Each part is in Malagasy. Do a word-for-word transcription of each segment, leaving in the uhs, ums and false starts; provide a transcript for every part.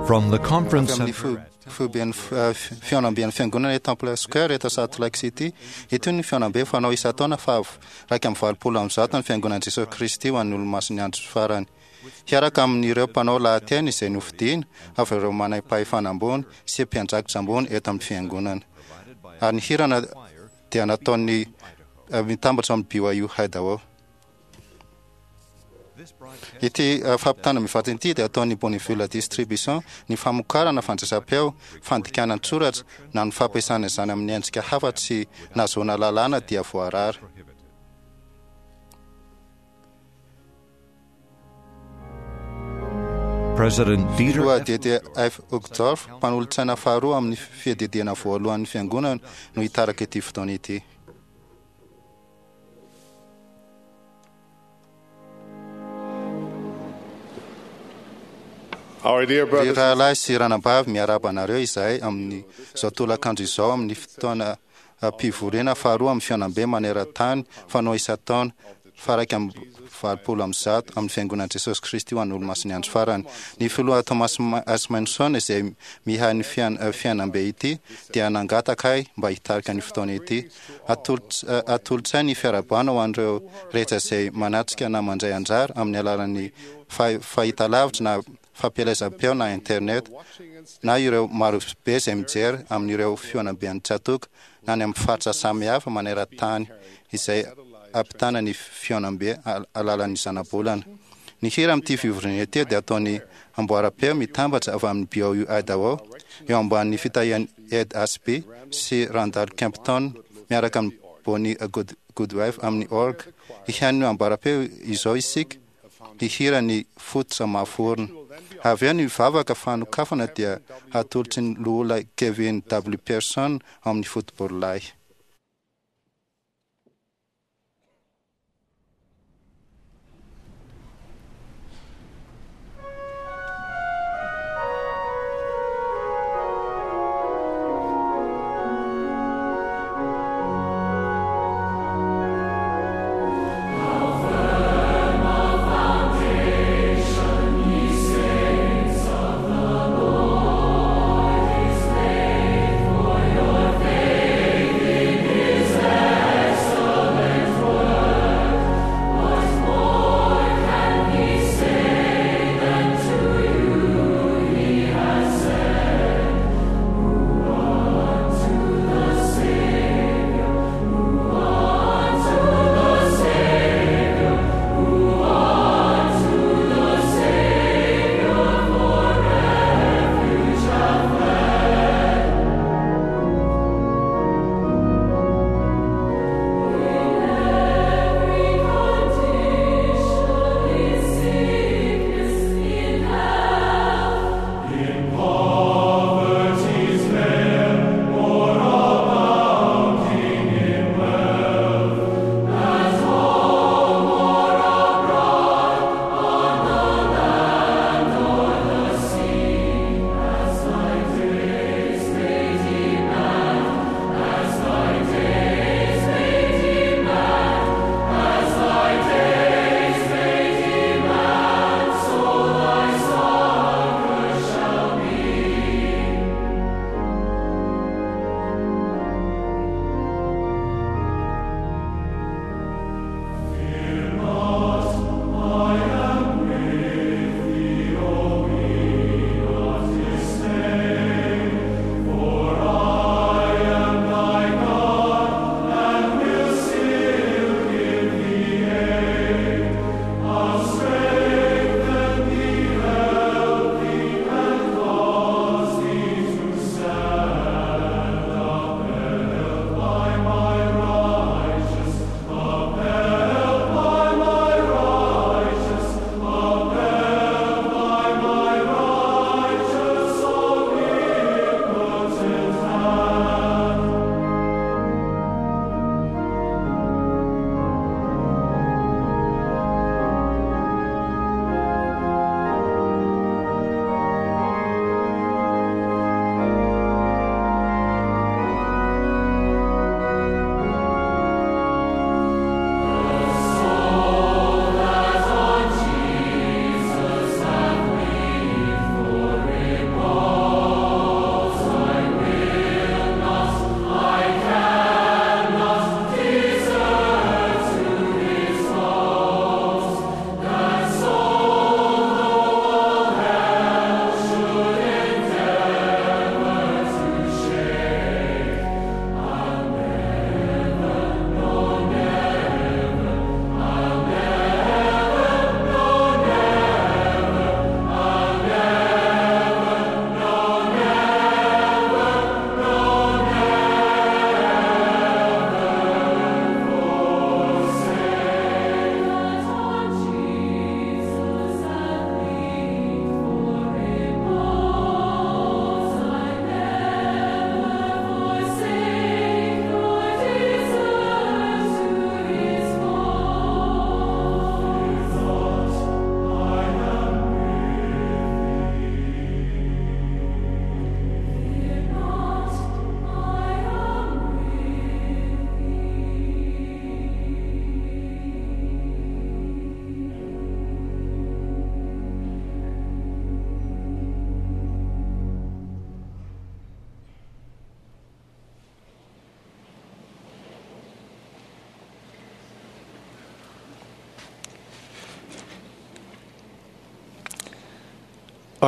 From the conference center Fubian Fianambian Fiangonana eto Temple Square eto Salt Lake City. Ito ny fianambe fanao isa-taona fa raika amby valopolo amby zato ny Fiangonan'i Jesosy Kristy ho an'ny olo-masony andro farany. Hiaraka amin'ireo mpanao lahateny izay novidiana avy ireo manam-pahefanam-bony sy mpiandraikitra ambony eto amin'ny fiangonana. Ary ny hirana dia nataony mitambatra amin'ny B Y U Idaho. Ity fampitana mivantana ity dia ataon'ny Bonneville Distribution ny famokarana fandraisam-peo, fandikanan-tsoratra na ny fampiasana izany amin'ny endrika hafa sy nahazoana lalàna dia voarara. President Dieter D D F Uchtdorf, mpanolotsaina faharoa amin'ny fiadidihana voalohan'ny fiangonana no hitaraka ity fotoana ity. Rahalahy sy ranabavy miaraba anareo izahay amin'ny izao tolakandro izao amin'ny fotoana mpivorena faharoa amin'ny fianambe maneran-tany fanao isa-taona faraika amin'ny valopolo amby zato amin'ny Fiangonan'i Jesosy Kristy ho an'ny olo-masony andro farany. Ny filoha Thomas Asmanson izay mihahy ny fianambe ity dia nangataka mba hitarika ny fotoana ity. Atolotsay ny fiaraboana ho an'ireo rehetra izay manatrika na mandray anjara amin'ny alalan'ny fahitalavitra na fampielezam-peo na internet na ireo maro be izay mijery amin'ireo fianambean'ny tsatoka na ny amin'ny faritra samihafa maneran-tany izay ampitana ny fianambe alalan'ny zana-bolana. Ny hira amin'ity fivorina ity dia ataon'ny amboara-peo mitambatra avy amin'ny B Y U Idaho eo ambanin'ny fitahian'ny Ed Asby sy Randall Kempton miaraka amin'ny Bonnie Goodwife amin'ny org. Ihain'ny amboara-peo izao isika ny hira ny fototra mahaforona. Avy eo ny vavaka fanokafana dia atolotry ny loholay Kevin W. Pearson amin'ny football lay. Faithful, your faith.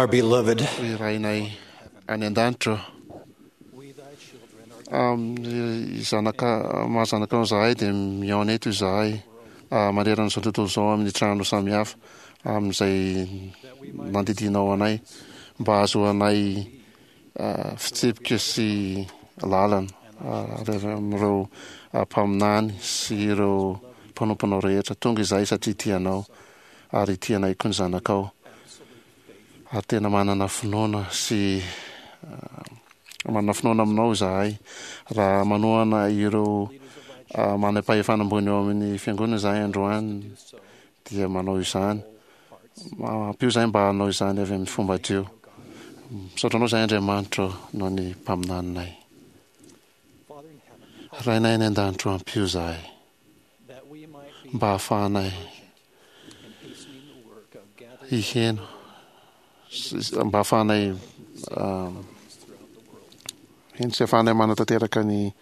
our beloved, iray nay any an-danitra amin'ny zanaka mahazanaka zahay dia miaona eto zahay manerana izao tontolo izao amin'ny trano samihafa amin'izay manodidina ao anay mba ahazoanay fitsipika sy lalana amin'ireo mpaminany sy ireo mpanomponao rehetra tonga izahay satria tianao ary tianay koa ny zanakao ary tena manana finoana sy manana finoana aminao zahay raha manohana ireo manam-pahefana ambony eo amin'ny fiangonana zahay androany dia manao izany mampio zahay mba hanao izany avy amin'ny fomba teo misotranao zahay Andriamanitra noho ny mpaminaninay rainay ny an-danitro ampio zahay mba hahafahanay hiheno mba hahafahanay heno sy hahafahanay manatanteraka ny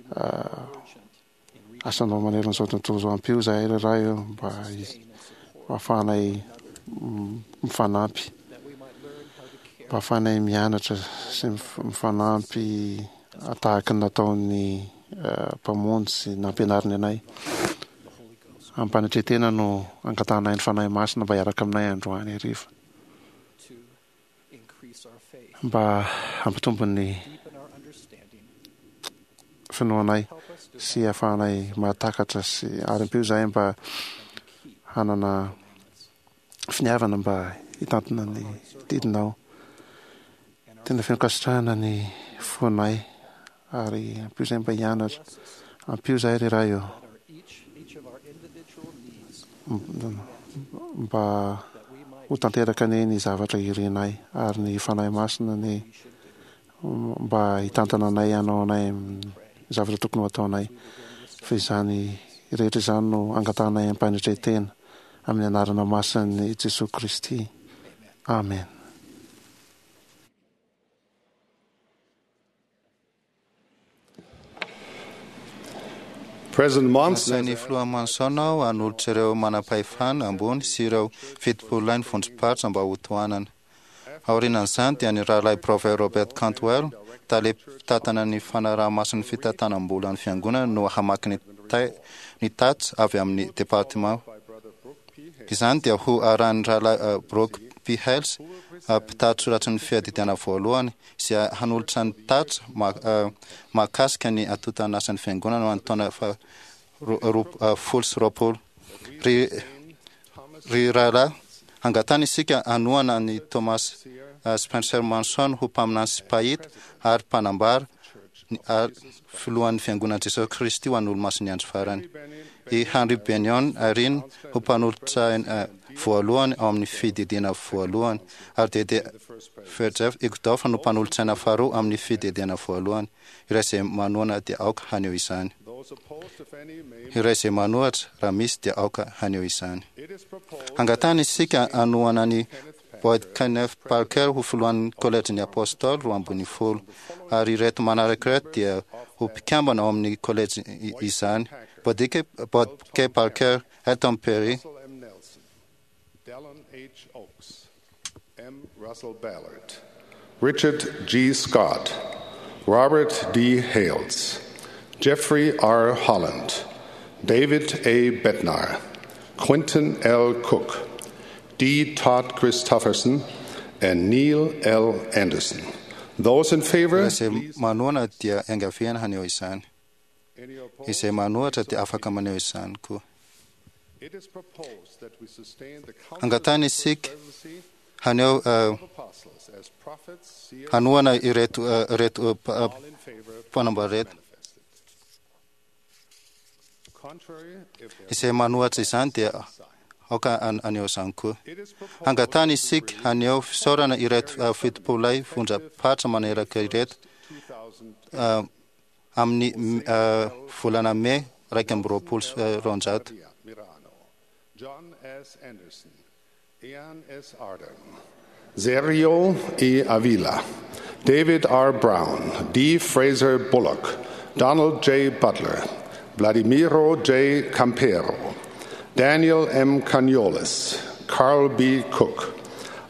asanao manerana izao tontolo izao ampio zahay raha io mba hahafahanay mifanampy mba hahafahanay mianatra sy mifanampy tahaka ny nataon'ny mpamonjy sy nampianariny anay ampanatretena no angatanay ny fanahy masina mba hiaraka aminay androany hariva mba hampitombo ny finoanay sy hahafahanay mahatakatra sy ary ampio zahay mba hanana finiavana mba hitantona ny didinao tena fiankasitrahana ny fonay ary ampio zahay mba hianatra ampio zahay ry raha io mba ho tanteraka ny ny zavatra irinay ary ny fanahy masina ny mba hitantana anay hanao anay zavatra tokony ho ataonay fa izany rehetra izany no angatanay ampanatretena amin'ny anarana masin'i Jesosy Kristy. Amen. President Monson Sainy Floa Mansonao hanolotra ireo manam-pahefana ambony sy ireo fitopololay ny vondrom-paritra mba ho tohanana. Aorianan'izany dia ny rahalahy Prof Robert Cantwell taleptatana ny fanaraha-mason'ny fitantanam-bola ny fiangonana no hamaky ny tatsy avy amin'ny departement. Izany dia ho arahan'ny rahalahy Brooke P. Hales mpitady soratry ny fiadidiana voalohany sy hanolotra ny tatsy mahakasika ny atotana asan'ny fiangonana ho an'ny taona folo sy roapolo. Ry rahalahy angatana isika hanohana ny Thomas Spencer Manson ho mpaminany sy pahita ary mpanambara filohan'ny fiangonana Jesosy Kristy ho an'olo-maso ny andro farany. I Henry Benyon Arine ho mpanolotra voalohany ao amin'ny fididiana voalohany ary Dede Ferjeff Igudof no mpanolotsaina faharoa amin'ny fididiana voalohany. Iray izay manohana dia aoka haneo izany. Iray izay manohatra raha misy dia aoka haneo izany. Angatana isika hanohana ny Boyd Kenneth Parker ho filohan'ny kolejin'ny apôstôly roa ambin'ny folo ary ireto manaraka ireto dia ho mpikambana ao amin'ny kolejy izany. Boyd K. Parker, Elton Perry, Dallin H. Oaks, M. Russell Ballard, Richard G. Scott, Robert D. Hales, Jeffrey R. Holland, David A. Bednar, Quentin L. Cook, D. Todd Christofferson, and Neil L. Anderson. Those in favor, please. Manuana dia engaviana haneo izany. Izay manohatra dia afaka maneo izany koa. Angatana isika haneo hanohana ireto ireto mpanambara reto. Izay manohatra izany dia aoka haneo izany koa. Angatana isika haneo fisaorana ireto fitopolay vondram-paritra maneraka ireto amin'ny volana May raika amby roapolo sy roanjato. John S. Anderson, Ian S. Arden, Zerio E. Avila, David R. Brown, D. Fraser Bullock, Donald J. Butler, Vladimiro J. Campero, Daniel M. Caniolis, Carl B. Cook,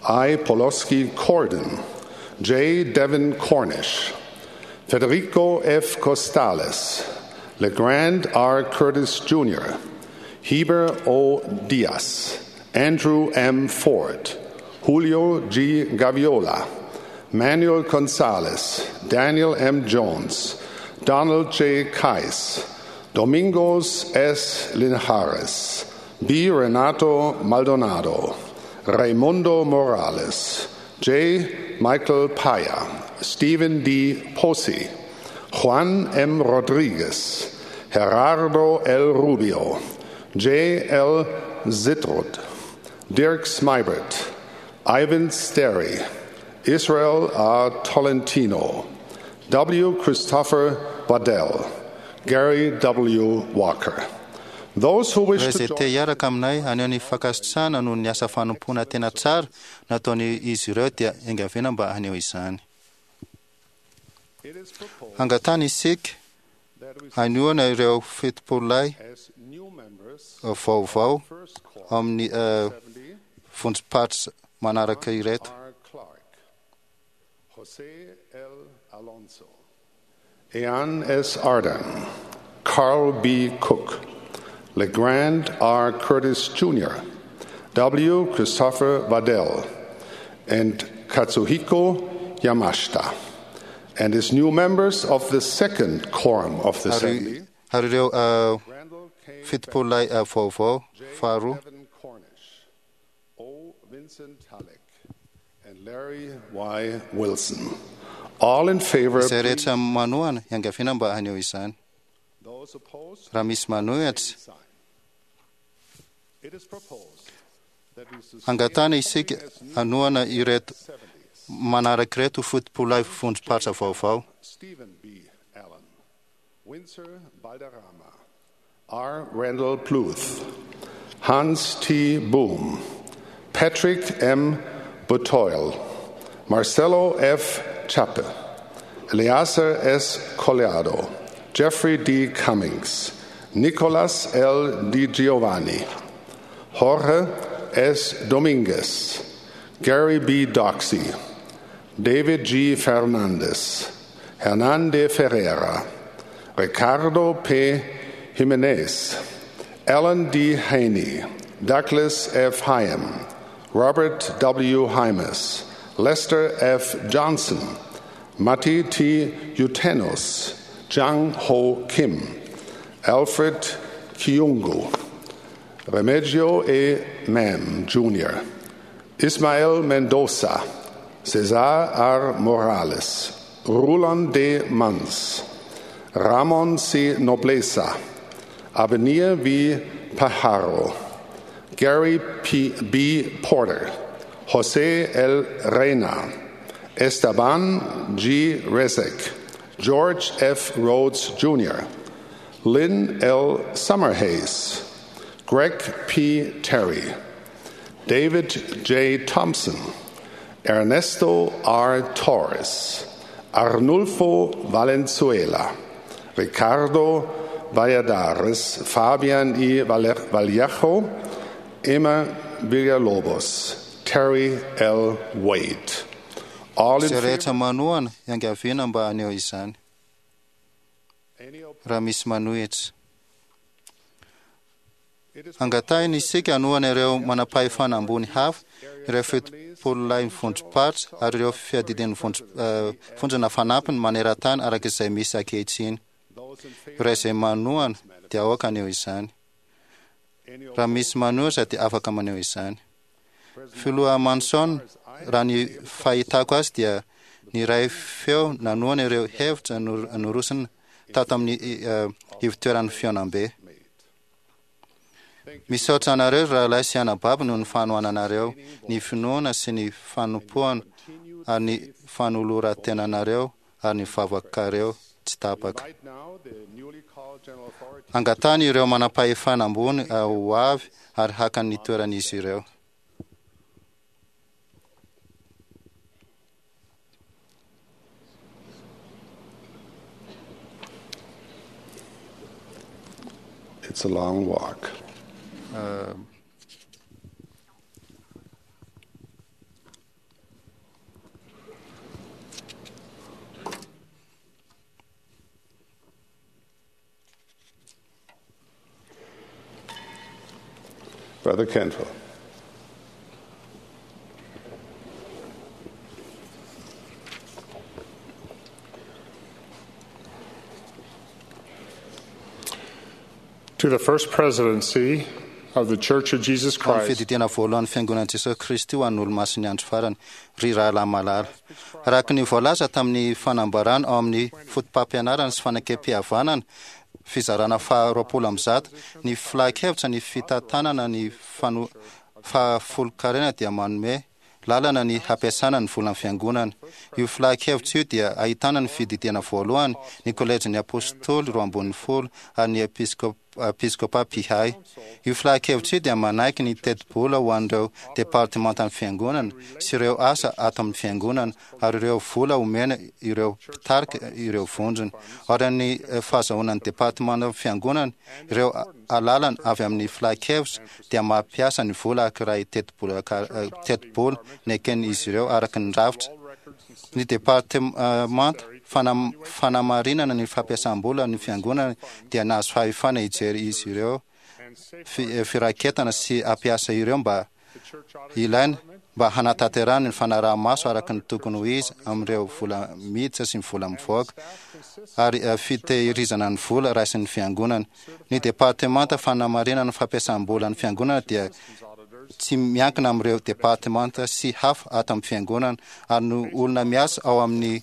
I. Poloski Corden, J. Devin Cornish, Federico F. Costales, LeGrand R. Curtis Junior, Heber O. Diaz, Andrew M. Ford, Julio G. Gaviola, Manuel Gonzalez, Daniel M. Jones, Donald J. Kais, Domingos S. Linares, B. Renato Maldonado, Raimundo Morales, J. Michael Paya, Stephen D. Posi, Juan M. Rodriguez, Gerardo L. Rubio, J. L. Zitrud, Dirk Smybert, Ivan Sterry, Israel R. Tolentino, W. Christopher Waddell, Gary W. Walker. Those who wish Ireo to izay te join hiaraka aminay aneo ny fankasitrahana noho ny asa fanompoana tena tsara nataony izy ireo dia engavena mba aneo izany. it is proposed Angatany isika that we hanehoana ireo fetopololay as new members vaovao first quorum amin'ny uh, seventy vonjim-paritra manaraka ireto. R. Clark, Jose L. Alonso, Ean S. Arden, Carl B. Cook, LeGrand R. Curtis Junior, W. Christopher Waddell, and Katsuhiko Yamashita, and as new members of the second quorum of the Assembly, Ary ireo uh, Randall K. fetopololay uh, vaovao faharoa Evan Cornish, O. Vincent Halleck, and Larry Y. Wilson. All in favor, izay please. rehetra manohana iangavena mba aneo izany. Those opposed, Raha misy manohatra sign. It is proposed that we sustain angatana isika as new hanohana ireto seventies. manaraka ireto fotopololay vonjim-paritra vaovao. Stephen B. Allen, Windsor Balderrama, R. Randall Pluth, Hans T. Boom, Patrick M. Butoil, Marcelo F. Chappe, Eleazar S. Colliado, Jeffrey D. Cummings, Nicolas L. Di Giovanni, Jorge S. Dominguez, Gary B. Doxey, David G. Fernandez, Hernande Ferreira, Ricardo P. Jimenez, Alan D. Haney, Douglas F. Hyam, Robert W. Hymas, Lester F. Johnson, Matti T. Utenos, Jang Ho Kim, Alfred Kiungu, Remigio E. Mam, Junior, Ismael Mendoza, Cesar R. Morales, Roland D. Mans, Ramon C. Nobleza, Avenir V. Pajaro, Gary P. B. Porter, Jose L. Reyna, Esteban G. Rezek, George F. Rhodes Junior, Lynn L. Summerhays, Greg P. Terry, David J. Thompson, Ernesto R. Torres, Arnulfo Valenzuela, Ricardo Valladares, Fabian I. Vallejo, Emma Villalobos, Terry L. Wade. All in izay favor? rehetra manohana iangavena mba aneo izany. Any opposed? Raha misy manohitra It is angatahiny isika hanohana ireo manam-pahefana ambony hafa ireo fetopololay mivondrom-paritra ary ireo fiadidian'ny vonjana fanampiny maneran-tany araka izay misy ankehitriny. those in favor? Ireo izay manohana dia aoka aneo izany. Any Raha misy manohitra dia afaka maneo izany. Filoha Manson, raha ny fahitako azy dia ny ray feo nanohana ireo hevitra norosina tato amin'ny uh, ivitoeran'ny fiaonam-be. Misaotra anareo rahalahy sy anababo noho ny fanohananareo, ny finoana sy ny fanompoana ary ny fanoloran-tenanareo ary ny vavakareo tsy tapaka. Right now, the newly called general authority Angatany ireo manam-pahefana ambony ho avy ary haka ny toeran'izy ireo. It's a long walk. Uh, Brother Cantwell. To the First Presidency of the Church of Jesus Ny Christ, fididena voalohany fiangonan'i Jesosy Kristy ho an'olo masiny andro farany ry rahalahy malala. Araka ny voalaza tamin'ny fanambarana ao amin'ny fotom-pampianarana sy fanakam-pihavanana fizarana faharoapolo amby zato, ny filahan-kevitra ny fitantanana ny fano- fahafolokarena dia manome lalana ny hampiasana ny volan'ny fiangonana. Io filahan-kevitra io dia ahitana ny fididena voalohany, ny kolejin'ny apôstôly roa ambin'ny folo ary ny episkop- episkopa Pihay. Io filahan-kevitra io dia manaiky ny teti-bola ho an'ireo departementan'ny fiangonana sy ireo asa ato amin'ny fiangonana ary ireo vola omena ireo mpitarika ireo vondrona. Ary ny eh, fahazahoanan'ny departementan'ny fiangonana ireo a- alalana avy amin'ny filahan-kevitra dia mampiasa ny vola ankiray teti-bola ka- eh, teti-bola nekeny izy ireo araka ny rafitra. Ny departementa fanam- fanamarinana ny fampiasam-bola ny fiangonana dia nahazo fahefana hijery izy ireo fi- eh, firaketana sy ampiasa ireo mba ilaina mba hanatanterahana ny fanaraha-maso araka ny tokony ho izy amin'ireo vola miditra sy ny vola mivoaka ary eh, fitehirizana ny vola raisin'ny fiangonana. Ny departementa fanamarinana ny fampiasam-bola ny fiangonana dia tsy miankina amin'ireo departementa sy hafa ato amin'ny fiangonana ary no olona miasa ao amin'ny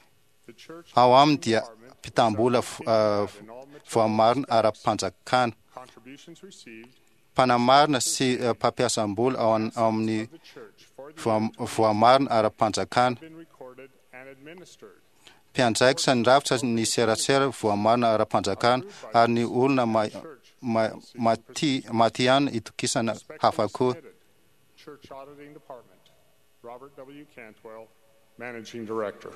ao aminy dia mpitam-bola f- uh, voamarina ara-panjakana, contributions received mpanamarina sy uh, mpampiasam-bola ao an- ao amin'ny voa- voamarina ara-panjakana, been recorded and administered. mpianjaikitra ny rafitra ny serasera voamarina ara-panjakana ary ny olona ma- ma- mati matiana itokisana hafa koa. Submitted. Church Auditing Department. Robert W. Cantwell, Managing Director.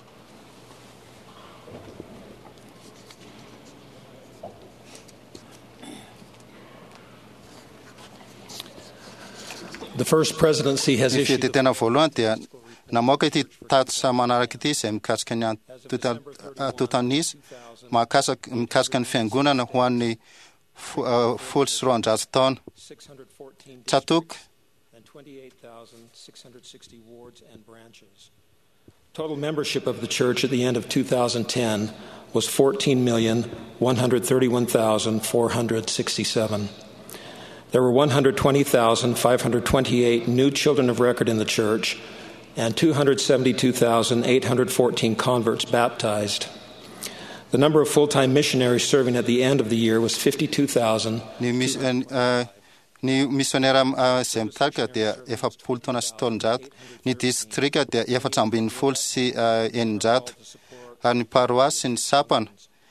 The First Presidency has Ny issued fitetena voalohany dia namoaka ity tatisa manaraka ity izay mikasika ny atota- atotanisy mahakasaka- mikasika ny fiangonana ho an'ny fo- uh, folo sy roanjato taona. six hundred fourteen Tsatoka and twenty-eight thousand six hundred sixty wards and branches. Total membership of the church at the end of two thousand ten was fourteen million one hundred thirty-one thousand four hundred sixty-seven. There were one hundred twenty thousand five hundred twenty-eight new children of record in the church and two hundred seventy-two thousand eight hundred fourteen converts baptized. The number of full-time missionaries serving at the end of the year was fifty-two thousand. ny mis- uh, uh, ny missionnaire uh, izay mitarika dia efapolo taona sy tolonjato, ny distrika dia efatra ambin'ny folo sy uh, eninjato ary ny paroasy sy ny sapana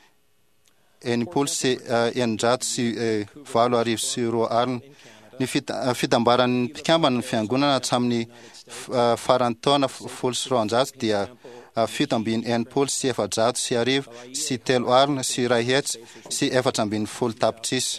enimpolo sy uh, eninjato sy uh, valo arivo sy roa alina. Ny fita- uh, fitambaran'ny mpikambana ny fiangonana hatramin'ny f- uh, faran'ny taona f- folo sy roanjato dia uh, fito ambin'ny enimpolo sy efajato sy arivo sy telo alina sy iray hetsy sy efatra ambin'ny folo tapitrisa.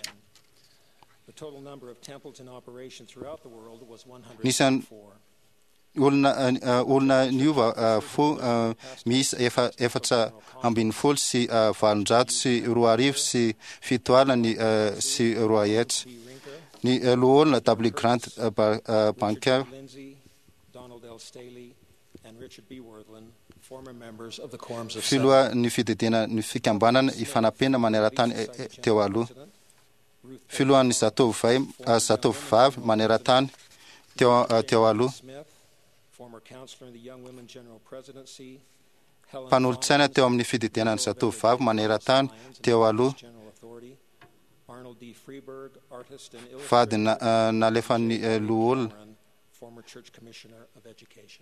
The total number of temples in operation throughout the world was Nisan- one hundred four. olona uh, olona niova uh, fo uh, misy efa efatra ambin'ny folo sy uh, valonjato sy roa arivo sy fito alina ny uh, sy roa hetsy. Ny uh, loholona W. Grant uh, ba- uh, Banker Lindsay, Donald L. Staley, and Richard B. Worthland, former members of the Quorums of filoha ny fididena ny fikambanana ifanampenina maneran-tany eh, eh, teo aloha. Filohan'ny zatovy vai uh, zatovy vavy maneran-tany teo uh, teo aloha. Smith, former counselor in the Young Women General Presidency, Helen Mpanolotsaina teo amin'ny fididenan'ny zatovy vavy maneran-tany teo aloha. General Authority, Arnold D. Freeberg, artist and Vady illustrator, na, uh, nalefan'ny uh, loholona. Warren, former church commissioner of education.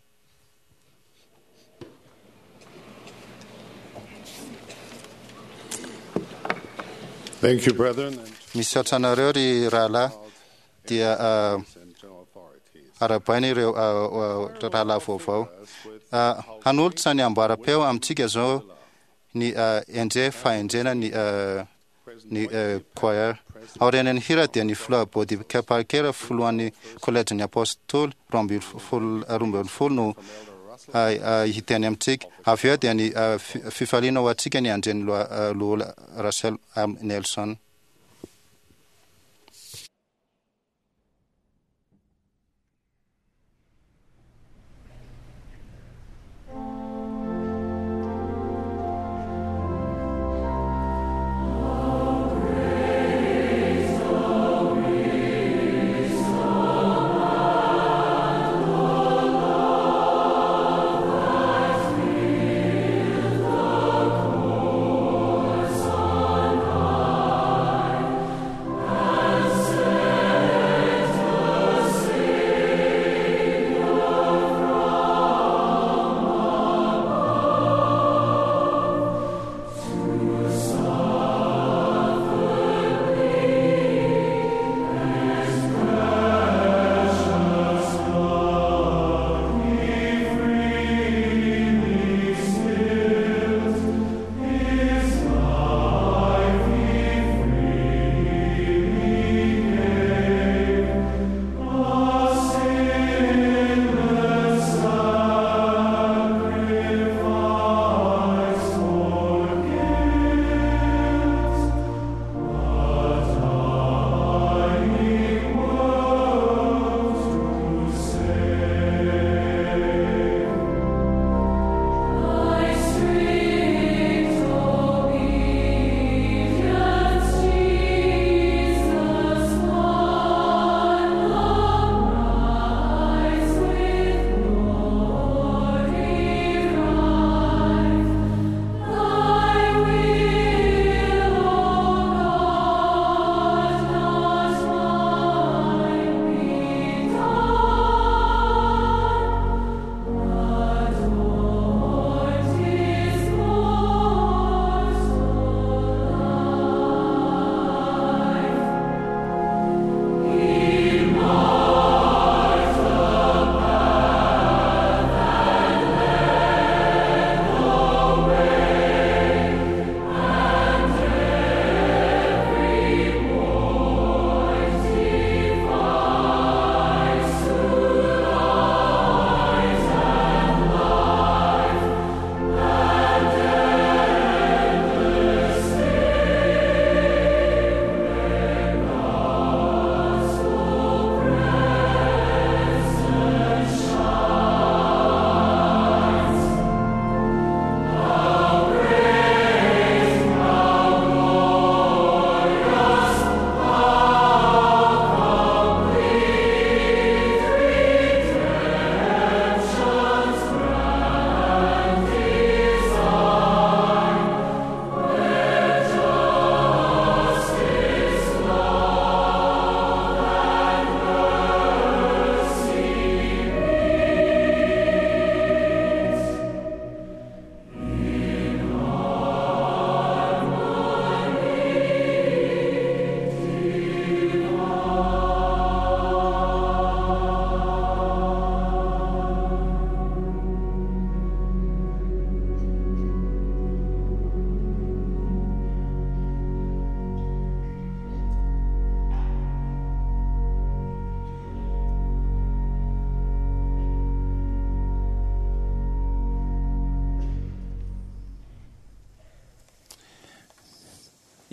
Thank you, brethren, and Misaotra anareo ry rahalahy dia uh, and general authorities. arabaina ireo uh, uh, rahalahy vaovao. Uh, hanolotra ny ambara-peo amintsika zao ny uh, enje fahenjena ny uh, ny uh, choir. Aorianan'ny hira dia ny filoha Body Parker filohan'ny kolejin'ny apôstôly roa ambin'ny folo roa ambin'ny folo no uh, uh, hiteny amintsika. Avy eo dia ny uh, fi- fifaliana ho antsika ny anjeny loha- uh, lohala Russell M. Nelson.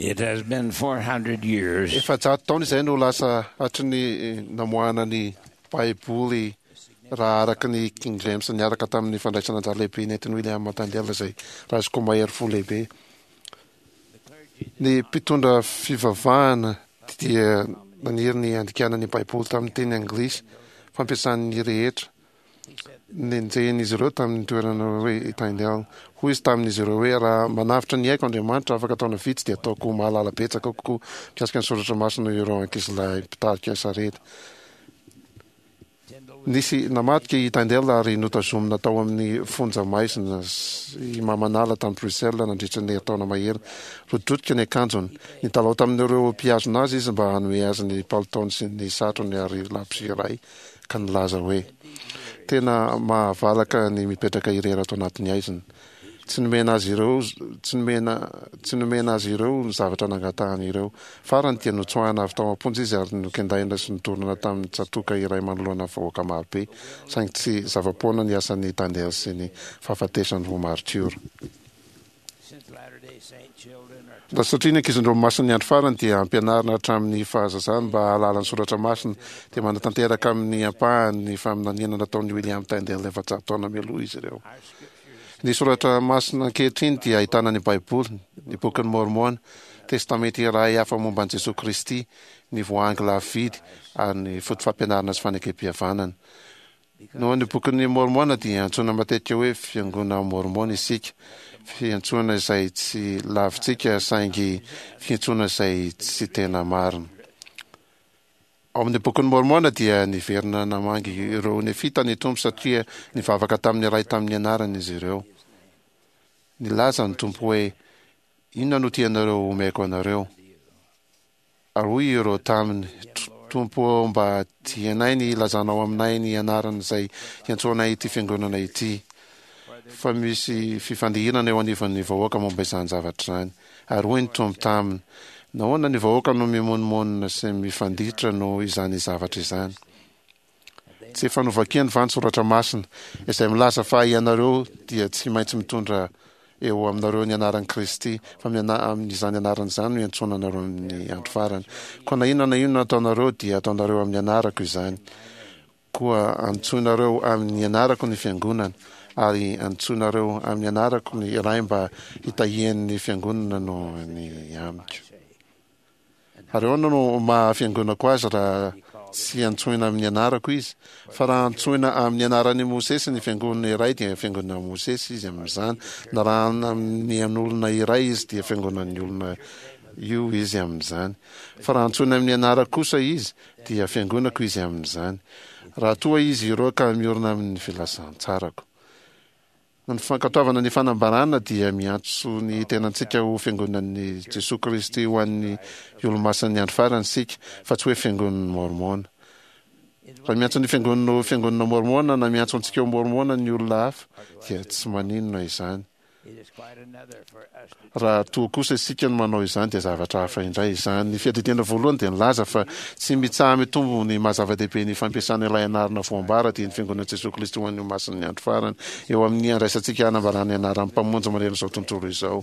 It has been four hundred years efa jato taona izay no lasa hatry ny namoahana ny baiboly raha araka ny King James niaraka tamin'ny fandraisana anjara lehibe nentin'ny William Matandela izay raha izy koa mahery fo lehibe. Ny mpitondra fivavahana dia naniry ny andikanany baiboly tamin'ny teny anglisy fampiasan'ny rehetra nenjen'izy ireo tamin'ny toerana hoe Tyndale. Hoy izy tamin'izy ireo hoe raha manavitra ny haiko Andriamanitra afaka ataona vitsy dia ataoko mahalala betsaka kokoa mikasika ny soratra masina ireo ankizilahy mpitarika sarety. Nisy namadika i Tyndale ary notazomina tao amin'ny fonja maizina i Mamanala tamin'ny Bruxelles nandritra ny taona mahery. Rodrodrika ny akanjony. Nitalao tamin'ireo mpiazona azy izy mba hanome azy ny palitaony sy ny satrony ary lapisy iray ka nilaza hoe tena mahavalaka ny mipetraka irery ato anatin'ny aiziny. Tsy nomena azy ireo tsy nomena tsy nomena azy ireo ny zavatra nangatahany ireo. Farany dia notsoahana avy tao am-ponjy izy ary nokendaina sy nitorona tamin'ny tsatoka iray manoloana vahoaka marobe saingy tsy zavapoana ny asan'ny Tyndale sy ny fahafatesany ho martiora. Da satria ny ankizindreo masina ny andro farany dia ampianarina hatramin'ny fahazazana mba hahalala ny soratra masina dia manatanteraka amin'ny ampahany ny faminaniana nataon'ny William Tyndale efa-jato taona mialoha izy ireo. Ny soratra masina ankehitriny dia ahitana ny baiboly, ny bokin'ny Mormona, testamenty iray hafa momba an'i Jesosy Kristy, ny voangy lavidy ary ny foto fampianarana sy fanekem-pihavanana. No ny bokin'ny Mormona dia antsoina matetika hoe fiangonana Mormona isika, fiantsoana izay tsy lavitsika saingy fiantsoana izay tsy tena marina. Ao amin'ny bokin'ny Mormona dia niverina namangy ireo nefita ny tompo satria nivavaka tamin'ny ray tamin'ny anarany izy ireo. Nilaza ny tompo hoe inona no tianareo omeko anareo. Ary hoy ireo taminy tompo mba tianay ny ilazanao aminay ny anarana izay iantsoanay ity fiangonana ity. Fa misy fifandihirana eo anivon'ny vahoaka momba izany zavatra izany. Ary hoy ny tompo taminy nahoana ny vahoaka no mimonimona sy mifanditra no izany zavatra izany. Tsy efa novakiany va ny soratra masina izay milaza fa ianareo dia tsy maintsy mitondra eo aminareo ny anaran'i Kristy fa amin'izany anarana izany no iantsoana anareo amin'ny andro farany. Koa na inona na inona ataonareo dia ataonareo amin'ny anarako izany. Koa antsoinareo amin'ny anarako ny fiangonana ary antsoinareo amin'ny anarako ny iray mba hitahian'ny fiangonana no ny amiko. Ary ahoana no mahafiangonako azy raha tsy antsoina amin'ny anarako izy, fa raha antsoina amin'ny anaran'i Mosesy ny fiangonana iray dia fiangonana Mosesy izy amin'izany, na raha amin'ny an'olona iray izy dia fiangonan'ny olona io izy amin'izany. Fa raha antsoina amin'ny anarako kosa izy dia fiangonako izy amin'izany. Raha toa izy ireo ka miorina amin'ny filazantsarako. Ny fankatoavana ny fanambarana dia miantso ny tenantsika ho fiangonan'ny Jesosy Kristy ho an'ny olo-masan'ny andro farany sika, fa tsy hoe fiangonan'ny Mormona. Raha miantso ny fiangonana fiangonana Mormona na miantso antsika ho Mormona ny olona hafa dia tsy maninona izany. Raha toa kosa isika no manao izany dia zavatra hafa indray izany. Ny fiadidena voalohany dia nilaza fa tsy mitsaha mitombo ny mahazava-dehibe ny fampiasana ilay anarana voambara dia ny fiangonana Jesosy Kristy ho an'ny masin'ny andro farany eo amin'ny andraisantsika hanambarana anaran'ny mpamonjy manerana izao tontolo izao.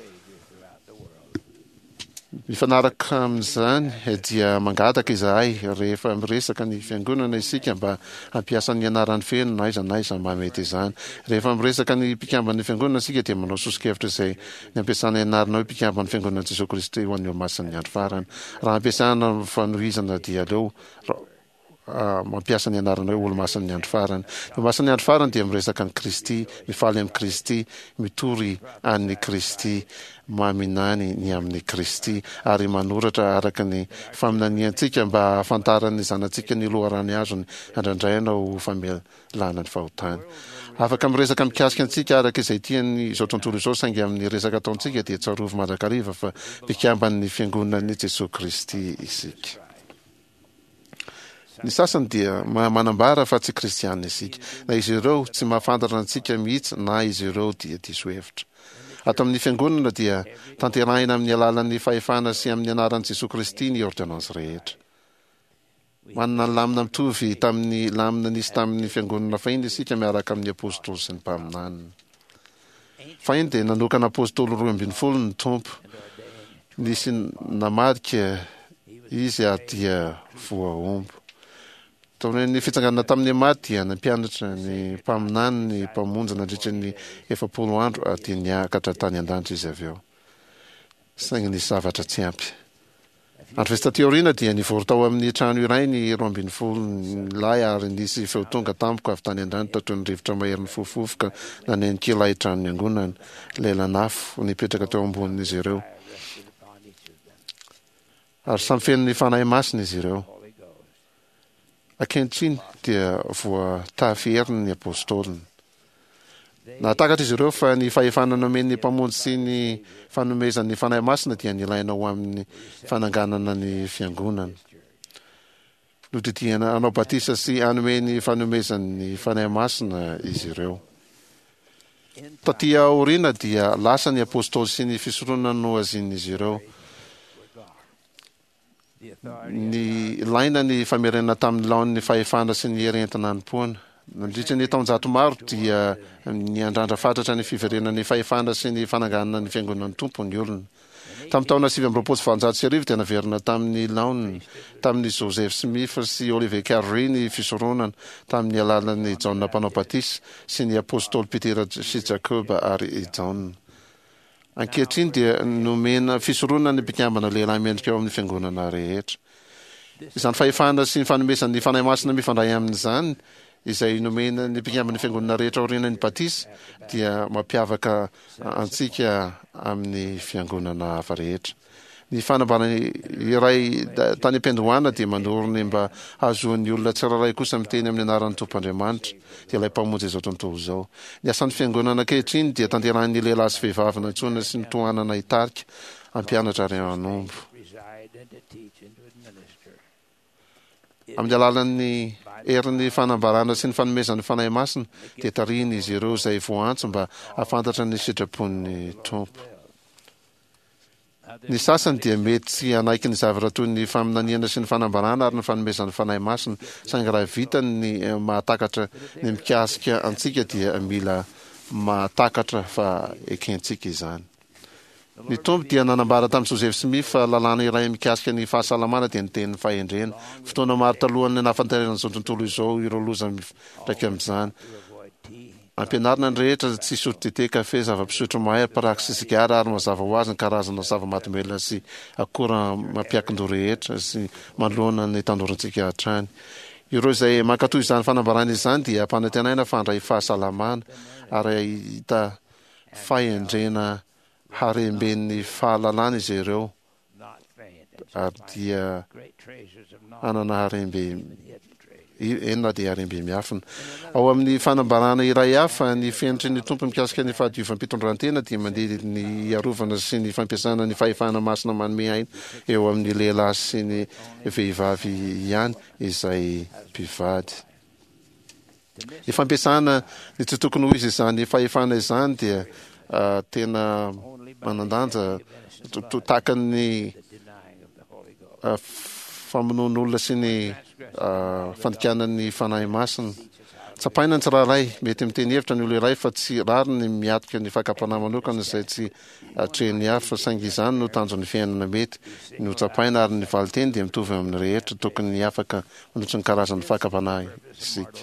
Mifanaraka amin'izany dia mangataka izahay rehefa miresaka ny fiangonana isika mba hampiasa ny anaran'ny feno na aiza na aiza mba mety izany. Rehefa miresaka ny mpikamban'ny fiangonana isika dia manao sosokevitra izay ny ampiasana anarana hoe mpikamban'ny fiangonana Jesosy Kristy ho an'ny masin'ny andro farany. Raha ampiasana fanohizana dia aleo mampiasa ny anarana hoe olo-masin'ny andro farany. Ny masin'ny andro farany dia miresaka ny Kristy, mifaly amin'ny Kristy, mitory an'ny Kristy, maminany ny amin'ny Kristy ary manoratra araka ny faminaniantsika mba hafantarany zanantsika ny loharany azony andrandraina ho famelana ny fahotany. Afaka miresaka mikasika antsika araka izay tiany izao tontolo izao saingy amin'ny resaka ataontsika dia tsarovy mandrakariva fa mpikamban'ny fiangonan'ny Jesosy Kristy isika. Ny sasany dia manambara fa tsy kristianina isika, na izy ireo tsy mahafantatra antsika mihitsy na izy ireo dia diso hevitra. Ato amin'ny fiangonana dia tanterahina amin'ny alalan'ny fahefana sy amin'ny anaran'i Jesosy Kristy ny ordonnance rehetra. Manana ny lamina mitovy tamin'ny lamina nisy tamin'ny fiangonana fahiny isika miaraka amin'ny apôstôly sy ny mpaminanina. Fahiny dia nanokana apôstôly roa ambin'ny folo ny tompo. nisy namadika izy a dia voaombo. Taona ny fitsanganana tamin'ny maty dia nampianatra ny mpaminany ny mpamonjy nandritra ny efapolo andro dia niakatra tany an-danitra izy avy eo. Saingy nisy zavatra tsy ampy. Andro festa teoriana dia nivory tao amin'ny trano iray ny roa ambin'ny folo ny lahy ary nisy feo tonga tampoka avy tany an-danitra toy ny rivotra maherin'ny fofofoka naneniko ilay trano ny angonana lelanafo nipetraka teo ambonin'izy ireo. Ary samy feno ny fanahy masina izy ireo. Ankehitriny dia voataferiny ny apôstôlina. Nahatakatra izy ireo fa ny fahefanana omen'ny mpamonjy sy ny fanomezan'ny fanahy masina dia nilaina ao amin'ny fananganana ny fiangonana. Nodidihana anao batisa sy anomeny fanomezan'ny fanahy masina izy ireo. Taty aoriana dia lasa ny apôstôly sy ny fisorohana no azin'izy ireo. Ny laina ny famerena tamin'ny laon'ny fahefana sy ny herentina anompoana. Nandritra ny taonjato maro dia ny andrandra fatratra ny fiverenan'ny fahefana sy ny fananganana ny fiangonan'ny tompo ny olona. Tamin'ny taona sivy amby roapolo sy valonjato sy arivo dia naverina tamin'ny laoniny, tamin'ny Joseph Smith sy Oliver Carey ny fisoronana, tamin'ny alalan'ny John mpanao batisa sy ny apôstôly Peter sy Jacob ary John. Ankehitriny dia nomena fisoronana ny mpikambana lehilahy mendrika eo amin'ny fiangonana rehetra. Izany fahefana sy ny fanomezan'ny fanahy masina mifandray amin'izany izay nomena ny mpikambana fiangonana rehetra aorianan'ny batisa dia mampiavaka antsika amin'ny fiangonana hafa rehetra. Ny fanambarana iray tany am-piandohana dia mandorony mba ahazoan'ny olona tsiraray kosa miteny amin'ny anaran'ny Tompoandriamanitra dia ilay mpamonjy izao tontolo izao. Ny asan'ny fiangonana ankehitriny dia tanterahan'ny lehilahy sy vehivavy natsoina sy nitohanana hitarika ampianatra ary anombo. Amin'ny alalan'ny erin'ny fanambarana sy ny fanomezan'ny fanahy masina dia tariny izy ireo izay voantso mba ahafantatra ny sitrapon'ny tompo. Ny sasany dia mety tsy hanaiky ny zavatra toy ny faminaniana sy ny fanambarana ary ny fanomezan'ny fanahy masina, saingy raha vitany ny mahatakatra ny mikasika antsika dia mila mahatakatra fa ekentsika izany. Ny tompo dia nanambara tamin'i Joseph Smith fa lalàna iray mikasika ny fahasalamana dia ny tenin'ny fahendrena. Fotoana maro talohan'ny nahafantaran'izao tontolo izao ireo loza ndraiky amin'izany. Ampianarina ny rehetra tsy sotro dite, kafe, zava-pisotro mahery, paraky sy sigara ary mazava ho azy ny karazana zava-mahadomelina sy akora mampiakin-do rehetra sy manoloana ny tandorantsika hatrany. Ireo izay mankatoy izany fanambarana izany dia mpanantenaina fandray fahasalamana ary hita fahendrena haremben'ny fahalalana izy ireo ary dia anana harembe enina dia harembe miafina. Ao amin'ny fanambarana iray hafa ny fianatry ny tompo mikasika ny fahadiovam-pitondrantena dia mandeha ny iarovana sy ny fampiasana ny fahefana masina manome aina eo amin'ny lehilahy sy ny vehivavy ihany izay mpivady. Ny fampiasana ny tsy tokony ho izy izany fahefana izany dia uh, tena manandanja takan'ny uh, famonoan'olona sy ny uh, fandikanan'ny fanahy masina. Tsapaina ny tsirairay, mety miteny hevitra ny olo iray fa tsy rary ny miatika ny fakapanahy manokana izay tsy atrehany hafa, saingy izany no tanjon'ny fiainana mety. Ny tsapaina ary ny valiteny dia mitovy amin'ny rehetra, tokony ny afaka mandritra ny karazan'ny fakapanahy isika.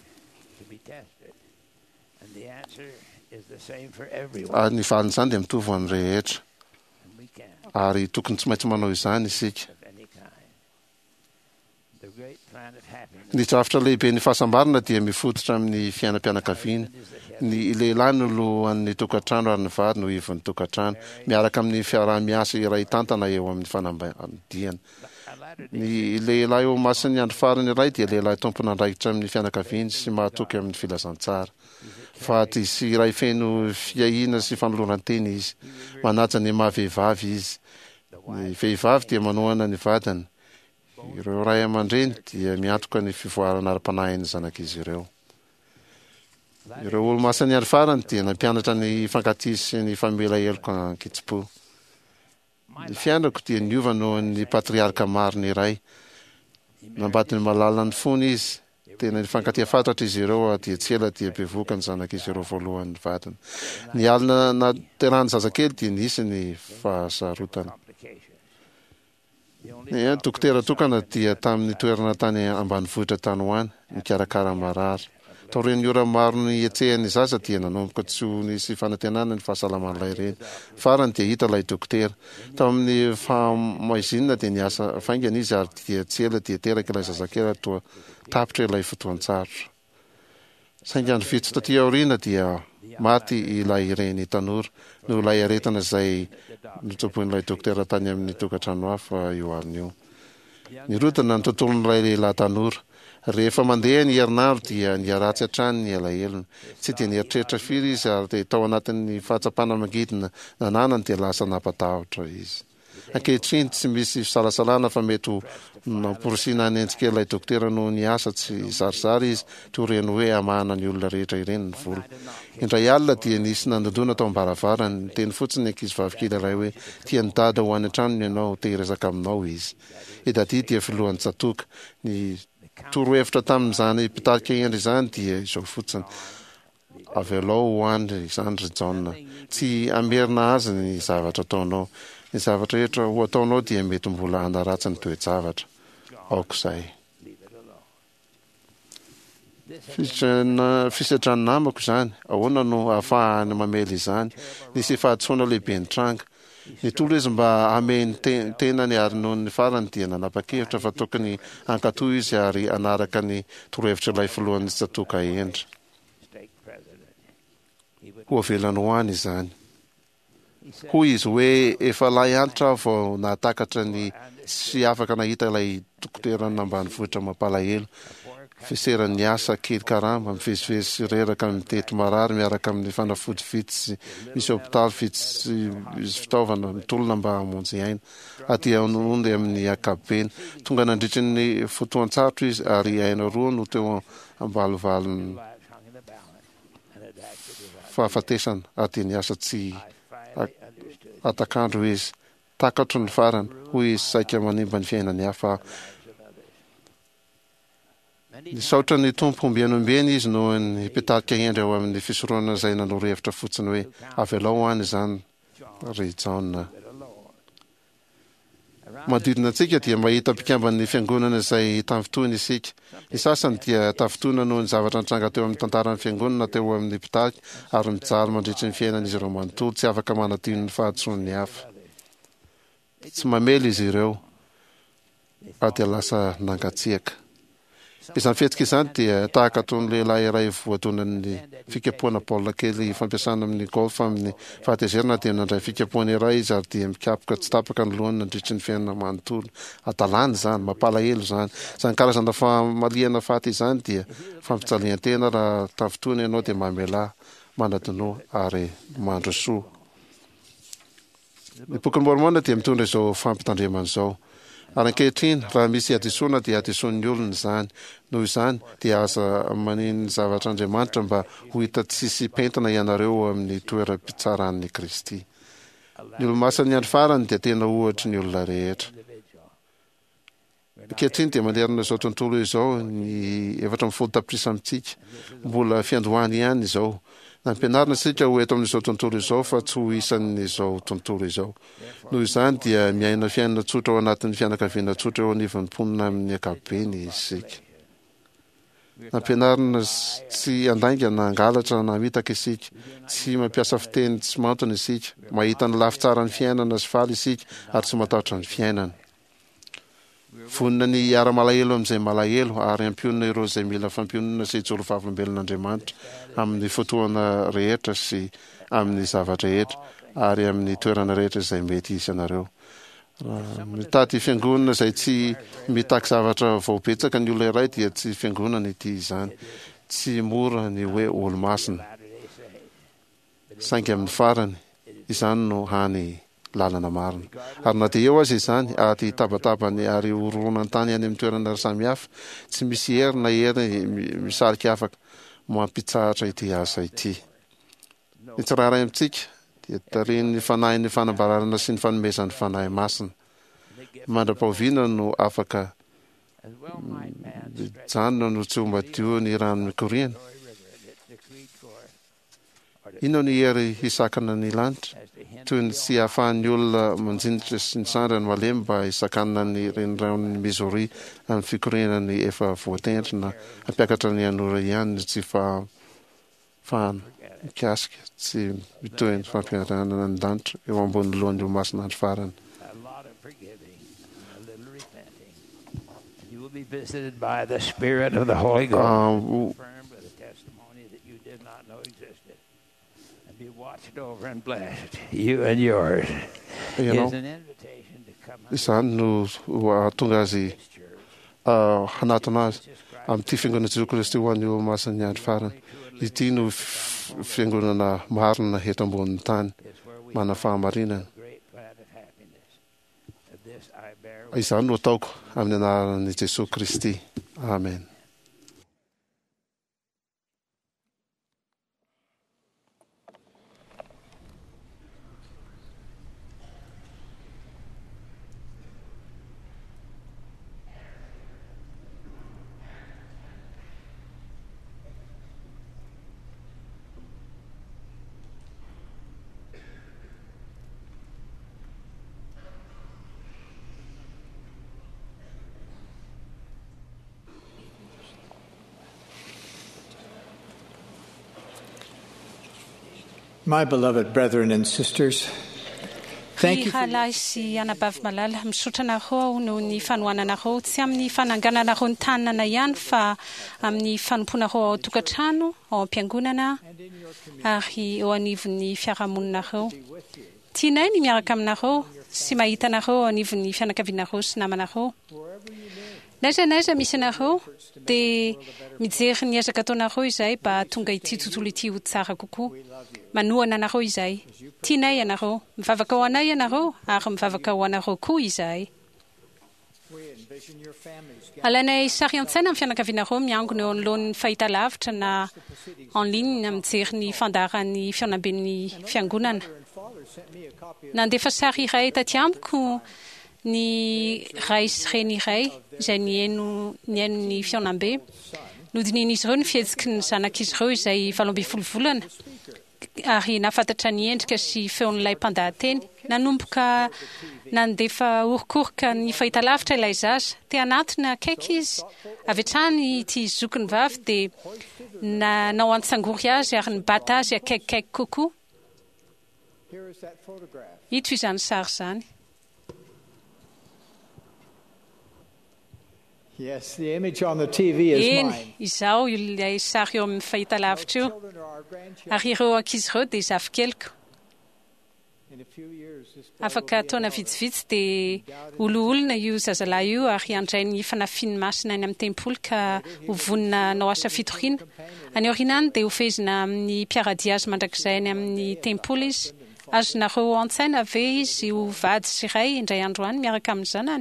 Ary ny valin'izany dia mitovy amin'ny rehetra ary tokony tsy maintsy manao izany isika. Ny drafitra lehibe ny fahasambarana dia mifototra amin'ny fiainam-pianakaviana. Ny lehilahy no lohan'ny tokantrano ary ny vady no ivon'ny tokantrano, miaraka amin'ny fiaraha-miasa iray tantana eo amin'ny fanambadiana. Ny lehilahy eo masin'ny andro farany iray dia lehilahy tompony andraikitra amin'ny fianakaviana sy mahatoky amin'ny filazantsara. Vady sy iray feno fiahiana sy fanoloran-teny izy, manaja ny maha-vehivavy izy. Ny vehivavy dia manohana ny vadiny. Ireo ray aman-dreny dia miantoka ny fivoarana ara-panahy ny zanak'izy ireo. Ireo olo-masin'ny andro farany dia nampianatra ny fankatisy sy ny famela heloka ankitsipo. Ny fianako dia niova noho ny patriarka marina iray. Nambady ny mahalala ny fony izy tena nifankatia fantatra izy ireo dia tsy ela dia bevoka ny zanak'izy ireo voalohan'ny vatany. Ny alina naterahany zazakely dia nisy ny fahasarotana. Ny dokotera tokana dia tamin'ny toerana tany ambanivohitra tany ho any mikarakara marary. Taorian'ny ora maro ny etsehany zaza dia nanomboka tsy ho nisy fanantenana ny fahasalaman'ilay reny. Farany dia hita ilay dokotera. Tao amin'ny fahamaizina dia niasa faingana izy ary dia tsy ela dia teraka ilay zazakely toa tapitra ilay fotoan-tsarotra. Saingy andro vitsy taty aoriana dia maty ilay reny tanora no ilay aretana izay notsaboin'ilay dokotera tany amin'ny tokantrano hafa io alina io. Nirodana ny tontolon'ilay lehilahy tanora. Rehefa mandeha ny herinandro dia niaratsy hatrany ny elahelona. Tsy dia nieritreritra firy izy ary dia tao anatin'ny fahatsapana mangidina nananany dia lasa napatahotra izy. Ankehitriny tsy misy fisalasalana fa mety ho namporisiana ny endrika ilay dokotera no niasa tsy zarizary izy toreny hoe amahana ny olona rehetra ireny ny vola. Indray alina dia nisy nandondona tao ambaravarany, teny fotsiny ankizy vavikely iray hoe tia ny dada ho any an-tranony ianao te hiresaka aminao izy. Edaty dia filohan'ny tsatoka. Ny torohevitra tamin'izany mpitarika endry izany dia izao fotsiny. Avelao ho any izany ry John. Tsy amerina azy ny zavatra ataonao. Ny zavatra rehetra ho ataonao dia mety mbola hanaratsy ny toe-javatra. Aok'izay. Fisedrany namako izany, ahoana no ahafahany mamely izany. Nisy fahadsoana lehibe ny tranga. Ny tolo izy mba ameny tenany ary noho ny farany dia nanapa-kevitra fa tokony hankatoy izy ary anaraka ny torohevitra ilay filohan'ny tsatoka endry. Ho avelany ho any izany. Hoy izy hoe efa lay antitra vao natakatra ny sy afaka nahita ilay dokotera ambanivohitra mampalahelo. Fiseran'ny asa kely karamba mivezivezy reraka mitety marary miaraka amin'ny fanafody vitsy misy hopitaly vitsy fitaovana mitolona mba hamonjy aina aty onondy amin'ny ankapobeny. Tonga nandritry ny fotoan-tsarotro izy ary aina roa no teo ambalovalony fahafatesana aty ny asa tsy atakandro izy. Takatro ny farany hoy izy saika manimba ny fiainany hafa. Nisaotra ny tompo ombianombeny izy no ny mpitarika endry ao amin'ny fisoroana izay nanoro-hevitra fotsiny hoe avelao ho any izany ry John. Manodidina antsika dia mahita mpikamban'ny fiangonana izay tafitoina isika. Ny sasany dia tafitoina noho ny zavatra nitranga teo amin'ny tantaran'ny fiangonana teo amin'ny mpitarika ary mijaly mandritry ny fiainan'izy ireo manontolo tsy afaka manadino ny fahatson'ny hafa. Tsy mamely izy ireo ary dia lasa nangatsiaka. Izany fihetsika izany dia tahaka toy ny lehilahy iray voadonan'ny fikapoana baolina kely fampiasana amin'ny golf amin'ny fahatezerana dia nandray fikapoana iray izy ary dia mikapoka tsy tapaka ny lohany nandritry ny fiainana manontolo. Adalany izany, mampalahelo izany. Izany karazana famalihana faty izany dia fampijalian-tena raha tafitoana ianao dia mamelà, manadinoa ary mandrosoa. Ny boky ny Mormona dia mitondra izao fampitandremana izao. Ary ankehitriny raha misy adisoana dia adisoan'ny olona izany. Noho izany dia aza maniny ny zavatr'Andriamanitra mba ho hita tsisy pentina ianareo amin'ny toeram-pitsaran'ny Kristy. Ny olo-masany andro farany dia tena ohatra ny olona rehetra. Ankehitriny dia manerana izao tontolo izao ny efatra ambin'ny folo tapitrisa amintsika. Mbola fiandohany ihany izao. Nampianarina isika ho eto amin'izao tontolo izao fa tsy ho isan'izao tontolo izao. Noho izany dia miaina fiainana tsotra ao anatin'ny fianakaviana tsotra eo anivon'ny mponina amin'ny ankapobeny isika. Nampianarina tsy andaingana angalatra na mitaka isika, tsy mampiasa fiteny tsy mantona isika, mahita ny lafitsara ny fiainana sy faly isika ary tsy matahotra ny fiainana. Vonina ny ara-malahelo amin'izay malahelo ary ampionana ireo izay mila fampionana sy hijoro vavolombelon'Andriamanitra amin'ny fotoana rehetra sy amin'ny zavatra rehetra ary amin'ny toerana rehetra izay mety isy anareo. Mitady fiangonana izay tsy mitaky zavatra vaobetsaka ny olona iray dia tsy fiangonana ity izany. Tsy mora ny hoe olo-masina. Saingy amin'ny farany, izany no hany lalana marina. Ary na dia eo azy izany, aty tabatabany ary horonan tany any amin'ny toerana samihafa, tsy misy hery na hery misarika afaka mampitsahatra ity asa ity. Ny tsiraray amintsika dia tarihin'ny fanahy ny fanambararana sy ny fanomezan'ny fanahy masina. Mandra-pahoviana no afaka janona no tsy ho madio ny rano mikoriana. Ino ny hery hisakana ny lanitra toy ny tsy hahafahan'ny olona manjinitra sy ny sandrany malemy mba hisakanana ny reniraon'ny Missouri amin'ny fikorenany efa voatendry na hampiakatra ny anora ihany tsy fa fahanikasika tsy mitohy ny fampianarana ny lanitra eo ambony lohan'io masinandro farany. Be visited by the Spirit of the Holy Ghost, Uh, confirmed with a testimony that you did not know existed, and be watched over and blessed, you and yours. you know, Is an invitation to come under izany no ahatonga azy this church. uh, hanatona azy amin'ity fiangonana Jesu Kristy ho an'io masin'ny andro farany. Ity no f- fiangonana marina eto ambonin'ny tany, It's where we mana fahamarinana. have a great plan of happiness. Of this I bear Izany no ataoko amin'ny anaran'i Jesosy Kristy. Amen. My beloved brethren and sisters, thank you for Ihalay sy anabavy malala misotra anareo noho ny fanohanana anareo tsy amin'ny fananganana anareo ny tanana ihany fa amin'ny fanomponareo ao an-tokantrano ao am-piangonana ary eo anivon'ny fiarahamoninareo. Tianay ny miaraka aminareo sy mahita anareo ao anivon'ny fianakavianareo sy namanareo. Naiza naiza misy anareo dia mijery ny ezaka ataonareo izay mba tonga ity tontolo ity ho tsara kokoa. Manohana anareo izay. Tianay anareo, mivavaka ho anay anareo ary mivavaka ho anareo koa izay. Alainay sary an-tsaina amin'ny fianakavianareo miangona eo anoloan'ny fahitalavitra na en ligne mijery ny fandaharan'ny fianamben'ny fiangonana. Nandefa sary iray taty amiko ny ray sy reny iray izay nihaino nihainon'ny fianambe. Nodinian'izy ireo ny fihetsiky ny zanak'izy ireo izay valo amby folo volana ary nafantatra ny endrika sy feon'ilay mpandahateny. Nanomboka nandefa orokoroka ny fahitalavitra ilay zaza. Te anatony akaiky izy. Avy hatrany ity zokiny vavy dia nanao antsangory azy ary nibata azy akaikikaiky kokoa. Ito izany sary zany. Yes, the image on the T V is Eny, mine. izao ilay sary eo amin'ny fahitalavitra io. Children are our grandchildren. Ary ireo ankizy ireo dia zafikeliko. In a few years, this boy Afaka will be taona in college. vitsivitsy dia olo-olona io zazalahy io ary andray ny fanafiany masina any amin'ny tempoly ka ho vonina nao asa fitoriana. Any aorianany dia ho fezina amin'ny mpiaradia azy mandrakizay any amin'ny tempoly izy. Azonareo an-tsaina ve izy ho vady sy ray indray andro any miaraka amin'ny zanany.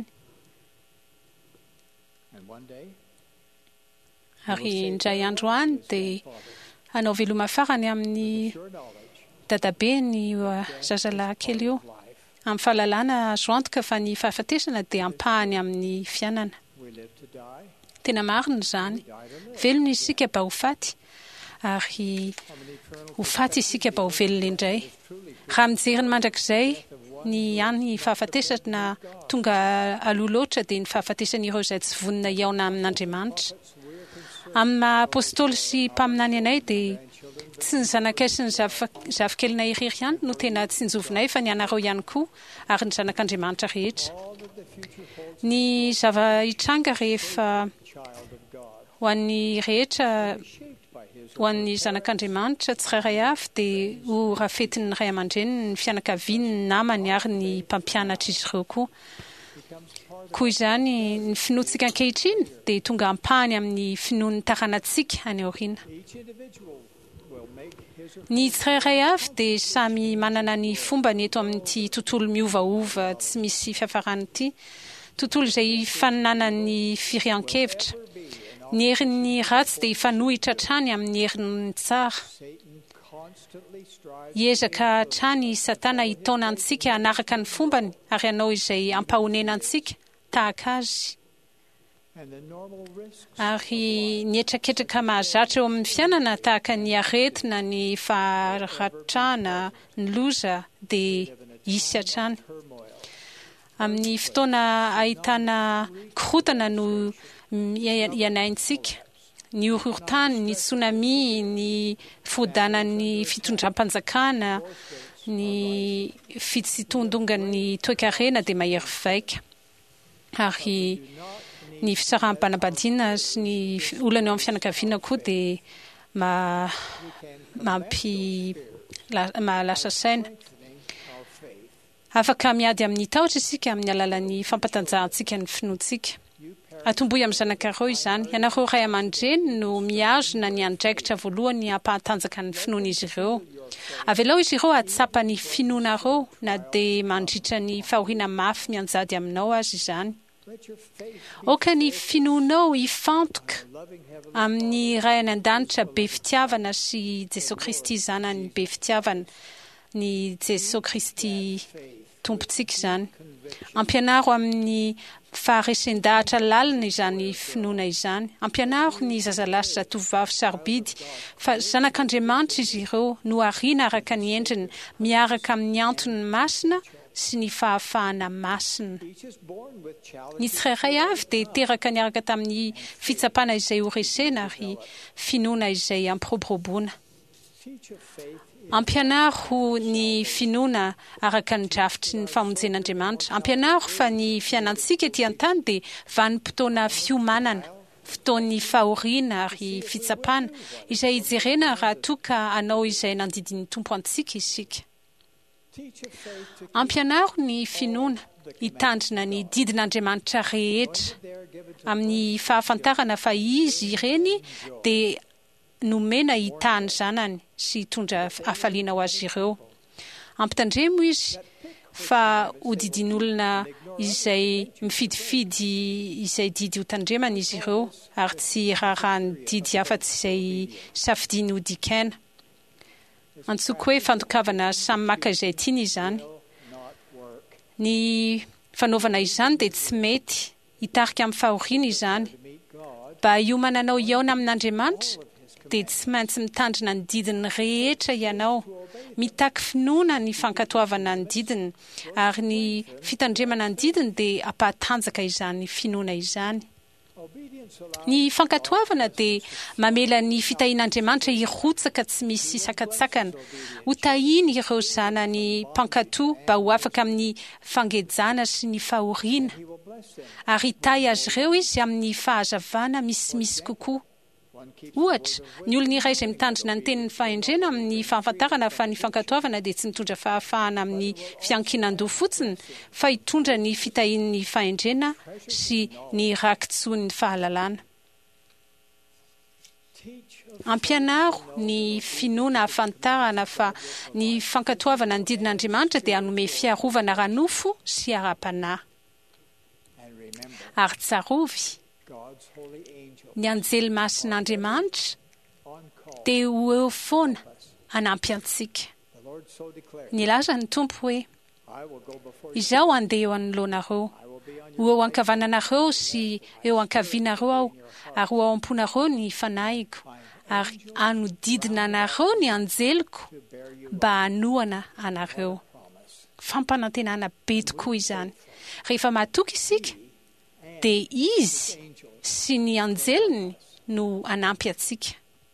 And one day, Ary indray andro any dia hanao veloma farany amin'ny your knowledge dadabe ny uh, zazalahy kely io. Amin'ny fahalalana azo antoka fa ny fahafatesana dia ampahany amin'ny fiainana. we live to die. Tena marina izany. Velona isika mba ho faty ary ho faty isika mba ho velona indray. Raha mijery ny mandrakizay ny any fahafatesana tonga aloha loatra dia ny fahafatesan'ireo izay tsy vonina iaona amin'Andriamanitra. Amin'ny maha apôstôly sy mpaminany anay dia tsy ny zanakay sy ny zafa- zavikelinay irery ihany no tena tsinjovinay fa ny anareo ihany koa ary ny zanak'Andriamanitra rehetra. Ny zava hitranga rehefa Child of God, ho an'ny rehetra shaped by His ho an'ny zanak'Andriamanitra tsirairay avy dia ho rafetin'ny ray aman-dreny ny fianakaviany ny namany ary ny mpampianatra izy ireo koa. Koa izany ny finoantsika ankehitriny dia tonga ampahany amin'ny finoan'ny taranantsika any aoriana. each individual will make his or Ny tsirairay avy dia samy manana ny fombany eto amin'ity tontolo miovaova tsy misy fiafarany ity. Tontolo izay faninanany firian-kevitra. Ny herin'ny ratsy dia hifanohitra hatrany amin'ny herin'ny tsara. Satan constantly strives Hiezaka hatrany Satana hitaona antsika hanaraka ny fombany ary hanao izay ampahonena antsika tahaka azy. ary nihetraketraka mahazatra eo amin'ny fiainana tahaka ny aretina ny faharatrana ny loza dia isy hatrany amin'ny fotoana ahitana korotana no ianaintsika ny horohorontany ny tsunami ny fodanan'ny fitondram-panjakana ny fitsitondongan'ny toekarena dia mahery vaika ary ny fisarahampanambadiana sy ny olana eo amin'ny fianakaviana koa dia ma mampi mahalasa saina afaka miady amin'ny tahotra isika amin'ny alalan'ny fampatanjahantsika ny finoantsika atombohy amin'ny zanak'ireo izany ianareo ray aman-dreny no miazona ny andraikitra voalohany hampatanjaka ny finoan'izy ireo avelao izy ireo atsapa ny finoanareo na dia mandritra ny fahoriana mafy mianjady aminao azy izany oka ny finoanao hifantoka amin'ny ray any an-danitra be fitiavana sy Jesosy Kristy zanany be fitiavana ny Jesosy Kristy tompontsika izany ampianaro amin'ny faharesen-dahatra lalina izany finoana izany ampianaro ny zazalahy sy zatovovavy sarobidy fa zanak'Andriamanitra izy ireo no ariana araka ny endriny miaraka amin'ny antony masina sy ny fahafahana masina ny tsirairay avy dia teraka niaraka tamin'ny fitsapana izay horesena ary finoana izay ampiroboroboana ampianaro ny finoana araka ny drafitry ny famonjen'Andriamanitra ampianaro fa ny fiainantsika ety an-tany dia vanim-potoana fiomanana fotoan'ny fahoriana ary fitsapana izay hijerena raha toa ka anao izay nandidin'ny tompo antsika isika ampianaro ny finoana hitandrina ny didin'Andriamanitra rehetra amin'ny fahafantarana fa izy ireny dia nomena hitany zanany sy hitondra hafaliana ho azy ireo ampitandremo izy fa hodidin'olona izay mifidifidy izay didy ho tandremana izy ireo ary tsy rahahany didy afa-tsy izay safidiny ho dikaina antsoko hoe fandokavana samy maka izay tiany izany ny fanaovana izany dia tsy mety hitarika amin'ny fahoriana izany mba hiomananao iaona amin'Andriamanitra dia tsy maintsy mitandrina ny didiny rehetra ianao mitaky finoana ny fankatoavana ny didiny ary ny fitandremana ny didiny dia ampahatanjaka izany finoana izany ny fankatoavana dia mamela ny fitahian'Andriamanitra hirotsaka tsy misy sakatsakana ho tahiny ireo zanany mpankatoa mba ho afaka amin'ny fangejana sy ny fahoriana ary hitahy azy ireo izy amin'ny fahazavana misimisy kokoa ohatra ny olona iray izay mitandrina ny tenin'ny fahendrena amin'ny fahafantarana fa ny fankatoavana dia tsy mitondra fahafahana amin'ny fiankinan-doha fotsiny fa hitondra ny fitahian'ny fahendrena sy ny rakitsoan'ny fahalalana ampianaro ny finoana hafantarana fa ny fankatoavana ny didin'Andriamanitra dia hanome fiarovana ranofo sy ara-panahy ary tsarovy ny anjely masin'Andriamanitra dia ho eo foana hanampy antsika nilaza ny tompo hoe izaho andeha eo anoloanareo ho eo ankavananareo sy eo ankavianareo aho ary ho ao am-ponareo ny fanahiko ary hanodidina anareo ny anjeliko mba hanoana anareo fampanantenana be tokoa izany rehefa mahatoky isika dia izy sy ny anjeliny no hanampy atsika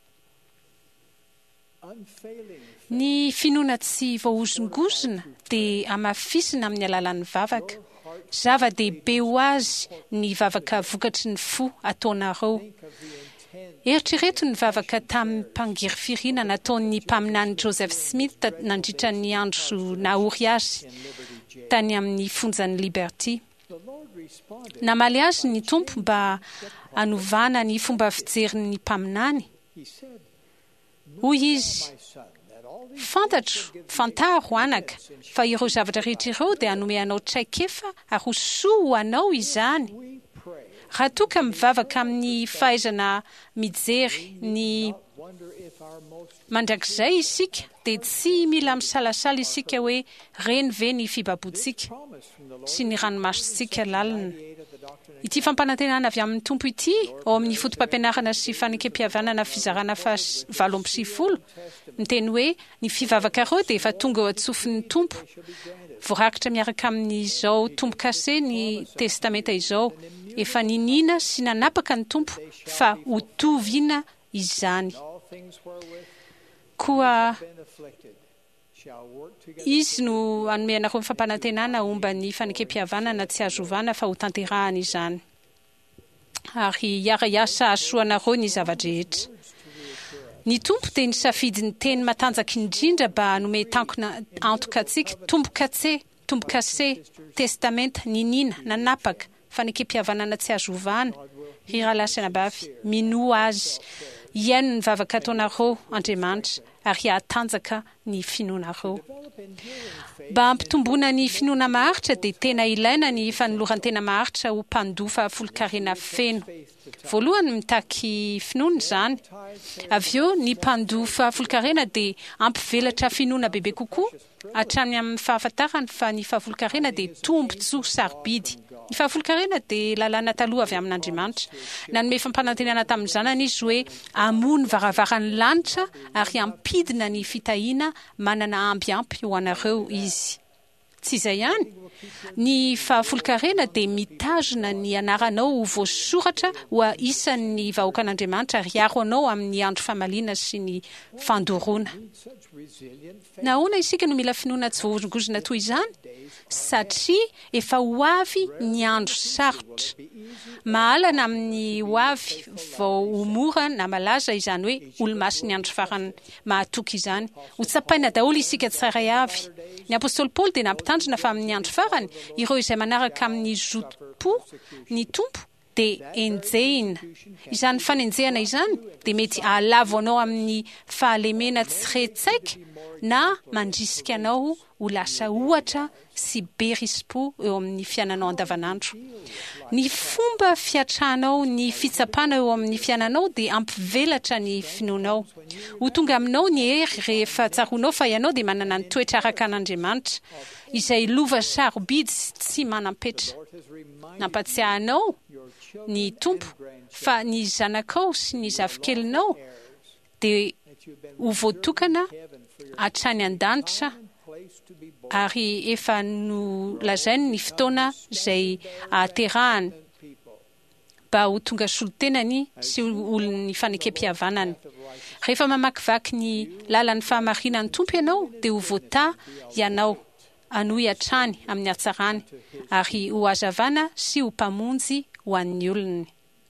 ny finoana tsy voahozongozona dia hamafisina amin'ny alalan'ny vavaka zava-dehibe ho azy ny vavaka vokatry ny fo ataonareo eritrereto ny vavaka tamin'ny mpangiry firiana nataon'ny mpaminany Joseph Smith nandritra ny andro nahory azy tany amin'ny fonjan'ny Liberty namaly azy ny tompo mba hanovana ny fomba fijerin'ny mpaminany hoy izy fantatro fantaro anaka fa ireo zavatra rehetra ireo dia hanome anao traikefa ary ho soa ho anao izany raha toa ka mivavaka amin'ny fahaizana mijery ny mandrakizay isika dia tsy mila misalasala isika hoe reny ve ny fibaboantsika sy ny ranomasontsika lalina ity fampanantenana avy amin'ny tompo ity ao amin'ny fotom-pampianarana sy fanekem-pihavanana fizarana fa- valo amby sivifolo miteny hoe ny fivavaka ireo dia efa tonga eo atsofin'ny tompo voarakitra miaraka amin'izao tompo kase ny testamenta izao efa ninina sy nanapaka ny tompo fa hotoviana izany koa izy no anome anareo ny fampanantenana omba ny fanekem-pihavanana tsy azovana fa ho tanterahana izany ary hiara hiasa asoanareo ny zava-drehetra ny tompo dia ny safidy ny teny matanjaka indrindra mba hanome tankona antoka antsika tomboka tse tomboka se testamenta ninina nanapaka fanekem-pihavanana tsy azovana ry rahalasanabavy minoa azy iaino ny vavaka ataonareo Andriamanitra ary hatanjaka ny finoanareo mba hampitomboana ny finoana maharitra dia tena ilaina ny fanoloran-tena maharitra ho mpandofa folo-karena feno voalohany mitaky finoana izany avy eo ny mpandofa folo-karena dia ampivelatra finoana bebe kokoa hatrany amin'ny fahafantarany fa ny fahafolo-karena dia tombontsoa sarobidy ny fahafolo-karena dia lalàna taloha avy amin'Andriamanitra nanome fampanantenana tamin'ny zanany izy hoe hamono varavaran'ny lanitra ary ampidina ny fitahiana manana ambiampy ho anareo izy tsy izay ihany ny fahafolo-karena dia mitazona ny anaranao ho voasoratra ho isan'ny vahoakan'Andriamanitra ary hiaro anao amin'ny andro famaliana sy ny fandoroana nahoana isika no mila finoana tsy voahorongozona toy izany satria efa ho avy ny andro sarotra mahalana amin'ny ho avy vao homora na malaza izany hoe olo-masy ny andro farany mahatoky izany ho tsapaina daholo isika tsara avy ny apôstôly Paoly dia nampitandrina fa amin'ny andro farany ireo izay manaraka amin'ny zotom-po ny tompo dia enjehina izany fanenjehana izany dia mety ahalavo anao amin'ny fahalemena tsiretsaika na mandrisika anao ho lasa ohatra sy be rispo eo amin'ny fiainanao andavanandro ny fomba fiatranao ny fitsapana eo amin'ny fiainanao dia ampivelatra ny finoanao ho tonga aminao ny hery rehefa tsaronao fa ianao dia manana ny toetra araka an'Andriamanitra izay lova sarobidy tsy manam-petra nampatsiahanao ny tompo fa ny zanakao sy ny zavikelinao dia ho voatokana hatrany an-danitra ary efa no lazainy ny fotoana izay ahaterahany mba ho tonga solotenany sy olony fanekem-pihavanany rehefa mamakivaky ny lalan'ny fahamarinan'ny tompo ianao dia ho voata ianao hanohy hatrany amin'ny hatsarany ary ho hazavana sy ho mpamonjy ho an'ny olony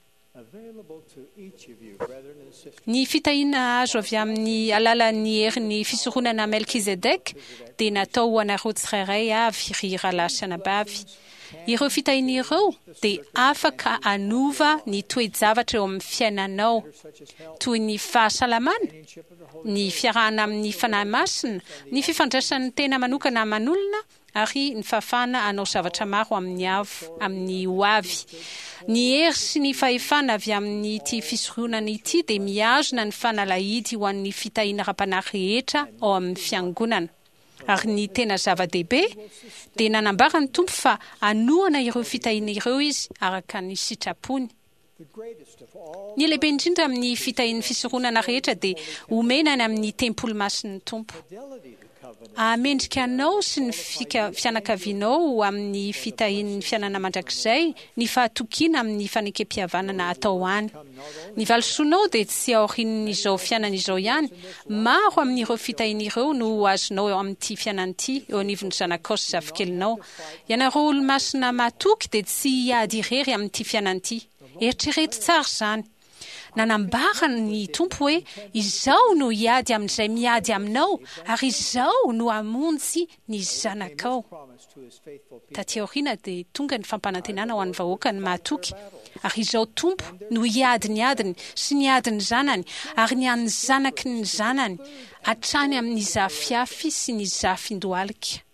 ny fitahiana azo avy amin'ny alalan'ny herin'ny fisoronana Melkizedek dia natao ho anareo tsirairay avy ry rahalasanabavy ireo fitahiana ireo dia afaka anova ny toe-javatra eo amin'ny fiainanao toy ny fahasalamana ny fiarahana amin'ny fanahy masina ny fifandraisan'ny tena manokana manolona ary ny fahafahana anao zavatra maro amin'ny avo amin'ny ho avy ny hery sy ny fahefana avy amin'ny ity fisoronana ity dia miazona ny fanalahidy ho an'ny fitahiana ra-panahy rehetra ao amin'ny fiangonana ary ny tena zava-dehibe dia nanambara ny tompo fa anohana ireo fitahiana ireo izy araka ny sitrapony ny lehibe indrindra amin'ny fitahian'ny fisoronana rehetra dia omenany amin'ny tempolo masin'ny tompo amendrika anao sy ny fianakavianao amin'ny fitahian'ny fiainana mandrakizay ny fahatokiana amin'ny fanekem-pihavanana atao any ny valisoanao dia tsy aorian'izao fiainana izao ihany maro amin'ireo fitahiana ireo no azonao eo amin'ity fiainana ity eo anivon'ny zanakao sy zavikelinao ianareo olo-masina mahatoky dia tsy hiady irery amin'ity fiainana ity eritrereto tsara izany nanambara ny tompo hoe izao no hiady amin'izay miady aminao ary izao no hamonjy ny zanakao taty aoriana dia tonga ny fampanantenana ho an'ny vahoaka ny mahatoky ary izao tompo no hiady ny adiny sy ny adiny zanany ary ny an'ny zanaky ny zanany hatrany amin'ny zafiafy sy ny zafindoalika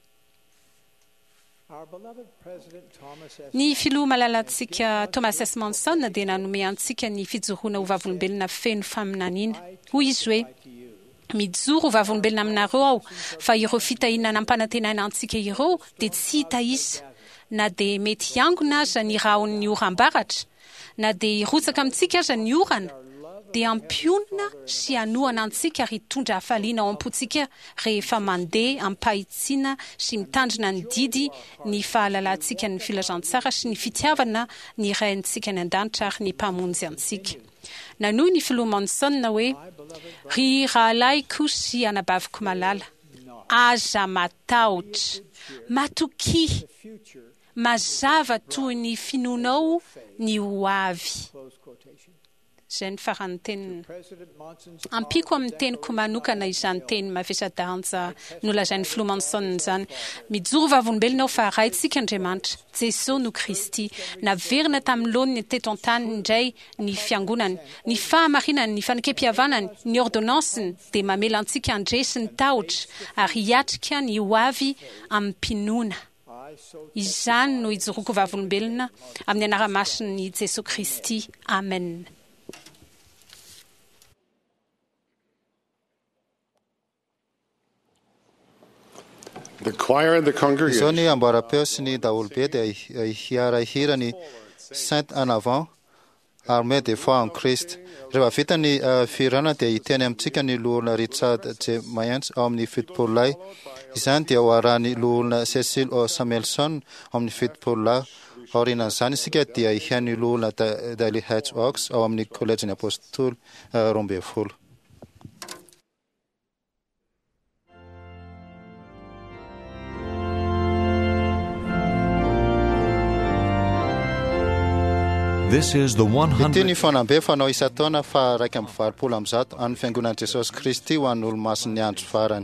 ny filoha malalantsika Thomas S. Monson dia nanome antsika ny fijoroana ho vavolombelona feno faminaniana hoy izy hoe mijoro ho vavolombelona aminareo aho fa ireo fitahiana nampanantenana antsika ireo dia tsy hita isa na dia mety hiangona aza ny raon'ny oram-baratra na dia hirotsaka amintsika aza ny orana dia ampionana sy anoana antsika ary hitondra hafaliana ao am-pontsika rehefa mandeha ampahitsiana sy mitandrina ny didy ny fahalalantsika ny filazantsara sy ny fitiavana ny raintsika ny an-danitra ary ny mpamonjy antsika. Nanohy ny filoha Monson hoe ry rahalaiko sy anabaviko malala, aza matahotra, matoki, mazava toy ny finoanao ny ho avy. Izay ny farany teniny. Ampiko amin'ny teniko manokana izany teny mavesa-danja nolazain'ny filoha Monson izany. Mijoro vavolombelona aho fa raintsika Andriamanitra, Jesosy no Kristy, naverina tamin'ny laoniny teto an-tany indray ny fiangonany, ny fahamarinany, ny fanakempihavanany, ny ordonnansiny dia mamela antsika andresy ny tahotra ary hiatrika ny ho avy amin'ny mpinoana. Izany no ijoroko vavolombelona amin'ny anara-mason'ny Jesosy Kristy. Amen. The choir and the Izao congregation ny ambarapeo sy ny daholobe dia hiarahira ny Saint en avant, armée des foi en Christ. Rehefa vita ny firana dia hiteny amintsika ny loholona Richard J. Mayens ao amin'ny fitopololay. Izany dia ho arahany loholona Cecil O. Samuelson ao amin'ny fitopololay. Aorianan'izany isika dia hihainy loholona Daily H. Oaks ao amin'ny kolejin'ny apôstôly roa ambin'ny folo. This is the one Ity hundred ny fanambe fanao isa-taona fa raika amby valopolo amby zato an'ny fiangonan'i Jesosy Kristy ho an'ny olo-mason'ny andro farany.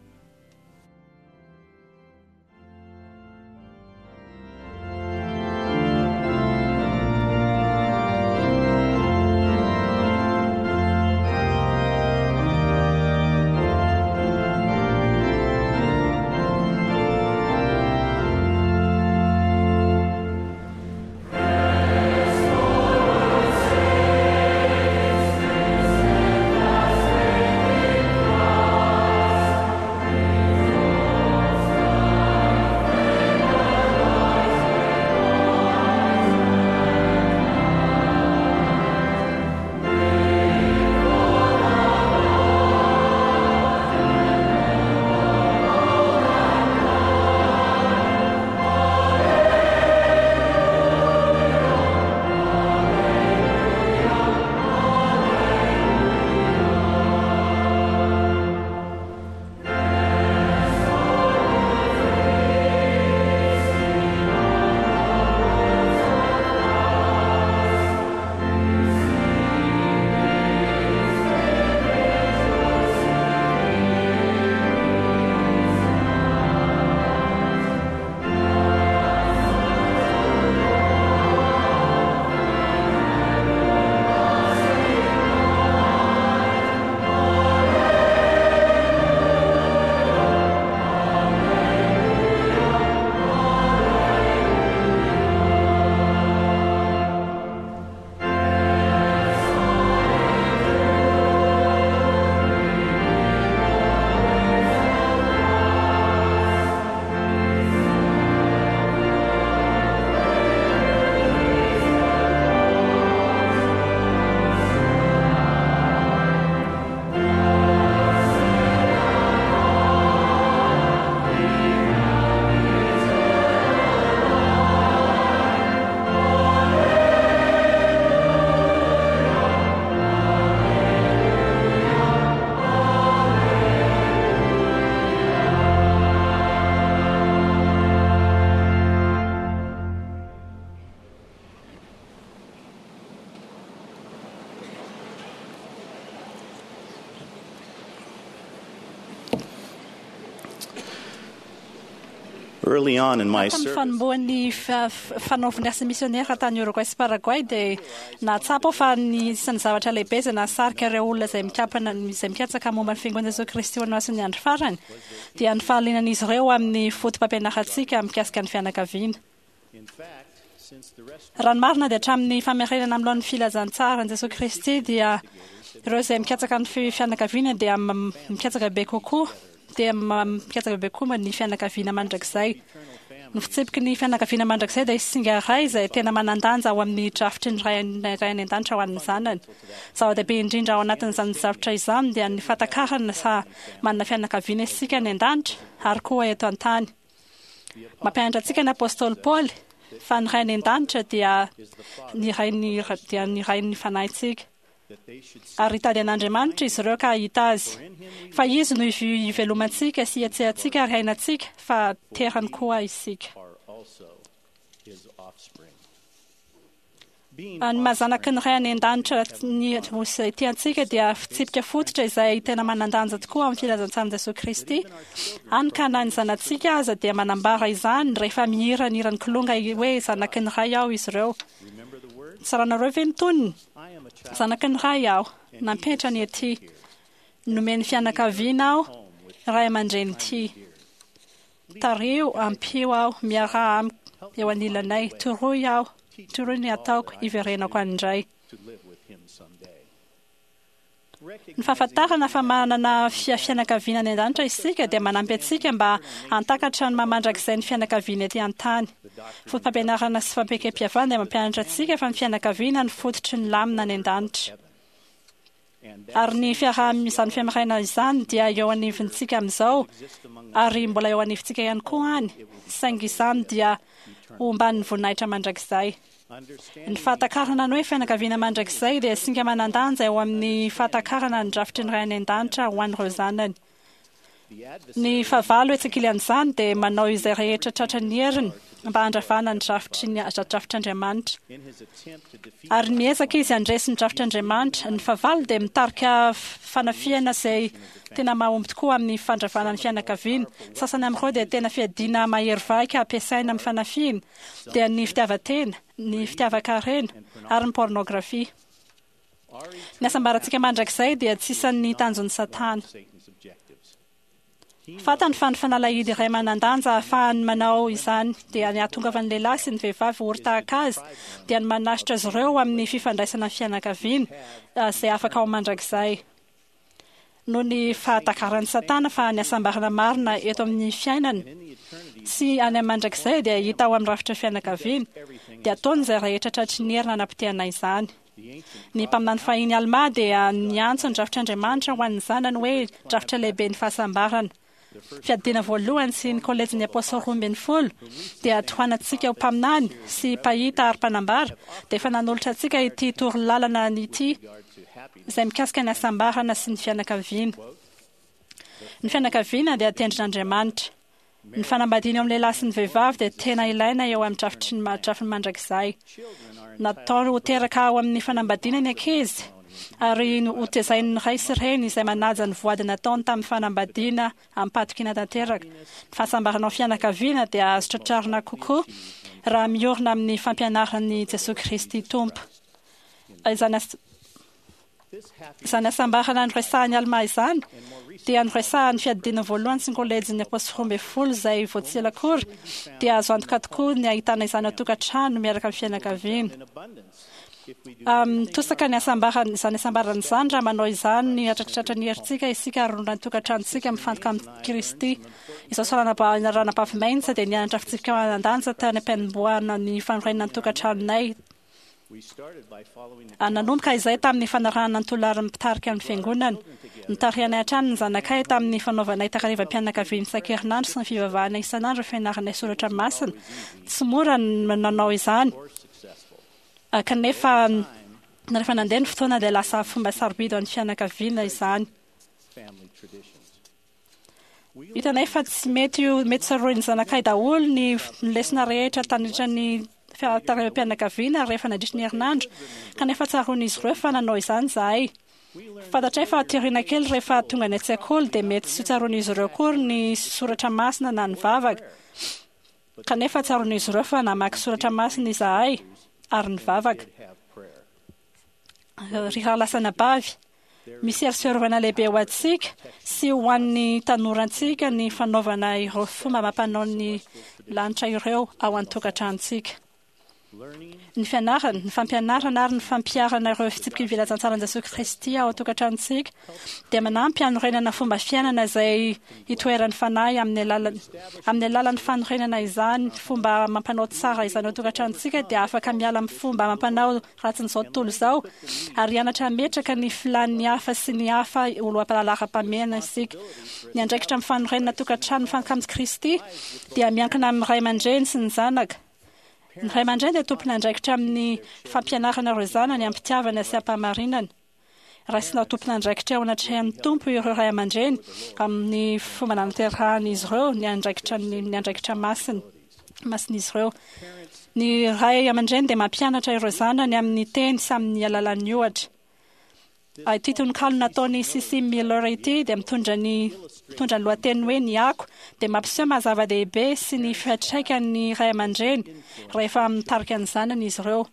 Early on in my Tamin'ny service, fanombohan'ny fanaovana asa misionera tany Uruguay sy Paraguay dia nahatsapa fa ny isan'ny zavatra lehibe izay nahasarika ireo olona izay mikapana izay mikatsaka momba ny fiangonana Jesosy Kristy ho an'ny andro farany dia ny fahalinan'izy ireo amin'ny fotom-pampianarantsika mikasika ny fianakaviana. Raha ny marina dia hatramin'ny famerenana amin'ilay filazantsara ny Jesosy Kristy dia ireo izay mikatsaka ny fianakaviana dia mikatsaka be kokoa dia mikatsaka be koa ny fianakaviana mandrakizay no fitsipiky ny fianakaviana mandrakizay dia singa ray izay tena manandanja ao amin'ny drafitry ny ray ray any an-danitra ho an'ny zanany. Zava-dehibe indrindra ao anatin'izany zavatra izany dia ny fatakarana sa manana fianakaviana isika any an-danitra ary koa eto an-tany. Mampianatra antsika ny apôstôly Paoly fa ny ray any an-danitra dia ny ray ny dia ny ray ny fanahintsika. Ary hitady an'Andriamanitra izy ireo ka hita azy fa izy no ivelomantsika sy hiatsehantsika ary hainantsika fa terany koa isika. Ny mazanaky ny ray any an-danitra ny tiantsika dia fitsipika fototra izay tena manandanja tokoa amin'ny filazantsarany Jesosy Kristy. Any ka na ny zanantsika aza dia manambara izany rehefa mihiranirany kolonga hoe zanaky ny ray aho izy ireo. Saranareo ve ny toniny? Zanaky ny ray aho, nampetra ny ety, nomeny fianakaviana aho, ray aman-dreny ty. Tario, ampio aho, miara amiko eo anilanay, toroy aho, toroy ny ataoko, iverenako andray. Ny fahafantarana fa manana fianakaviana any an-danitra isika dia manampy antsika mba hantakatra ny mamandrakizay ny fianakaviana ety an-tany. Fotom-pampianarana sy fampiekam-piavana dia mampianatra antsika fa ny fianakaviana ny fototry ny lamina any an-danitra. Ary ny fiaraha-izany fiamaraina izany dia eo anivintsika amin'izao ary mbola eo anivintsika ihany koa any. Saingy izany dia omban'ny voninahitra mandrakizay. Ny fahatakarana ny hoe fianakaviana mandrakizay dia singa manandanja eo amin'ny fahatakarana ny drafitry ny ray any an-danitra ho an'ireo zanany. Ny fahavalo etsikilian'izany dia manao izay rehetra tratran'ny heriny mba handravana ny drafitry ny drafitr'Andriamanitra. Ary miezaka izy handresy ny drafitr'Andriamanitra. Ny fahavalo dia mitarika fanafiana izay tena mahomby tokoa amin'ny fandravana ny fianakaviana. Sasany amin'ireo dia tena fiadiana mahery vaika ampiasaina amin'ny fanafiana dia ny fitiavan-tena, ny fitiavan-karena ary ny pornografia. Ny asambarantsika mandrakizay dia tsy isan'ny tanjon'ny Satana. Fatany fa ny fanalahidy iray manandanja ahafahany manao izany dia ny ahatongavan'ny lehilahy sy ny vehivavy ho ory tahaka azy dia ny manasitra azy ireo amin'ny fifandraisana ny fianakaviana izay afaka ao mandrakizay. Noho ny fahatakarany Satana fa ny asambarana marina eto amin'ny fiainana sy any mandrakizay dia hita ao amin'ny rafitra fianakaviana dia ataony izay rehetra tratry ny herina nampitiana izany. Ny mpaminany fahiny Alma dia niantso ny drafitr'Andriamanitra ho an'ny zanany hoe drafitra lehibe ny fahasambarana. Fiadiana voalohany sy ny kolejin'ny apôstôly roa ambin'ny folo dia tohanantsika ho mpaminany sy pahita ary mpanambara dia efa nanolotra antsika ity toro lalana ity izay mikasika ny asambarana sy ny fianakaviana. Ny fianakaviana dia tendrin'Andriamanitra. Ny fanambadiana eo amin'ny lehilahy sy ny vehivavy dia tena ilaina eo amin'ny drafitry ny drafitry ny mandrakizay. Natao ho teraka ao amin'ny fanambadiana ny ankizy ary ho tezain'ny ray sy reny izay manaja ny voady nataony tamin'ny fanambadiana ampatokina tanteraka. Ny fahasambarana ao fianakaviana dia azo tratrarina kokoa raha miorina amin'ny fampianaran'ny Jesosy Kristy Tompo. Izany Izany asambarana ny resahany Alma izany dia ny resahany fiadiana voalohany sy ny kolejin'ny apôstôly roa ambin'ny folo izay voatsila akory dia azo antoka tokoa ny ahitana izany atokantrano miaraka amin'ny fianakaviana. Um, tosaka ny asambarana izany asambarana izany raha manao izany ny atrakitratra ny herintsika isika ary rona ny tokantranontsika mifantoka amin'ny Kristy. Izao saranam-pavimainsa dia nianatra fitsipika manandanja tany ampianamboarana ny fanorenana ny tokantranonay. Nanomboka izay tamin'ny fanarahana ny tolary mitarika amin'ny fiangonana. Nitarihanay hatrany ny zanakay tamin'ny fanaovanay takarivam-pianakaviana isan-kerinandro sy ny fivavahana isan'andro fianaranay soratra masina. Tsy mora ny nanao izany. Kanefa rehefa nandeha ny fotoana dia lasa fomba sarobidy ho an'ny fianakaviana izany. Hitanay fa tsy mety mety saroan'ny zanakay daholo ny lesona rehetra tanitra ny fianakaviana rehefa nandritra ny herinandro kanefa tsaroan'izy ireo fa nanao izany zahay. Fantatray fa tirina kely rehefa tonga ny an-tsekoly dia mety tsy tsaroan'izy ireo kory ny soratra masina na ny vavaka. Kanefa tsaroan'izy ireo fa namaky soratra masina izahay ary ny vavaka. Riha lasana bavy misy eritserovana lehibe ho antsika sy ho an'ny tanorantsika ny fanaovana ireo fomba mampanao ny lanitra ireo ao an-tokantranontsika. ny fianarana ny fampianarana ary ny fampiarana ireo fitsipiky ny vilazantsara ny Jesosy Kristy ao an-tokantranontsika dia manampy hanorenana fomba fiainana izay hitoeran'ny fanahy amin'ny alalan'ny amin'ny alalan'ny fanorenana izany fomba mampanao tsara izany ao an-tokantranontsika dia afaka miala amin'ny fomba mampanao ratsin'izao tontolo izao ary hianatra hametraka ny filan'ny hafa sy ny hafa olo ampalalara-pamena isika ny andraikitra amin'ny fanorenana tokantrano fankamitsy Kristy dia miankina amin'ny ray aman-dreny sy ny zanaka. Ny ray aman-dreny dia tompony andraikitra amin'ny fampianarana ireo zanany ampitiavana sy ampamarinana. Raisina tompony andraikitra ao anatrehan'ny tompo ireo ray aman-dreny amin'ny fomba naterahany izy ireo ny andraikitra ny andraikitra masiny masin'izy ireo. Ny ray aman-dreny dia mampianatra ireo zanany amin'ny teny sy amin'ny alalan'ny ohatra. Ity tononkalo nataony Sissi Miller ity dia mitondra ny mitondra ny lohateny hoe ny ako dia mampiseho mahazava-dehibe sy ny fiantraikan'ny ray aman-dreny rehefa mitarika ny zanany izy ireo.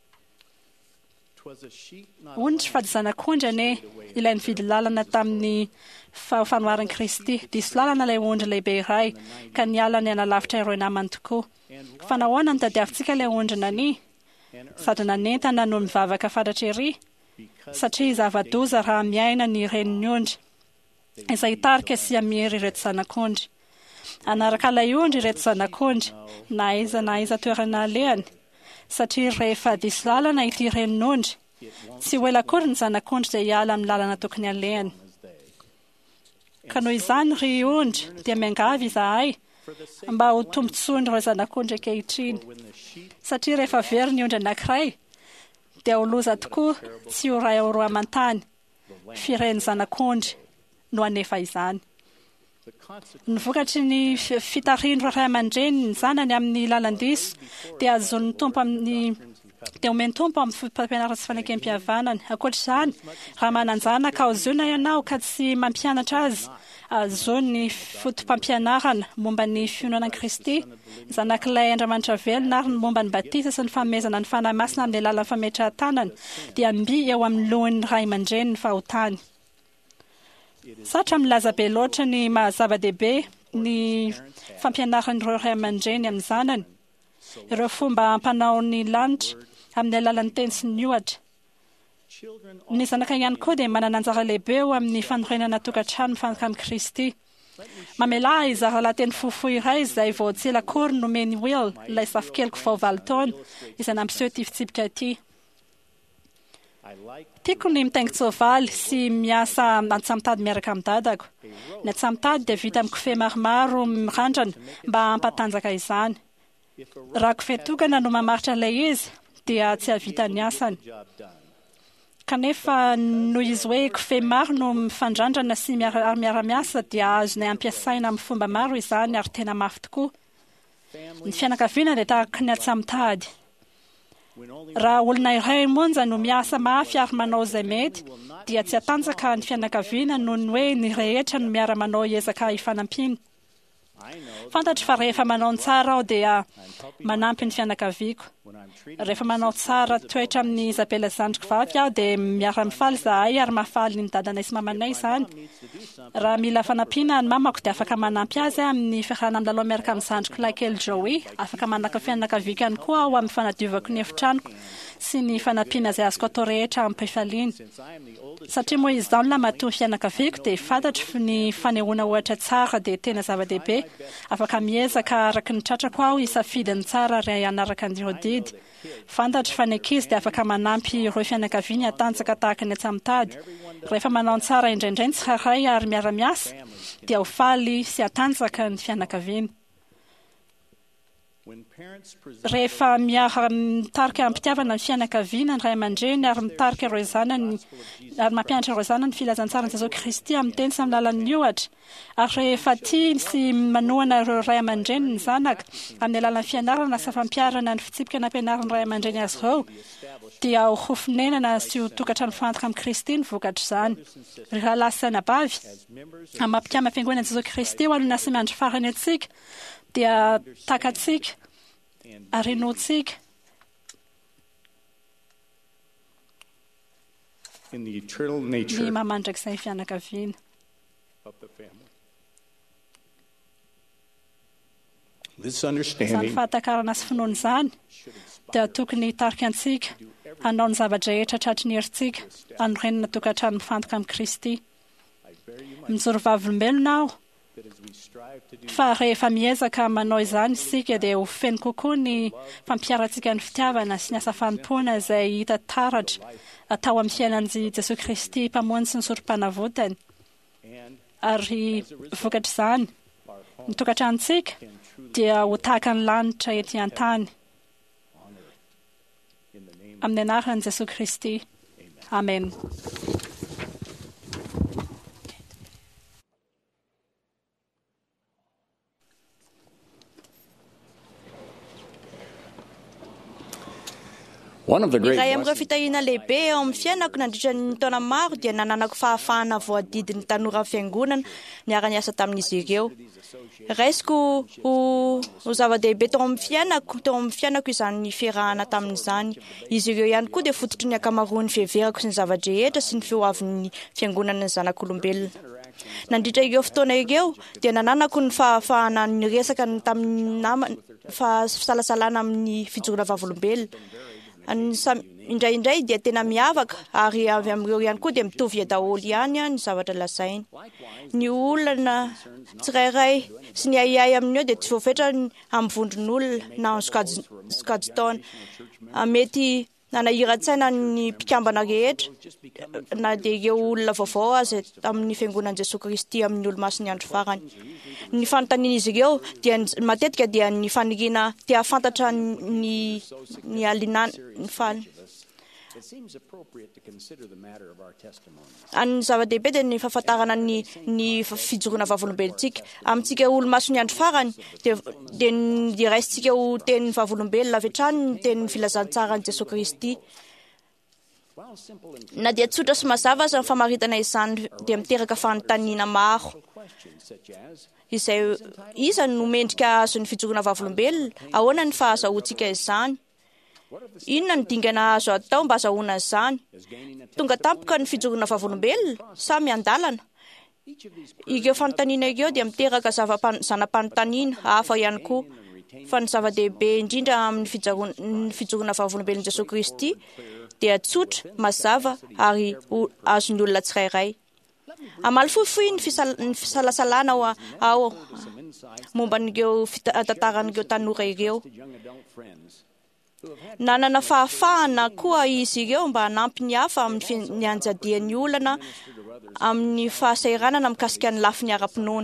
Onitry fa zanak'ondry ane ilay nividy lalana tamin'ny fanoharan'i Kristy. Diso lalana ilay ondry lehibe iray ka niala ny analavitra ireo namany tokoa. Fa nahoana ny tadiavintsika ilay ondry nani? Sady nanentana no mivavaka fantatra ery satria zava-doza raha miaina ny reniny ondry izay hitarika sy hamiery ireto zanak'ondry. Anaraka ilay ondry ireto zanak'ondry na aiza na aiza toerana alehany satria rehefa diso lalana ity renin'ondry tsy ho ela akory ny zanak'ondry dia hiala amin'ny lalana tokony alehany. Ka noho izany ry ondry dia miangavy izahay mba ho tombontsoany ireo zanak'ondry ankehitriny satria rehefa very ny ondry anankiray dia ho loza tokoa tsy ho ray oro amantany fireny zanak'ondry no anefa izany. Ny vokatry ny fitarindro ray aman-dreny ny zanany amin'ny lalan-diso dia azon'ny tompo amin'ny dia omeny tompo amin'ny fampianarana sy fanekem-pihavanana. Ankoatr'izany raha manan-jana ka azoina ianao ka tsy mampianatra azy azony fotom-pampianarana momba ny finoanan'i Kristy zanak'ilay Andriamanitra velona ary ny momba ny batisa sy ny fanomezana ny fanahy masina amin'ny alalan'ny fametrahan-tanana dia mby eo amin'ny lohan'ny ray aman-dreny ny fahotany. Satra milaza be loatra ny mahazava-dehibe ny fampianaran'ireo ray aman-dreny amin'ny zanany ireo fomba ampanao ny lanitra amin'ny alalan'ny teny sy ny ohatra. Ny zanaka ihany koa dia manana anjara lehibe eo amin'ny fanorenana tokantrano mifanakamy Kristy. Mamela izara lateny fohifohy iray izay vao tsy ela akory nomeny Will ilay zafikeliko vao valo taona izay nampiseho ity fitsipika ity. Tiako ny mitaingy tsoavaly sy miasa antsamitady miaraka amin'ny dadako. Ny antsamitady dia vita amin'ny kofehy maromaro mirandrana mba hampatanjaka izany. Raha kofehy tokana no mamaritra ilay izy dia tsy havita ny asany. Kanefa noho izy hoe kofehy maro no mifandrandrana sy miara-miasa dia azonay ampiasaina amin'ny fomba maro izany ary tena mafy tokoa. Ny fianakaviana dia tahaka ny antsamitady. Raha olona iray monja no miasa mafy ary manao izay mety dia tsy hatanjaka ny fianakaviana noho ny hoe ny rehetra no miara-manao hiezaka hifanampiana. Fantatro fa rehefa manao ny tsara aho dia manampy ny fianakaviako. Rehefa manao tsara toetra amin'ny Isabela zandriko vavy aho dia miara-mifaly izahay ary mahafaly ny dadanay sy mamanay izany. Raha mila fanampiana ny mamako dia afaka manampy azy amin'ny fiarahana amin'ny lalao miaraka amin'ny zandriko lahy kely Joey. Afaka manaka fianakaviako ihany koa aho amin'ny fanadiovako ny efitranoko sy ny fanampiana izay azoko atao rehetra amin'ny mpifaliana. Satria moa izaho no lamatoa fianakaviako dia fantatro ny fanehoana ohatra tsara dia tena zava-dehibe. Afaka miezaka araka ny tratrako aho hisafidy ny tsara ray anaraka an'ireo didy. Fantatro fa ny ankizy dia afaka manampy ireo fianakaviana hatanjaka tahaka ny antsamitady. Rehefa manao ny tsara indraindray ny tsiraray ary miara-miasa dia ho faly sy hatanjaka ny fianakaviana. Rehefa miara mitarika ampitiavana ny fianakaviana ny ray aman-dreny ary mitarika ireo zanany ary mampianatra ireo zanany filazantsara ny Jesosy Kristy amin'ny teny sy amin'ny alalan'ny ohatra. Ary rehefa tia sy manohana ireo ray aman-dreny ny zanaka amin'ny alalan'ny fianarana sy fampiarana ny fitsipika nampianaran'ny ray aman-dreny azy ireo dia ho hofonenana sy ho tokantrano fantaka amin'ny Kristy ny vokatra izany. Ry rahalahy sy anabavy amin'ny mampikama fiangonana Jesosy Kristy ho anona sy miandry farany antsika dia takatsika ary notsika in the eternal nature ny mamandrak'izay fianakaviana. of the family. This Izany understanding fahatakarana sy finoana izany dia tokony hitarika antsika hanao ny zavatra rehetra tratry ny herintsika anorenana tokantrano mifantoka amin'i Kristy. Mijoro vavolombelona aho fa rehefa miezaka manao izany isika dia ho feno kokoa ny fampiarantsika ny fitiavana sy ny asa fanompoana izay hita taratra atao amin'ny fiainan'i Jesoa Kristy mpamoany sy ny sorom-panavotany. Ary vokatra izany ny tokantranontsika dia ho tahaka ny lanitra ety an-tany. Amin'ny anaran'i Jesoa Kristy. Amen. one of the great iray amin'ireo fitahiana lehibe ao amin'ny fiainako nandritra ny taona maro dia nananako fahafahana voadidin'ny tanora amin'ny fiangonana niara-niasa tamin'izy ireo. Raisiko ho, ho zava-dehibe tao amin'ny fiainako, tao amin'ny fiainako izany fiarahana tamin'izany. Izy ireo ihany koa dia fototry ny ankamaroany fiheverako sy ny zavatra rehetra sy ny fioavin'ny fiangonana ny zanak'olombelona. Nandritra ireo fotoana ireo dia nananako ny fahafahana ny resaka tamin'ny namana fa fisalasalana amin'ny fijoroana vavolombelona. Indraindray dia tena miavaka ary avy amin'ireo ihany koa dia mitovy daholo ihany ny zavatra lazainy. Ny olona tsirairay sy ny aiai amin'io dia tsy voafetra amin'ny vondron'olona na amin'ny sokajy taona. Mety nanahira-tsaina ny mpikambana rehetra na dia ireo olona vaovao azy amin'ny fiangonan'i Jesoa Kristy amin'ny olo-masony andro farany. Ny fanontanian'izy ireo dia matetika dia ny faniriana tia fantatra ny ny alinana ny fal. Any zava-dehibe dia ny fahafantarana ny ny fijoroana vavolombelontsika amintsika olo-masony andro farany dia dia dia raisintsika ho tenin'ny vavolombelona avy hatrany ny tenin'ny filazantsara ny Jesoa Kristy. Na dia tsotra sy mazava aza ny famaritana izany dia miteraka fanontaniana maro. Izay iza no mendrika azo ny fijoroana vavolombelona, ahoana ny fahazahoantsika izany? Inona ny dingana azo atao mba azahoana izany? Tonga tampoka ny fijoroana vavolombelona sa miandalana? Ireo fanontaniana ireo dia miteraka zanam-panontaniana hafa ihany koa. Fa ny zava-dehibe indrindra amin'ny fijoroana vavolombelon'i Jesoa Kristy dia tsotra, mazava ary azon'ny olona tsirairay. Amaly fohifohy ny fisalasalana ao momba n'ireo tantaran'ireo tanora ireo. Nanana fahafahana koa izy ireo mba hanampy ny hafa amin'ny anjadian'ny olana amin'ny fahasairanana mikasika ny lafiny ara-pinoana.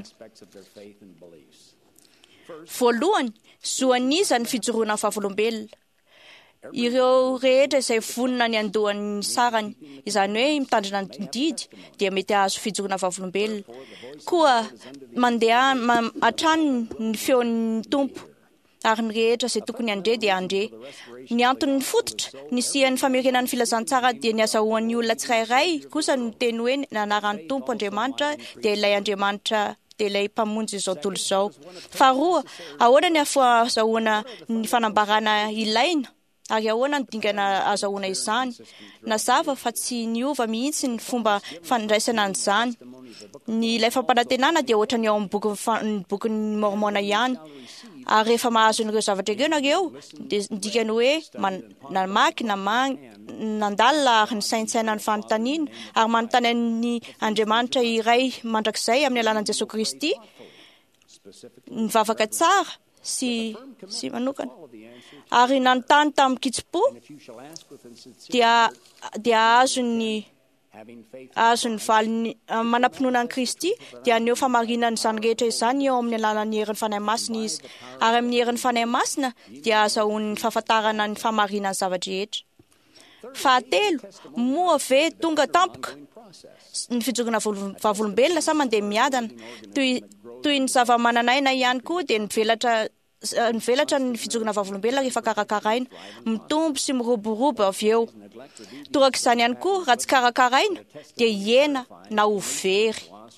Voalohany, zoan'iza ny fijoroana vavolombelona. Ireo rehetra izay vonona ny andohan'ny sarany, izany hoe mitandrina ny didy dia mety azo fijoroana vavolombelona. Koa mandeha hatrany ny feon'ny tompo ary ny rehetra izay tokony andre dia andre. Ny antony fototra ny sian'ny famerenan'ny filazantsara dia ny azahoan'ny olona tsirairay kosa ny teny hoe ny anaran'ny tompo Andriamanitra dia ilay Andriamanitra dia ilay mpamonjy izao tontolo izao. Faharoa, ahoana ny ahazahoana ny fanambarana ilaina ary ahoana ny dingana azahoana izany? Nazava fa tsy niova mihitsy ny fomba fandraisana an'izany. Ny ilay fampanantenana dia ohatra ny ao amin'ny bokin'ny Mormona ihany. Ary rehefa mahazo n'ireo zavatra ireo nareo dia dikany hoe namaky na nandalina ary ny saintsaina ny fanontaniana ary manontany ny Andriamanitra iray mandrakizay amin'ny alalan'i Jesoa Kristy mivavaka tsara sy sy manokana. Ary nanontany tamin'ny kitsipo dia dia azo ny azo ny valiny manam-pinoana an'i Kristy dia aneo famarinany izany rehetra izany eo amin'ny alalan'ny herin'ny fanahy masina izy. Ary amin'ny herin'ny fanahy masina dia azahoany fahafantarana ny famarinany zavatra rehetra. Fahatelo, moa ve tonga tampoka ny fijoroana vavolombelona sa mandeha miadana toy toy ny zava-mananaina ihany koa dia nivelatra nivelatra ny fijoroana vavolombelona rehefa karakaraina, mitombo sy miroborobo avy eo. Toraka izany ihany koa raha tsy karakaraina dia hiena na ho very.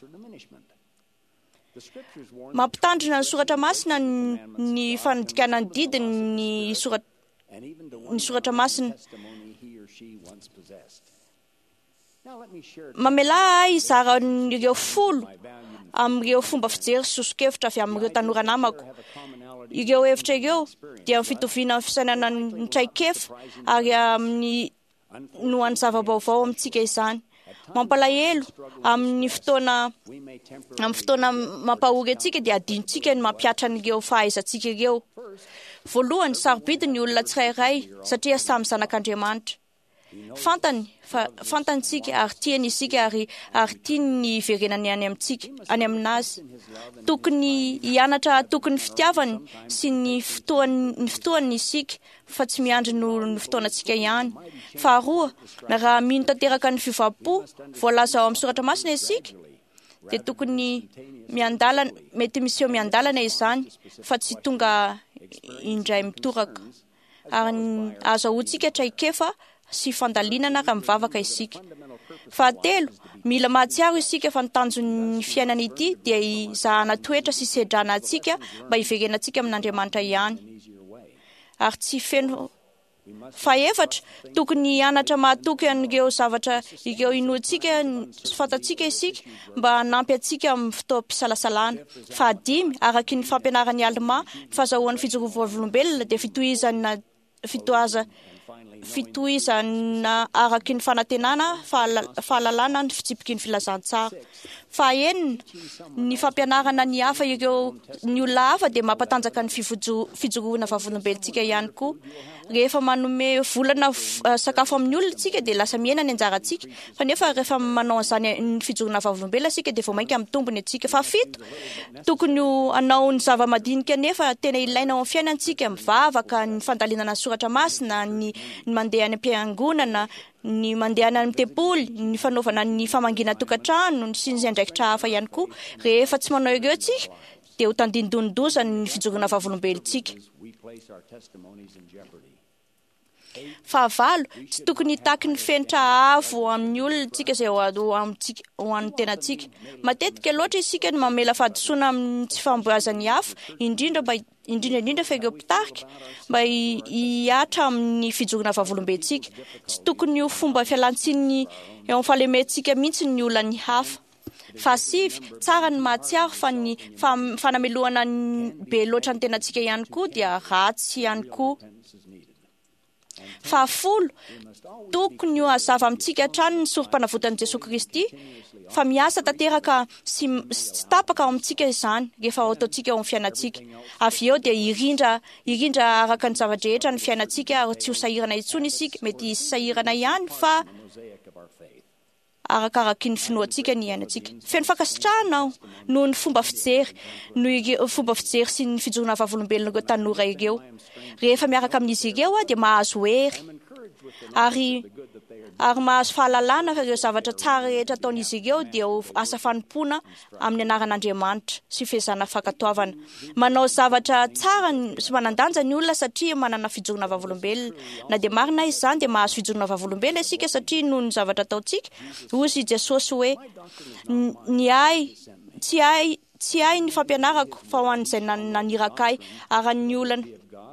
Mampitandrina ny soratra masina ny fanadikana ny didiny ny soratra ny soratra masina. Mamela ahy izara ireo folo amin'ireo fomba fijery sy sosokevitra avy amin'ireo tanora namako. ireo hevitra ireo dia fitoviana amin'ny fisainana ny traikefa ary amin'ny nohan'ny zava-baovao amintsika izany. Mampalahelo amin'ny fotoana amin'ny fotoana mampahory antsika dia adinontsika ny mampiatra an'ireo fahaizantsika ireo. Voalohany, sarobidy ny olona tsirairay satria samy zanak'Andriamanitra. Fantany fa fantantsika ary tiany isika ary ary tiany ny iverenany any amintsika any aminazy. Tokony hianatra tokony fitiavany sy ny fotoany ny fotoany isika fa tsy miandry ny fotoanantsika ihany. Faharoa, raha mino tanteraka ny fivampo voalaza ao amin'ny soratra masina isika dia tokony miandalana mety misy eo miandalana izany fa tsy tonga indray mitoraka ary azahoantsika traikefa sy fandalinana raha mivavaka isika. Fahatelo, mila mahatsiaro isika fa ny tanjon'ny fiainana ity dia izahana toetra sy sedrana atsika mba hiverenantsika amin'Andriamanitra ihany ary tsy feno. Fahaefatra, tokony hianatra mahatoky an'ireo zavatra ireo inoantsika fantatsika isika mba hanampy antsika amin'ny fotoam-pisalasalana. Fahadimy, araky ny fampianaran'ny alma, ny fahazahoan'ny fijorovam-olombelona dia fitohizana fitoaza fitohizana araky ny fanantenana, fahalalana, ny fitsipiky ny filazantsara. Fahaenina, ny fampianarana ny hafa ireo ny olona hafa dia mampatanjaka ny fijoroana vavolombelontsika ihany koa. Rehefa manome volana sakafo amin'ny olona tsika dia lasa miena ny anjarantsika, fa nefa rehefa manao an'izany ny fijoroana vavolombelona tsika dia vao mainka amin'ny tombony atsika. Fahafito, tokony hanao ny zava-madinika nefa tena ilaina ao amin'ny fiainantsika, mivavaka, ny fandalinana ny soratra masina, ny mandeha any am-piangonana, ny mandeha any amin'ny tempoly, ny fanaovana ny famangina tokantrano, sy ny andraikitra hafa ihany koa. Rehefa tsy manao ireo tsika dia ho tandindonidozany ny fijoroana vavolombelontsika. Fahavalo, tsy tokony hitaky ny fenitra avo amin'ny olona tsika izay ho an'ny tenantsika. Matetika loatra isika ny mamela fahadisoana amin'ny tsy famboazan'ny hafa, indrindra mba indrindra indrindra fa ireo mpitarika mba hiatra amin'ny fijoroana vavolombelontsika. Tsy tokony ho fomba fialantsiny eo amin'ny fahalementsika mihitsy ny olana ny hafa. Fahasivy, tsara ny mahatsiaro fa ny fanamelohana be loatra ny tenantsika ihany koa dia ratsy ihany koa. Fahafolo, tokony ho hazava amintsika hatrany ny sorom-panavotan'i Jesosy Kristy fa miasa tanteraka sy tapaka ao amintsika izany rehefa ataontsika ao amin'ny fiainantsika. Avy eo dia irindra irindra araka ny zava-drehetra ny fiainantsika ary tsy ho sahirana intsony isika, mety sahirana ihany fa arakaraky ny finoantsika ny iainantsika. Feno fankasitrahana ao noho ny fomba fijery, noho fomba fijery sy ny fijoroana vavolombelona ireo tanora ireo. Rehefa miaraka amin'izy ireo dia mahazo hery ary ary mahazo fahalalana fa ireo zavatra tsara rehetra ataon'izy ireo dia ho asa fanompoana amin'ny anaran'Andriamanitra sy fehezana fankatoavana. Manao zavatra tsara sy manandanja ny olona satria manana fijoroana vavolombelona. Na dia marina izany dia mahazo fijoroana vavolombelona isika satria noho ny zavatra ataontsika. Hozy Jesosy hoe ny ay tsy ay tsy ay ny fampianarako fa ho an'izay nanirakay ary ny olana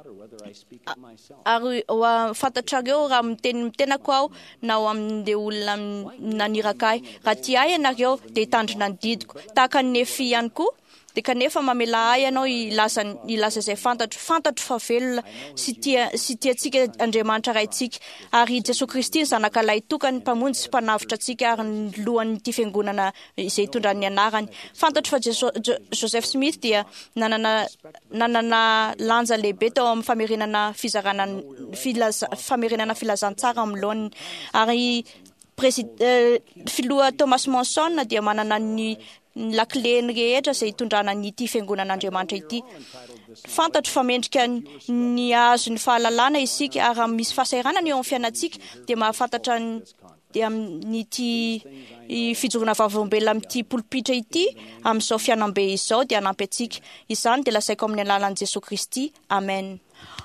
ary fantatrareo raha miteny mitenako aho na ho amin'ilay olona naniraka ahy. Raha tia ahy ianareo dia hitandrina ny didiko tahaka ny nefi ihany koa dia kanefa mamela ahy ianao ilaza ilaza izay fantatro fantatro fa velona sy tia sy tiantsika Andriamanitra raintsika ary Jesosy Kristy ny zanakalahy tokany mpamonjy sy mpanavitra antsika ary ny lohan'ny ity fiangonana izay hitondrany anarany. Fantatro fa Joseph Smith dia nanana nanana lanja lehibe tao amin'ny famerenana fizarana famerenana filazantsara amin'ny lohan'ny ary filoha Thomas Monson dia manana ny ny lakileny rehetra izay hitondrana nyity fiangonan'Andriamanitra ity. Fantatro fa mendrika ny azo ny fahalalana isika ary misy fahasahiranana eo amin'ny fiainantsika dia mahafantatra dia nyity fijoroana vavolombelona amin'ity polipitra ity amin'izao fianambe izao dia hanampy antsika. Izany dia lasaiko amin'ny alalan'i Jesosy Kristy. Amen.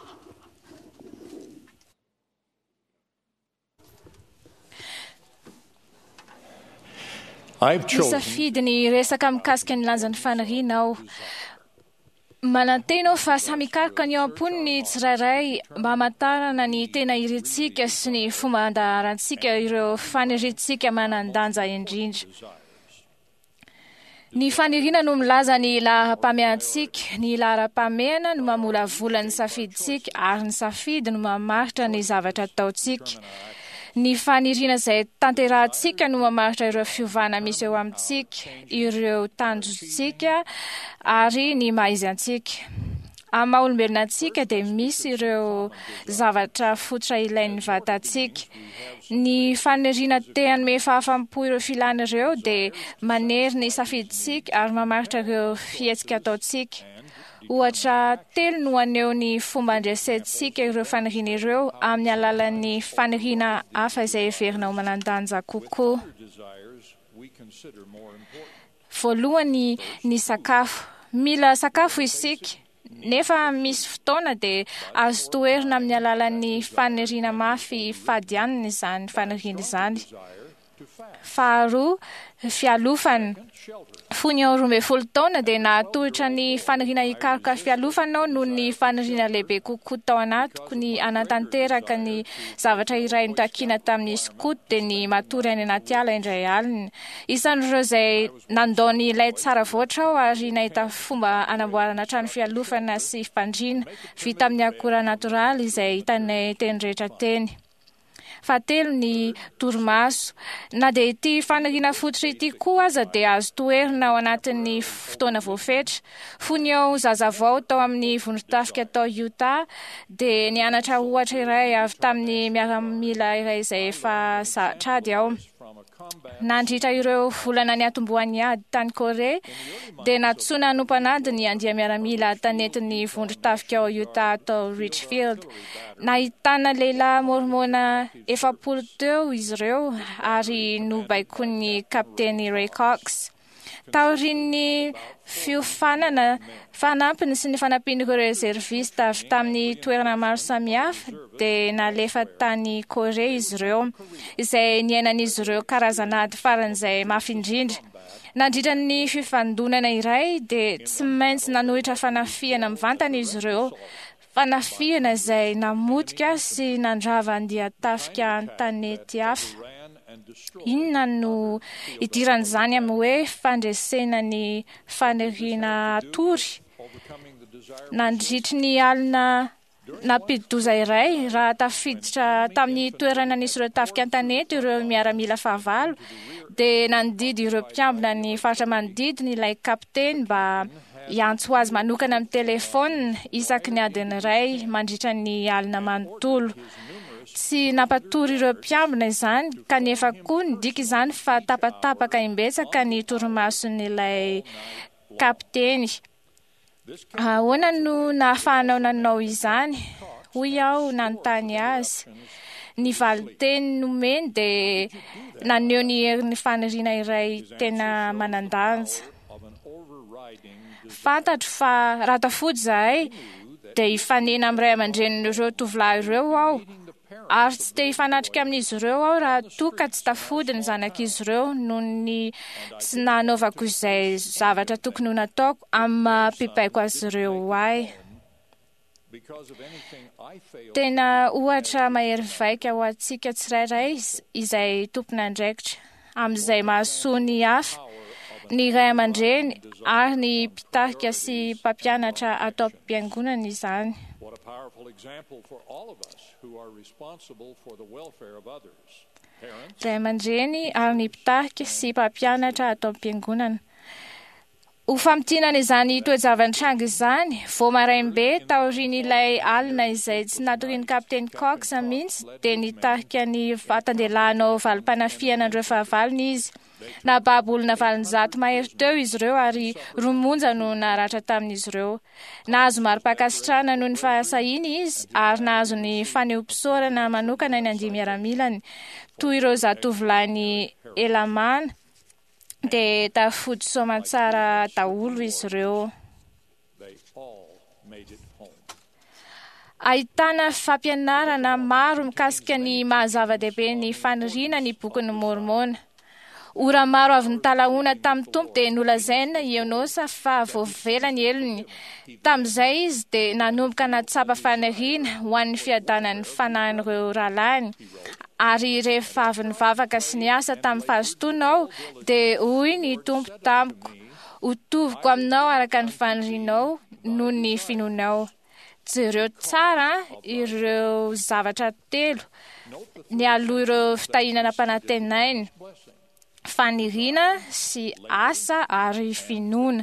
Nisafidy ny resaka mikasika ny lanjan'ny faniriana aho. Manantena fa samy hikarika ny eo amponiny tsirairay mba hamantarana ny tena irintsika sy ny fomba handaharantsika ireo faniritsika manan-danja indrindra. Ny fanirina no milaza ny laham-pamehantsika. Ny laham-pamehana no mamolavola ny safiditsika ary ny safidy no mamaritra ny zavatra ataontsika. Ny fanirina izay tanterahantsika no mamaritra ireo fiovana misy eo amintsika, ireo tanjontsika ary ny maizy antsika. Amin'ny maha-olombelonantsika dia misy ireo zavatra fototra ilain'ny vatantsika. Ny fanirina te hanome fahafaham-po ireo filàna ireo dia manery ny safiditsika ary mamaritra ireo fihetsika ataontsika. Ohatra telo no aneho ny fomba andresentsika ireo fanirina ireo amin'ny alalan'ny fanirina hafa izay heverina ho manan-danja kokoa. Voalohany ny sakafo. Mila sakafo isika. Nefa misy fotoana dia azo toerina amin'ny alalan'ny fanirina mafy fadianina izany fanirina izany. Faharoa, fialofana. Fony ao roa ambin'ny folo taona dia nahatohitra ny fanirina hikaroka fialofanao noho ny fanirina lehibe kokoa tao anatiko ny anatanteraka ny zavatra iray notakiana tamin'ny skoto dia ny matory any anaty ala indray alina. Isan'ireo izay nandao ny ilay tsara voatra aho ary nahita fomba anamboarana trano fialofana sy fandriana vita amin'ny akora natoraly izay hitanay teny rehetra teny. Fahatelo ny torimaso. Na dia ity fanirina fototra ity koa aza dia azo toerina ao anatin'ny fotoana voafetra. Fony ao zaza vao tao amin'ny vonotafika tao Utah dia nianatra ohatra iray avy tamin'ny miaramila iray izay efa trady ao. Nandritra ireo volana ny atombohan'ny ady tany Korea dia natsoina hanompanady ny andia miaramila tanetiny vondrotafika ao Utah tao Richfield. Nahitana lehilahy mormona efapolo teo izy ireo ary nobaiko ny kapteny Ray Cox. Taorian'ny fiofanana fanampiny sy ny fanampian'ireo reservista avy tamin'ny toerana maro samihafa dia nalefa tany Korea izy ireo izay niainan'izy ireo karazan'ady faran'izay mafy indrindra. Nandritra ny fifandonana iray dia tsy maintsy nanohitra fanafiana mivantana izy ireo. Fanafiana izay namotika sy nandrava andia tafika an-tanety hafa. Inona no idiran'izany amin'ny hoe fandresena ny fanirina atory? Nandritry ny alina nampidi-doza iray raha tafiditra tamin'ny toerana nisy ireo tafika an-tanety ireo miaramila fahavalo dia nandidy ireo mpiambina ny faritra manodidina ilay kapteny mba hiantso azy manokana amin'ny telefônina isaky ny adiny iray mandritra ny alina manontolo. Tsy nampatory ireo mpiambina izany kanefa koa nidika izany fa tapatapaka imbetsaka ny torimason'ilay kapteny. Ahoana no nahafahanao nanao izany? Hoy aho nanontany azy. Ny valiteny nomeny dia naneho ny herin'ny fanirina iray tena manan-danja. Fantatro fa raha tafody izahay dia hifanena amin'ny ray aman-drenin'ireo tovolahy ireo aho ary tsy te hifanatrika amin'izy ireo aho raha toa ka tsy tafody ny zanak'izy ireo noho ny tsy nanaovako izay zavatra tokony ho nataoko amin'ny maha-pipaiko azy ireo ahy. Tena ohatra mahery vaika ho antsika tsirairay izay tompon'andraikitra amin'izay mahasoa ny hafa, ny ray aman-dreny ary ny mpitarika sy mpampianatra atao am-piangonana izany. Ray aman-dreny ary ny mpitarika sy mpampianatra atao am-piangonana. Ho famitianana izany toe-javan-tranga izany, vao maraimbe taorian'ilay alina izay tsy natorian'ny kapteny Cox mihitsy dia nitarika ny vatandehilahinao valim-panafiana andreo fahavalony izy. Nababo olona valonjato mahery teo izy ireo ary romonja no naratra tamin'izy ireo. Nahazo mari-pakasitrahana noho ny fahasahiany izy ary nahazo ny faneom-pisaorana manokana ny andia miaramilany toy ireo zatovolahy ny Elamana dia tafody soamantsara daholo izy ireo. Ahitana fampianarana maro mikasika ny mahazava-dehibe ny fanirina ny bokin'ny Mormona. Ora maro avy nitalaona tamin'ny tompo dia nolazaina Ionosa fa voavelany elony. Tamin'izay izy dia nanomboka natsapa fanirina ho an'ny fiadanan'ny fanahin'ireo rahalahy. Ary rehefa avy nivavaka sy niasa tamin'ny fahazotoana aho dia hoy ny tompo tamiko, ho toviko aminao araka ny fanorinao noho ny finoanao. Jereo tsara ireo zavatra telo ny aloha ireo fitahinana mpanantenaina, faniriana sy asa ary finoana.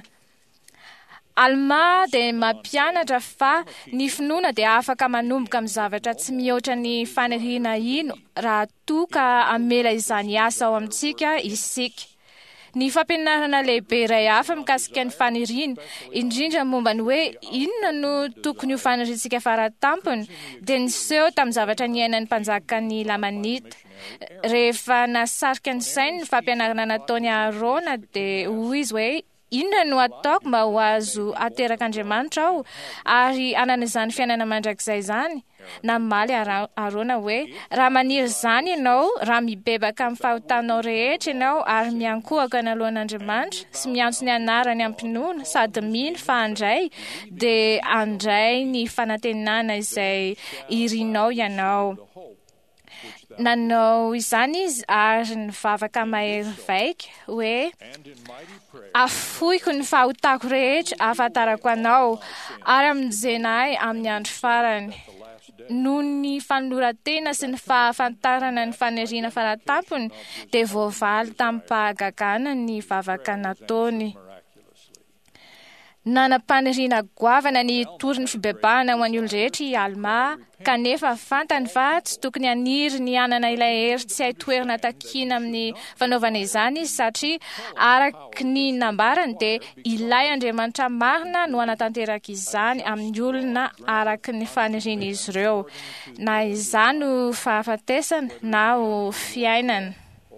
Alma dia mampianatra fa ny finoana dia afaka manomboka amin'ny zavatra tsy mihoatra ny faniriana ino raha toa ka amela izany asa ao amintsika isika. Ny fampianarana lehibe iray hafa mikasika ny faniriana, indrindra momba ny hoe inona no tokony ho faniriantsika faratampony, dia niseho tamin'ny zavatra niainan'ny mpanjaka ny Lamanita. Rehefa nasarika ny sainy ny fampianarana nataony Arona dia hoy izy hoe inona no ataoko mba ho azo aterak'Andriamanitra aho ary anana izany fiainana mandrakizay izany. Namaly Arona hoe raha maniry izany ianao, raha mibebaka amin'ny fahotanao rehetra ianao ary miankohaka ny alohan'Andriamanitra sy miantso ny anarany ampinoana sady mino fa handray dia handray ny fanantenana izay irianao ianao. Nanao izany izy ary nivavaka mahery vaika hoe afohiko ny fahotako rehetra ahafantarako anao ary amin'izay amin'ny andro farany. Noho ny fanoloran-tena sy ny fahafantarana ny faniriana faratampony dia voavaly tamin'ny mpahagagana ny vavaka nataony. Nanam-paniriana goavana ny tory ny fibebahana ho an'ny olon-drehetra i Alma, kanefa fantany fa tsy tokony haniry ny anana ilay hery tsy hay toerana takiana amin'ny fanaovana izany izy satria araka ny nambarany dia ilay Andriamanitra marina no hanatanteraka izany amin'ny olona araka ny faniriana izy ireo, na izany ho fahafatesana na ho fiainana.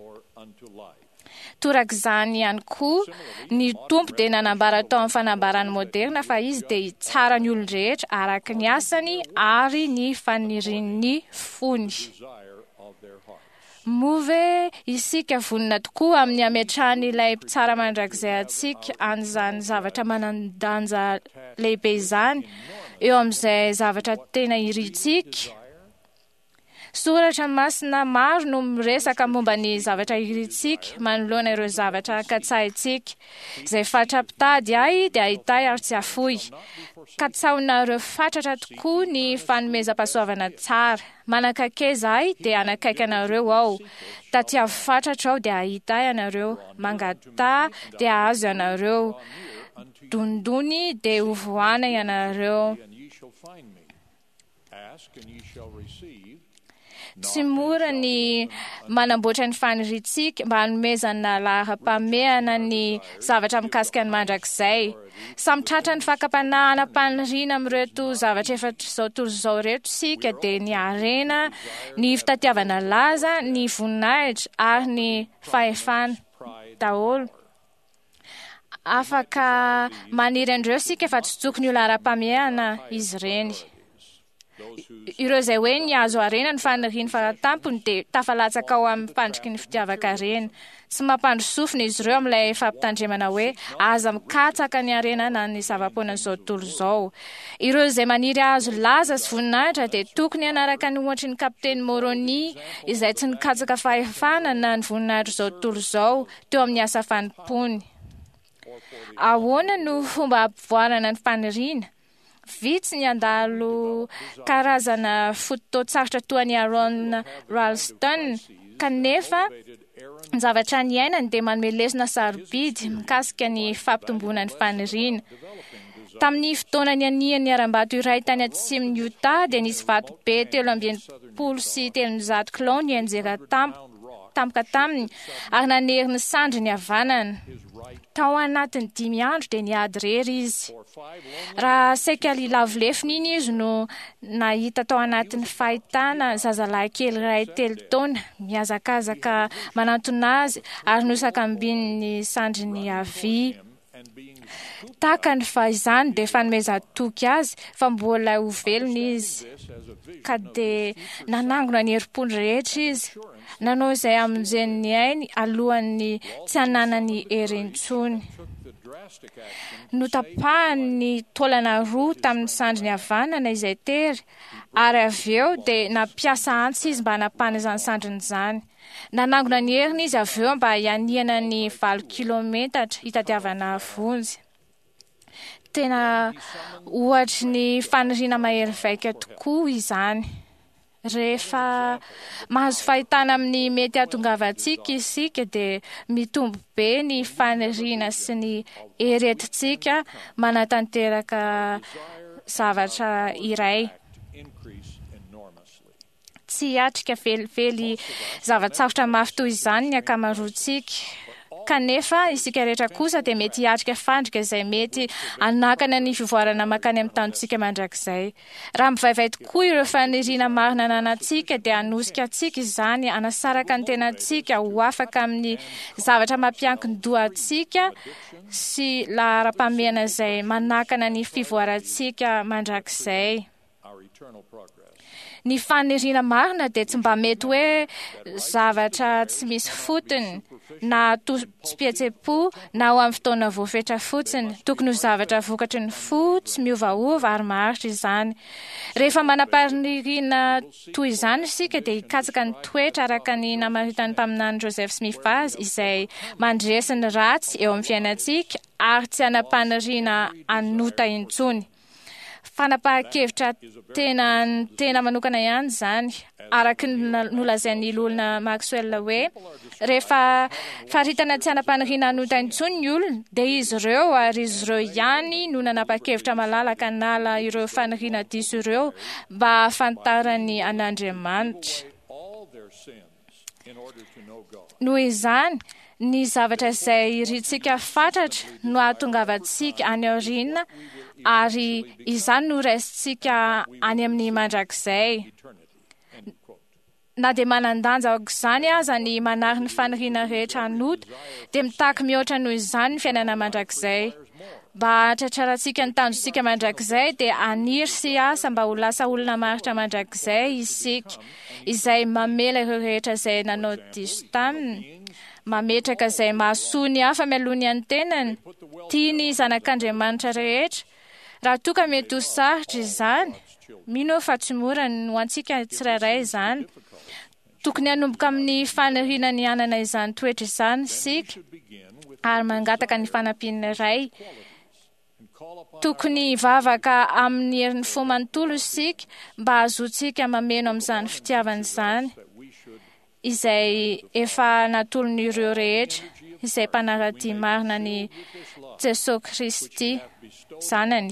Torak'izany ihany koa ny tompo dia nanambara tao amin'ny fanambarany moderna fa izy dia hitsara ny olon-drehetra araka ny asany ary ny fanirian'ny fony. Move isika vonona tokoa amin'ny ametrahany ilay mpitsara mandrakizay atsika an'izany zavatra manan-danja lehibe izany eo amin'izay zavatra tena irintsika. Soratra masina maro no miresaka momba ny zavatra irintsika manoloana ireo zavatra katsahintsika. Izay fatrapitady ahy dia ahitay ary tsy afoy. Katsahonareo fatratra tokoa ny fanomezam-pahasoavana tsara. Manakaiza ahy dia anakaiky anareo ao. Taty avy fatratra ao dia ahitay anareo. Mangata dia azo ianareo. Dondony dia hovoana ianareo. Tsy mora ny manamboatra ny faniritsika mba hanomezana laham-pameana ny zavatra mikasika ny mandrakizay. Samy tratra ny fakapanahana mpaniriana amin'ireto zavatra efa izao tory izao reto sika dia ny harena, ny fitatiavana laza, ny voninahitra ary ny fahefana daholo. Afaka maniry andreo sika fa tsy tokony ho lahara-pameana izy ireny. Ireo izay hoe ny azo harena ny faniriany faratampony dia tafalatsaka ao amin'ny mpandriky ny fitiavaka harena. Tsy mampandrosofina izy ireo amin'ilay fampitandremana hoe aza mikatsaka ny harena na ny zava-poanan'izao tontolo izao. Ireo izay maniry azo laza sy voninahitra dia tokony hanaraka ny ohatra ny kapiteny Moroni izay tsy nikatsaka fahefana na ny voninahitra izao tontolo izao teo amin'ny asa fanimpony. Ahoana no fomba ampivoarana ny faniriana? Vitsy ny andalo karazana foto-tsarotra toa ny Aaron Ralston, kanefa ny zavatra ny ainany dia manome lesona sarobidy mikasika ny fampitomboana ny faniriana. Tamin'ny fotoana ny anihan'ny aram-bato iray tany atsimon'ny Utah dia nisy vato be telo amby enimpolo sy telonjato kilao ny anjera tampoka taminy ary nanery ny sandry ny havanana. Tao anatin'ny dimy andro dia niady rery izy. Raha saika lavolefiny iny izy no nahita tao anatin'ny fahitana zazalahy kely iray telo taona mihazakazaka manantona azy ary nosakambin'ny sandriny havia. Tahaka ny fahizany dia fanomezan-toky azy fa mbola ho velona izy. Ka dia nanangona ny herim-pony rehetra izy. Nanao izay amonjen'ny ainy alohan'ny tsy hananany hery intsony. Notapahany taolana roa tamin'ny sandriny havanana izay tery ary avy eo dia nampiasa antsy izy mba hanapahana izany sandriny izany. nanangona ny heriny izy avy eo mba hianiana ny valo kilometatra hitadiavana vonjy. Tena ohatra ny faniriana mahery vaika tokoa izany. Rehefa mahazo fahitana amin'ny mety hahatongavantsika isika dia mitombo be ny faniriana sy ny eretintsika manatanteraka zavatra iray. Tsy hiatrika velively zavatsarotra mafy toy izany ny ankamaroantsika, kanefa isika rehetra kosa dia mety hiatrika fandrika izay mety hanakana ny fivoarana makany amin'ny tanontsika mandrakizay. Raha mivaivay tokoa ireo faniriana marina ananantsika dia hanosika antsika izany, hanasaraka ny tenantsika ho afaka amin'ny zavatra mampiankin-dohantsika sy lahara-pameana izay manakana ny fivoarantsika mandrakizay. Ny faniriana marina dia tsy mba mety hoe zavatra tsy misy fotony na tosi-pihetsem-po na ho amin'ny fotoana voafetra fotsiny. Tokony ho zavatra vokatry ny fo, tsy miovaova ary maharitra izany. Rehefa manam-paniriana toy izany isika dia hikatsaka ny toetra araka ny namaritany mpaminany Joseph Smith azy, izay mandresy ny ratsy eo amin'ny fiainantsika ary tsy hanam-paniriana anota intsony. Fanapahan-kevitra tena tena manokana ihany izany, araka nolazain'ny olona Maxwell hoe rehefa faritana tsy hanam-paniriana anota intsony ny olona dia izy ireo ary izy ireo ihany no nanapa-kevitra malalaka nala ireo faniriana diso ireo mba hahafantarany an'Andriamanitra. Noho izany, ny zavatra izay irintsika fantatra no ahatongavantsika any aoriana ary izany no raisintsika any amin'ny mandrakizay. Na dia manan-danja aok'izany aza ny manary ny faniriana rehetra anota dia mitaky mihoatra noho izany ny fiainana mandrakizay. Mba hahatratrarantsika ny tanjontsika mandrakizay dia haniry sy asa mba ho lasa olona maritra mandrakizay isika, izay mamela ireo rehetra izay nanao diso taminy, mametraka izay mahasoa ny hafa mialoha ny antenany, tia ny zanak'Andriamanitra rehetra. Raha toa ka mety ho sarotra izany, mino aho fa tsy mora ho antsika tsirairay izany. Tokony hanomboka amin'ny faniriana ny anana izany toetra izany isika ary mangataka ny fanampiana iray. Tokony hivavaka amin'ny herin'ny fo manontolo isika mba hahazoantsika mameno amin'izany fitiavana izany izay efa natolony ireo rehetra izay mpanaradia marina ny Jesosy Kristy zanany.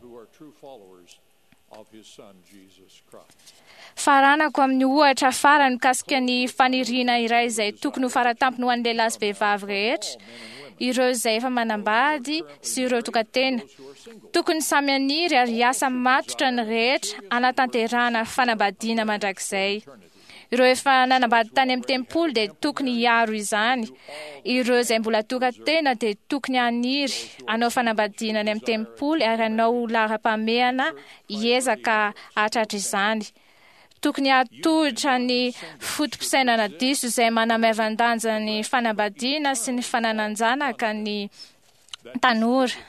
Faranako amin'ny ohatra farany mikasika ny faniriana iray izay tokony ho faratampony ho an'ny lehilahy sy vehivavy rehetra, ireo izay efa manambady sy ireo tokantena. Tokony samy haniry ary hiasa matotra ny rehetra hanatanterahana fanambadiana mandrakizay. Ireo efa nanambady tany amin'ny tempolo dia tokony hiaro izany. Ireo izay mbola tokantena dia tokony haniry hanao fanambadiana any amin'ny tempolo ary hanao lahara-pameana hiezaka hahatratra izany. Tokony hatohitra ny fotom-pisainana diso izay manamaivan-danja ny fanambadiana sy ny fanananjanaka ny tanora.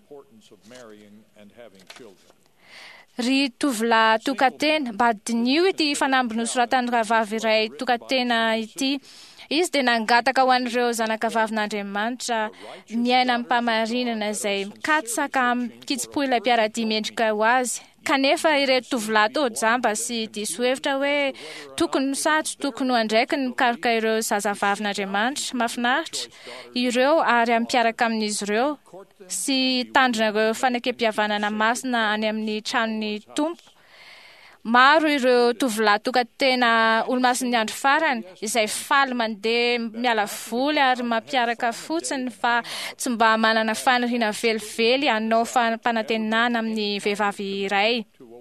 Ry tovolahy tokantena, mba dinio ity fanamby nosoratan'ny rahavavy iray tokantena ity. Izy dia nangataka ho an'ireo zanakavavin''Andriamanitra miaina amin'ny mpamarinana izay mikatsaka amin'ny kitsipo ilay mpiaradia mendrika ho azy. Kanefa ireto tovolahy toa jamba sy diso hevitra hoe tokony misatro, tokony ho andraiky ny mikaroka ireo zazavavin'Andriamanitra mahafinaritra ireo ary ampiaraka amin'izy ireo sy tandrina ireo fanakam-pihavanana masina any amin'ny tranon'ny Tompo. Maro ireo tovolahy tokantena olo-mason'ny andro farany izay faly mandeha miala voly ary mampiaraka fotsiny fa tsy mba manana faniriana velively hanao fanantenana amin'ny vehivavy iray.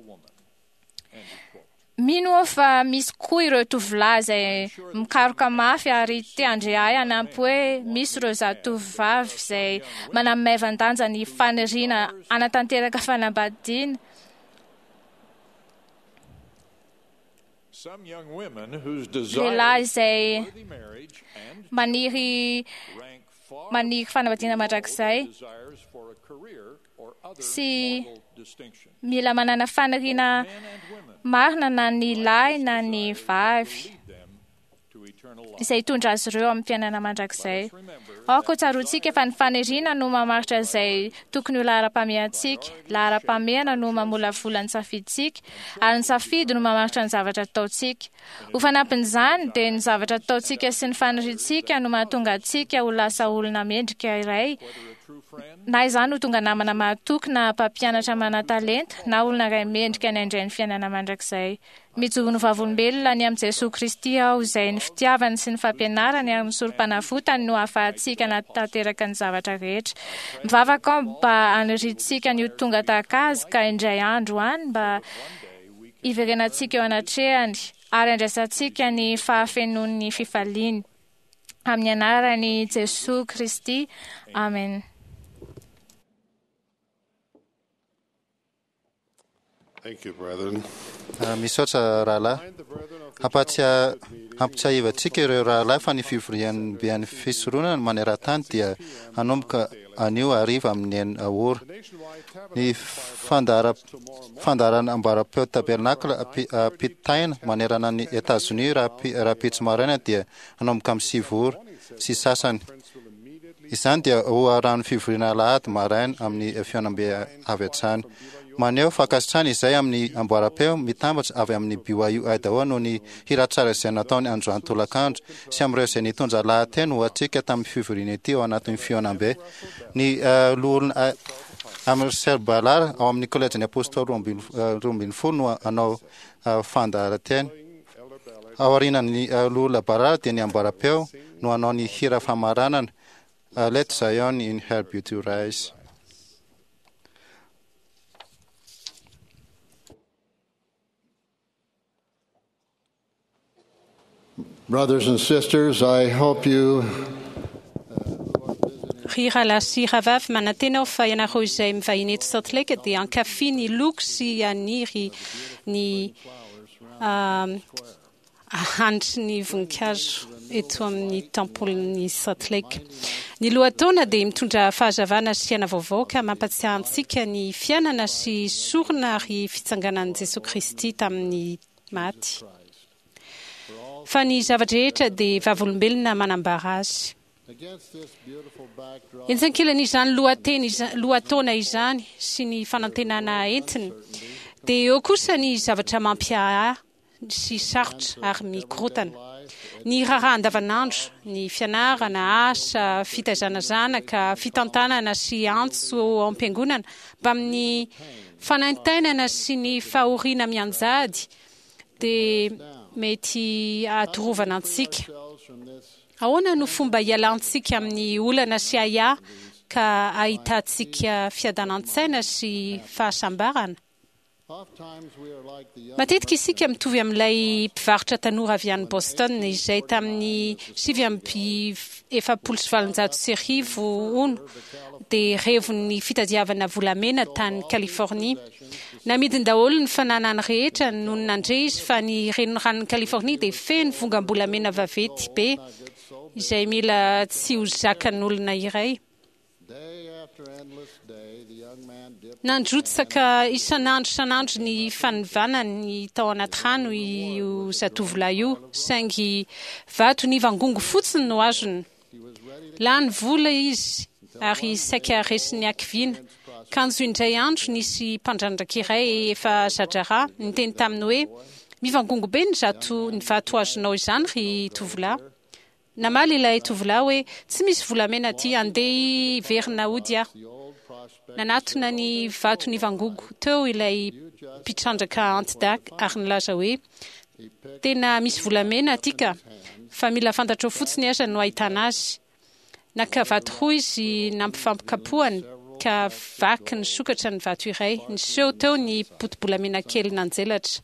Mino aho fa misy koa ireo tovolahy izay mikaroka mafy ary te handre ahy hanampy hoe misy ireo zatovovavy izay manamaivan-danja ny faniriana hanatanteraka fanambadiana. Lehilahy izay maniry maniry fanambadiana mandrakizay sy mila manana faniriana marina na ny lahy na ny vavy. izay hitondra azy ireo amin'ny fiainana mandrakizay. Aoko tsaroantsika fa ny fanerina no mamaritra izay tokony ho lahara-pamehantsika, lahara-pamehana no mamolavola ny safiditsika, ary ny safidy no mamaritra ny zavatra ataontsika. Ho fanampin'izany dia ny zavatra ataontsika sy ny faniritsika no mahatonga antsika ho lasa olona mendrika iray, na izany ho tonga namana mahatoky na mpampianatra mana-talenta na olona iray mendrika ny andray ny fiainana mandrakizay. Mijogo ny vavolombelona ny amin'i Jesosy Kristy aho izay ny fitiavany sy ny fampianarany ary ny sorom-panafotany no ahafahantsika na tanteraka ny zavatra rehetra. Mivavaka aho mba aniritsika ny ho tonga tahaka azy ka indray andro any mba iverenantsika eo anatrehany ary andraisantsika ny fahafenon'ny fifaliany. Amin'ny anarany Jesosy Kristy. Amen. Thank you, brethren. Misaotra rahalahy. Ampatsia ampitsaivantsika ireo rahalahy fa ny fivorian'ny bean'ny fisoronana maneran-tany dia hanomboka anio hariva amin'ny ora. Ny fandara fandarana ambaram-peo tabernakla ampitaina manerana ny États-Unis raha pitsy maraina dia hanomboka amin'ny sivy ora sy sasany. Izany dia ho arahany fivoriana lahady maraina amin'ny fianambe avy hatrany. Maneo fankasitrany izay amin'ny amboara-peo mitambatra avy amin'ny B Y U Idaho noho ny hira tsara izay nataony Androany tolakandro sy amin'ireo izay nitondra lahateny ho antsika tamin'ny fivoriana ity ao anatin'ny fianambe. Ny loholona Amrsel Balar ao amin'ny kolejin'ny apôstôly roa ambin'ny folo no anao fandaharan-teny. Ao aorianan'ny loholona Balar dia ny amboara-peo no anao ny hira famaranana Let Zion in her beauty rise. Brothers and sisters, I hope you Rirala sy ravavy manantena fa ianareo izay mivahiny eto Salt Lake dia ankafy ny loko sy aniry ny ahandry ny voninkazo eto amin'ny tempolin'ny Salt Lake. Ny lohataona dia mitondra fahazavana sy fiaina vaovao ka mampatsiahy antsika ny fiainana sy sorona ary fitsanganan'i Jesosy Kristy tamin'ny maty. Fa ny zavatra dia vavolombelona manambara azy. Enjankilan'izany lohateny lohataona izany sy ny fanantenana entiny dia eo kosa ny zavatra mampiahy sy sarotra ary mikorotana. Ny raharaha andavanandro, ny fianarana, asa, fitaizana zanaka, fitantanana sy antso am-piangonana mba amin'ny fanaintainana sy ny fahoriana mianjady dia mety atorovana antsika. Ahoana no fomba ialantsika amin'ny olana sy aya ka ahitantsika fiadanantsaina sy fahasambarana? Matetika isika mitovy amin'ilay mpivarotra tanora avy any Boston izay tamin'ny sivy amby efapolo sy valonjato sy arivo ono dia revon'ny fitadiavana volamena tany California. Namidiny daholo ny fananany rehetra noho ny nandre izy fa ny renoran'ny California dia feno vongambolamena vaventy be izay mila tsy ho zakan'olona iray. Nandrotsaka isan'andro isan'andro ny fanivanany tao anaty rano io zatovolahy io, saingy vato ny vangongo fotsiny no azony. Lany vola izy ary saika resiny akiviana. Kanjo indray andro nisy mpandrandraka iray efa zadrara niteny taminy hoe mivangongo be ny zato ny vato azonao izany ry tovolahy. Namaly ilay tovolahy hoe tsy misy volamena aty andeha verina ody aho. Nanatona ny vato ny vangongo teo ilay mpitrandraka antidak ary nilaza hoe tena misy volamena aty ka fa mila fantatrao fotsiny aza no ahitana azy. Naka vato roa izy nampifampikapohany ka vaky ny sokatra ny vato iray. Niseho teo ny poto-bolamena kely nanjelatra.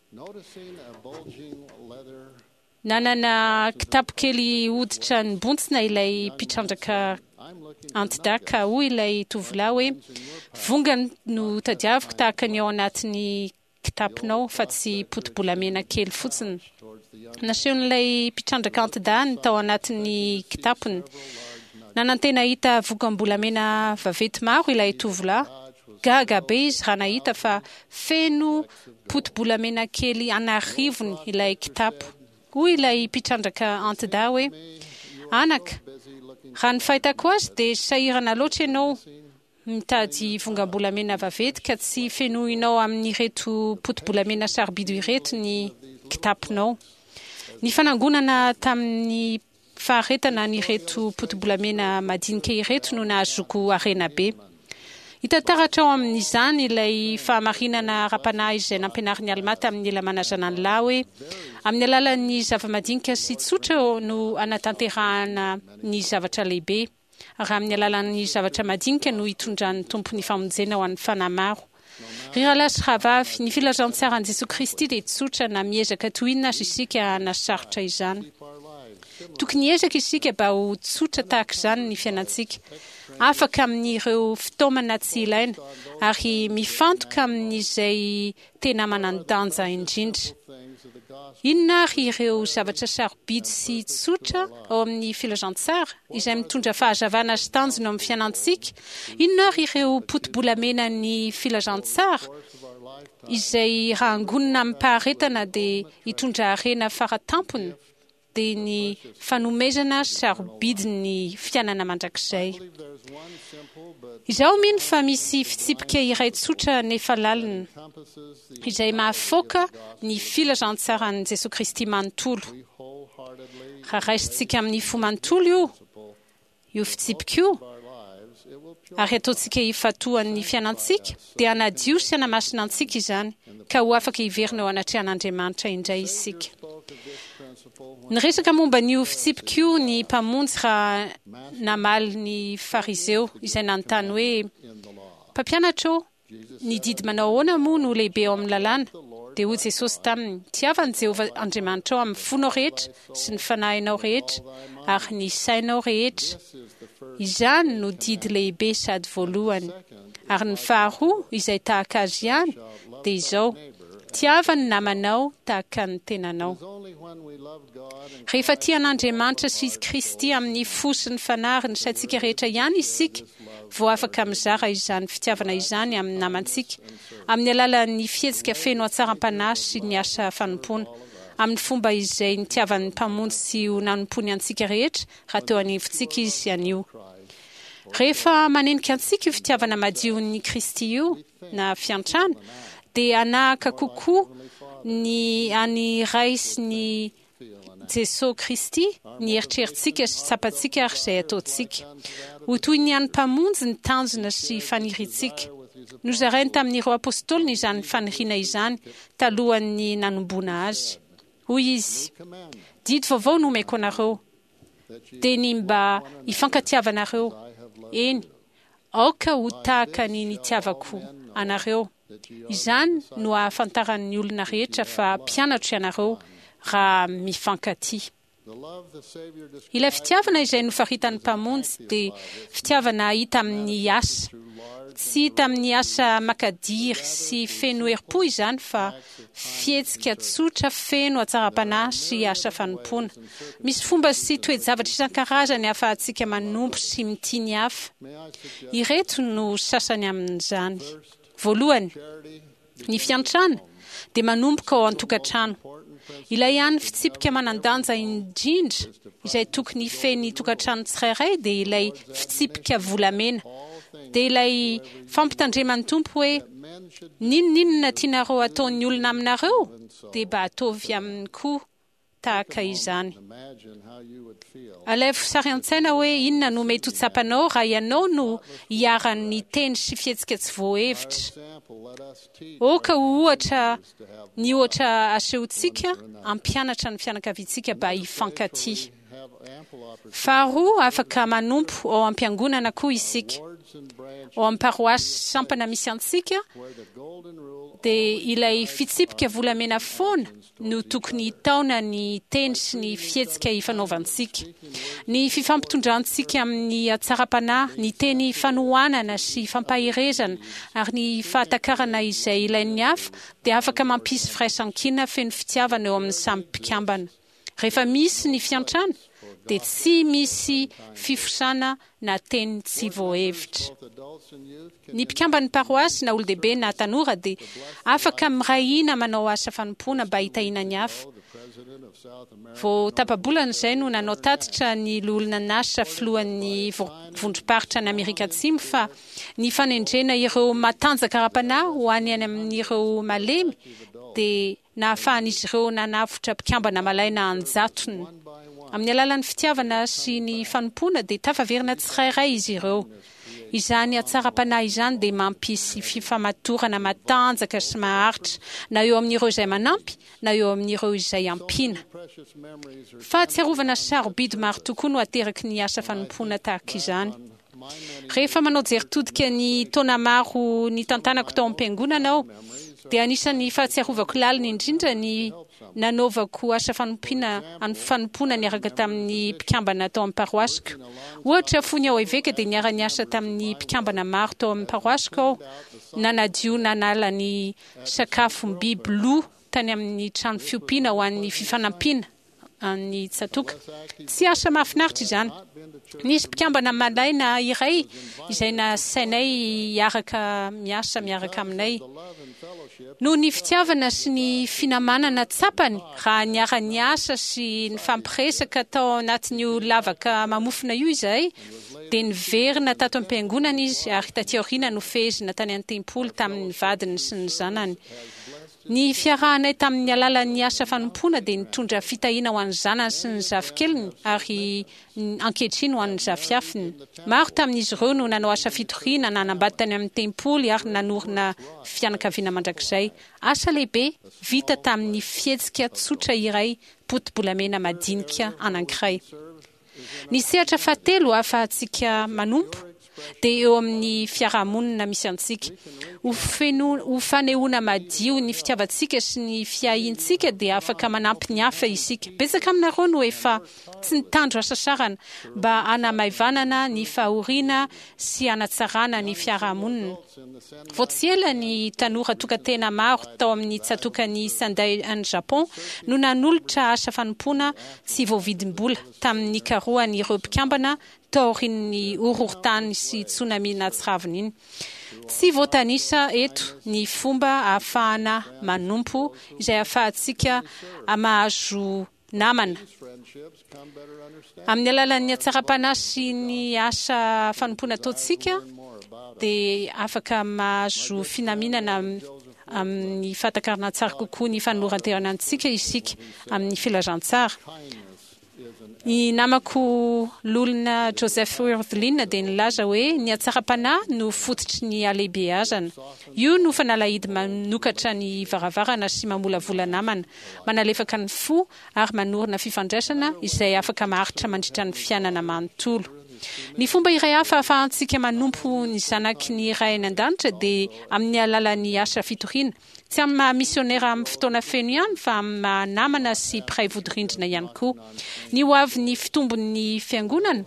Nanana kitapo kely hoditra ny bontsina ilay mpitrandraka antidaka hoy ilay tovolahy hoe vongany no tadiaviko tahaka ny ao anatin'ny kitaponao fa tsy poto-bolamena kely fotsiny. Nasehon'ilay mpitrandraka antidany tao anatin'ny kitapony. Nanantena hita vogambolamena vaventy maro ilay tovolahy. Gaga be izy raha nahita fa feno poto-bolamena kely anarivony ilay kitapo. hoy ilay mpitrandraka antida hoe anaka raha ny fahitako azy dia sahirana loatra ianao mitady vongambolamena vaventy ka tsy fenohinao amin'ireto potibolamena sarobido ireto ny kitapinao. Ny fanangonana tamin'ny faharetana n'ireto potibolamena madinika ireto no nahazoko arena be. Hitantaratra ao amin'izany ilay fahamarinana ara-panahy izay nampianarin'ny Alma tamin'ny lamanazana ny lahy hoe amin'ny alalan'ny zava-madinika sy tsotra no anatanterahana ny zavatra lehibe. Raha amin'ny alalan'ny zavatra madinika no hitondran'ny tompony famonjena ho an'ny fanahy maro. Ry rahalahy sy rahavavy, ny filazantsara an'i Jesoa Kristy dia tsotra na miezaka tohinona azy isika na sarotra izany. Tokony ezaka isika mba ho tsotra tahaka izany ny fiainantsika, afaka amin'ireo fitaomana tsy ilaina ary mifantoka amin'izay tena manan-danja indrindra. Inona ary ireo zavatra sarobidy sy tsotra ao amin'ny filazantsara izay mitondra fahazavana sy tanjona amin'ny fiainantsika? Inona ary ireo potibolamena ny filazantsara izay raha angonina amin'ny paharetana dia hitondra harena faratampony dia ny fanomezana sarobidy ny fiainana mandrakizay. Izaho mino fa misy fitsipika iray tsotra nefa lalina izay mahafoaka ny filazantsarani Jesoa Kristy manontolo. Raha raisintsika amin'ny fo manontolo io, io fitsipika io, ary ataontsika hifatohan'ny fiainantsika, dia hanadio sy hanamasina antsika izany, ka ho afaka hiverina ao anatrehan'Andriamanitra indray isika. Niresaka momba n'io fitsipika io ny mpamonjy raha namaly ny farizeo izay nanontany hoe mpampianatra ô, ny didy manao ahoana moa no lehibe ao amin'ny lalàna? Dia hoy Jesosy taminy, tiavany Jehovah Andriamanitra ao amin'ny fonao rehetra sy ny fanahinao rehetra ary ny sainao rehetra. Izany no didy lehibe sady voalohany. Ary ny faharoa izay tahaka azy ihany dia izao, tiava ny namanao tahaka ny tenanao. Rehefa tia an'Andriamanitra sy Kristy amin'ny fo sy ny fanahy ny saintsika rehetra ihany isika, vao afaka mizara izany fitiavana izany amin'ny namantsika, amin'ny alalan'ny fihetsika feno hatsaram-panahy sy ny asa fanompoana, amin'ny fomba izay nitiavan'ny mpamonjy sy ho nanompony antsika rehetra raha teo anivontsika izy anio. Rehefa manenika antsika io fitiavana madio ny Kristy io na fiantrana, dia anahaka kokoa ny any ray sy ny Jesoa Kristy ny eritrerintsika sy tsapantsika ary izay ataontsika. Ho toy ny any mpamonjy ny tanjona sy faniritsika. Nozarainy tamin'ireo apôstôlina izany faniriana izany talohan'ny nanomboana azy. Hoy izy, didy vaovao no omeko anareo, dia ny mba hifankatiavanareo. Eny, aoka ho tahaka ny nitiavako anareo. Izany no ahafantaran'ny olona rehetra fa mpianatra ianareo raha mifankatia. Ilay fitiavana izay nofaritan'ny mpamonjy dia fitiavana hita amin'ny asa. Tsy hita amin'ny asa makadiry sy feno herim-po izany fa fihetsika tsotra feno hatsaram-panahy sy asa fanompoana. Misy fomba sy toe-javatra isan-karazany ahafahantsika manompo sy mitiny hafa. Ireto no sasany amin'izany. Voalohany, ny fiantrana dia manomboka ao an-tokantrano. Ilay ihany fitsipika manan-danja indrindra izay tokony feny tokantrano tsirairay dia ilay fitsipika volamena. Dia ilay fampitandreman'ny tompo hoe ninonninona tianareo ataon'ny olona aminareo dia mba ataovy aminy koa tahaka izany. Alaivo sary an-tsaina hoe inona no mety ho tsapanao raha ianao no hiaran'ny teny sy fihetsika tsy voahevitra. Oka ohatra ny ohatra asehontsika ampianatra ny fianakaviantsika mba hifankatia. Faharoa, afaka manompo ao am-piangonana koa isika. Ao amin'ny paroasy sampana misy antsika dia ilay fitsipika volamena foana no tokony hitaona ny teny sy ny fihetsika hifanaovantsika. Ny fifampitondrantsika amin'ny hatsaram-panahy, ny teny fanohanana sy fampahirezana ary ny fahatakarana izay ilain'ny hafa dia afaka mampisy firaisan-kina feno fitiavana eo amin'ny samy mpikambana. Rehefa misy ny fiantrana dia tsy misy fifosana na teny tsy voahevitra. Ny mpikambany paroasy na olon-dehibe na tanora dia afaka mirahina manao asa fanompoana mba hitahiana ny hafa. Vao tapabolana izay no nanao tatitra ny lolona nasy filohan'ny vondrom-paritra ny Amerika Atsimo fa ny fanendrena ireo matanjaka ara-panahy ho any any amin'ireo malemy dia nahafahan'izy ireo nanavotra mpikambana malaina anjatony. Amin'ny alalan'ny fitiavana sy ny fanompoana dia tafaverina tsirairay izy ireo. Izany atsara-panahy izany dia mampisy fifamatorana matanjaka sy maharitra na eo amin'ireo izay manampy na eo amin'ireo izay ampiana. Fahatsiarovana sarobidy maro tokoa no ateraky ny asa fanompoana tahaka izany. Rehefa manao jeritodika ny taona maro ny tantanako tao am-piangonana aho, dia anisan'ny fahatsiarovako lalina indrindra ny nanaovako asa fanompiana fanompoana niaraka tamin'ny mpikambana tao amin'ny paroasiko. Ohatra fony ao Eveka dia niara niasa tamin'ny mpikambana maro tao amin'ny paroasiko aho, nanadio nanala ny sakafom-biby lo tany amin'ny trano fiompiana ho an'ny fifanampiana ny tsatoka. Tsy asa mahafinaritra izany. Nisy mpikambana malaina iray izay nasainay hiaraka miasa miaraka aminay. No ny fitiavana sy ny finamanana tsapany raha niara niasa sy ny fampiresaka tao anatin'io lavaka mamofina io izay dia niverina tato am-piangonana izy ary taty aoriana no fehezina tany an-tempolo tamin'ny vadiny sy ny zanany. Ny fiarahanay tamin'ny alalan'ny asa fanompoana dia nitondra fitahiana ho an'ny zanany sy ny zafikeliny ary ankehitriny ho an'ny zafiafiny. Maro tamin'izy ireo no nanao asa fitoriana nanambady tany amin'ny tempoly ary nanorina fianakaviana mandrakizay. Asa lehibe vita tamin'ny fihetsika tsotra iray potibolamena madinika anankiray. Ny sehatra fahatelo ahafahantsika manompo dia eo amin'ny fiarahamonina misy antsika. Ho fanehoana madio ny fitiavantsika sy ny fiahiantsika dia afaka manampy ny hafa isika. Betsaka aminareo no efa tsy nitandro asa sarana mba hanamaivanana ny fahoriana sy hanatsarana ny fiarahamonina. Vao tsy ela ny tanora tokantena maro tao amin'ny tsatokany Sendai any Japon no nanolotra asa fanompoana tsy voavidim-bola tamin'ny karohan'ireo mpikambana taorian'ny horohorontany sy tsunami natsiravina iny. Tsy voatanisa eto ny fomba ahafahana manompo izay ahafahantsika mahazo namana. Amin'ny alalan'ny atsara-panahy sy ny asa fanompoana ataontsika dia afaka mahazo finaminana amin'ny fahatakarana tsara kokoa ny fanoranteranantsika isika amin'ny filazantsara. Ny namako lolona Joseph Wirthlin dia nilaza hoe ny atsara-panahy no fototry ny alehibeazana. Io no fanalahidy manokatra ny varavarana sy mamolavola namana, manalefaka ny fo ary manorina fifandraisana izay afaka maharitra mandritra ny fiainana manontolo. Ny fomba iray hafa ahafahantsika manompo ny zanaky ny iray any an-danitra dia amin'ny alalan'ny asa fitoriana. Tsy amin'ny maha misionera amin'ny fotoana feno ihany fa amin'ny maha namana sy mpiray vodi-rindrina ihany koa. Ny ho avy ny fitombon'ny fiangonana.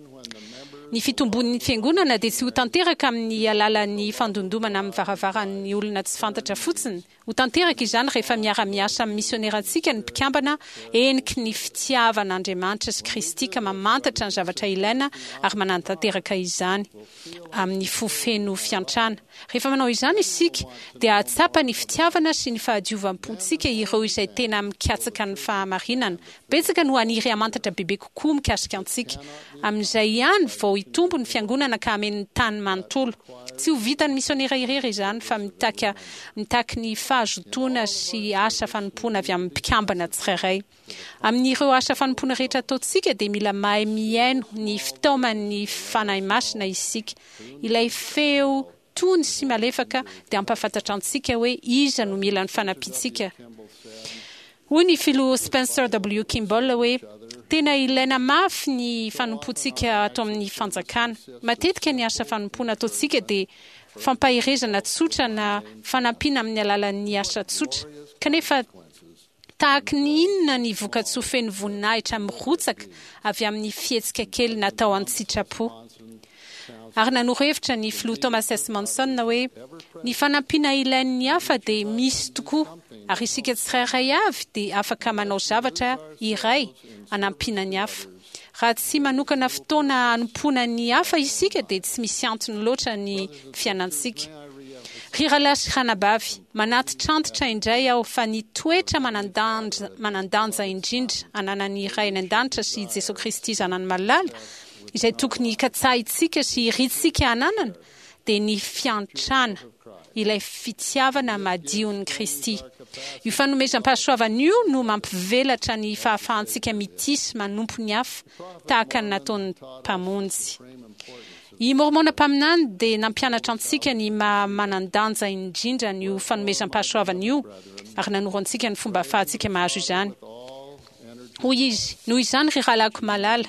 Ny fitombon'ny fiangonana dia tsy ho tanteraka amin'ny alalan'ny fandondomana amin'ny varavaran'ny olona tsy fantatra fotsiny. Ho tanteraka izany rehefa miara-miasa amin'ny misionerantsika ny mpikambana eniky ny fitiavan'Andriamanitra sy Kristika mamantatra ny zavatra ilaina ary manantanteraka izany amin'ny fofeno fiantrana. Rehefa manao izany isika dia atsapa ny fitiavana sy ny fahadiovam-pontsika ireo izay tena mikatsaka ny fahamarinana. Betsaka no haniry hamantatra bebe kokoa mikasika antsika. Amin'izay ihany vao hitombo ny fiangonana ka amen'ny tany manontolo. Tsy ho vitan'ny misionera irery izany fa mitaka mitaky ny fahazotoana sy asa fanompoana avy amin'ny mpikambana tsirairay. Amin'ireo asa fanompoana rehetra ataontsika dia mila mahay miaino ny fitaoman'ny fanahy masina isika. Ilay feo tony sy malefaka dia ampahafantatra antsika hoe iza no mila ny fanampitsika. Hoy ny filo Spencer W. Kimball hoe tena ilaina mafy ny fanompontsika atao amin'ny fanjakana. Matetika ny asa fanompoana ataontsika dia fampahirezana tsotra na fanampiana amin'ny alalan'ny asa tsotra. Kanefa tahaka ny inona ny voka-tsofeny voninahitra mirotsaka avy amin'ny fihetsika kely natao an-tsitrapo. Ary nanoro-hevitra ny filo Thomas S. Monson hoe ny fanampiana ilain'ny hafa dia misy tokoa ary isika tsirairay avy dia afaka manao zavatra iray anampiana ny hafa. Raha tsy manokana fotoana hanompoana ny hafa isika dia tsy misy antony loatra ny fiainantsika. Ry rahalahy sy ranabavy, manati-trantitra indray aho fa ny toetra manandanja, manandanja indrindra ananan'ny iray ny an-danitra sy Jesosy Kristy zanany malala, izay tokony hikatsahintsika sy hiritsika ananana, dia ny fiantrana, ilay fitiavana madion'ny Kristy. Io fanomezam-pahasoavana io no mampivelatra ny fahafahantsika mitisy manompo ny hafa tahaka ny nataon'ny mpamonjy. I mormona mpaminany dia nampianatra antsika ny manandanja indrindra ny fanomezam-pahasoavana io, ary nanoro antsika ny fomba ahafahantsika mahazo izany. Hoy izy, noho izany ry rahalahiko malala,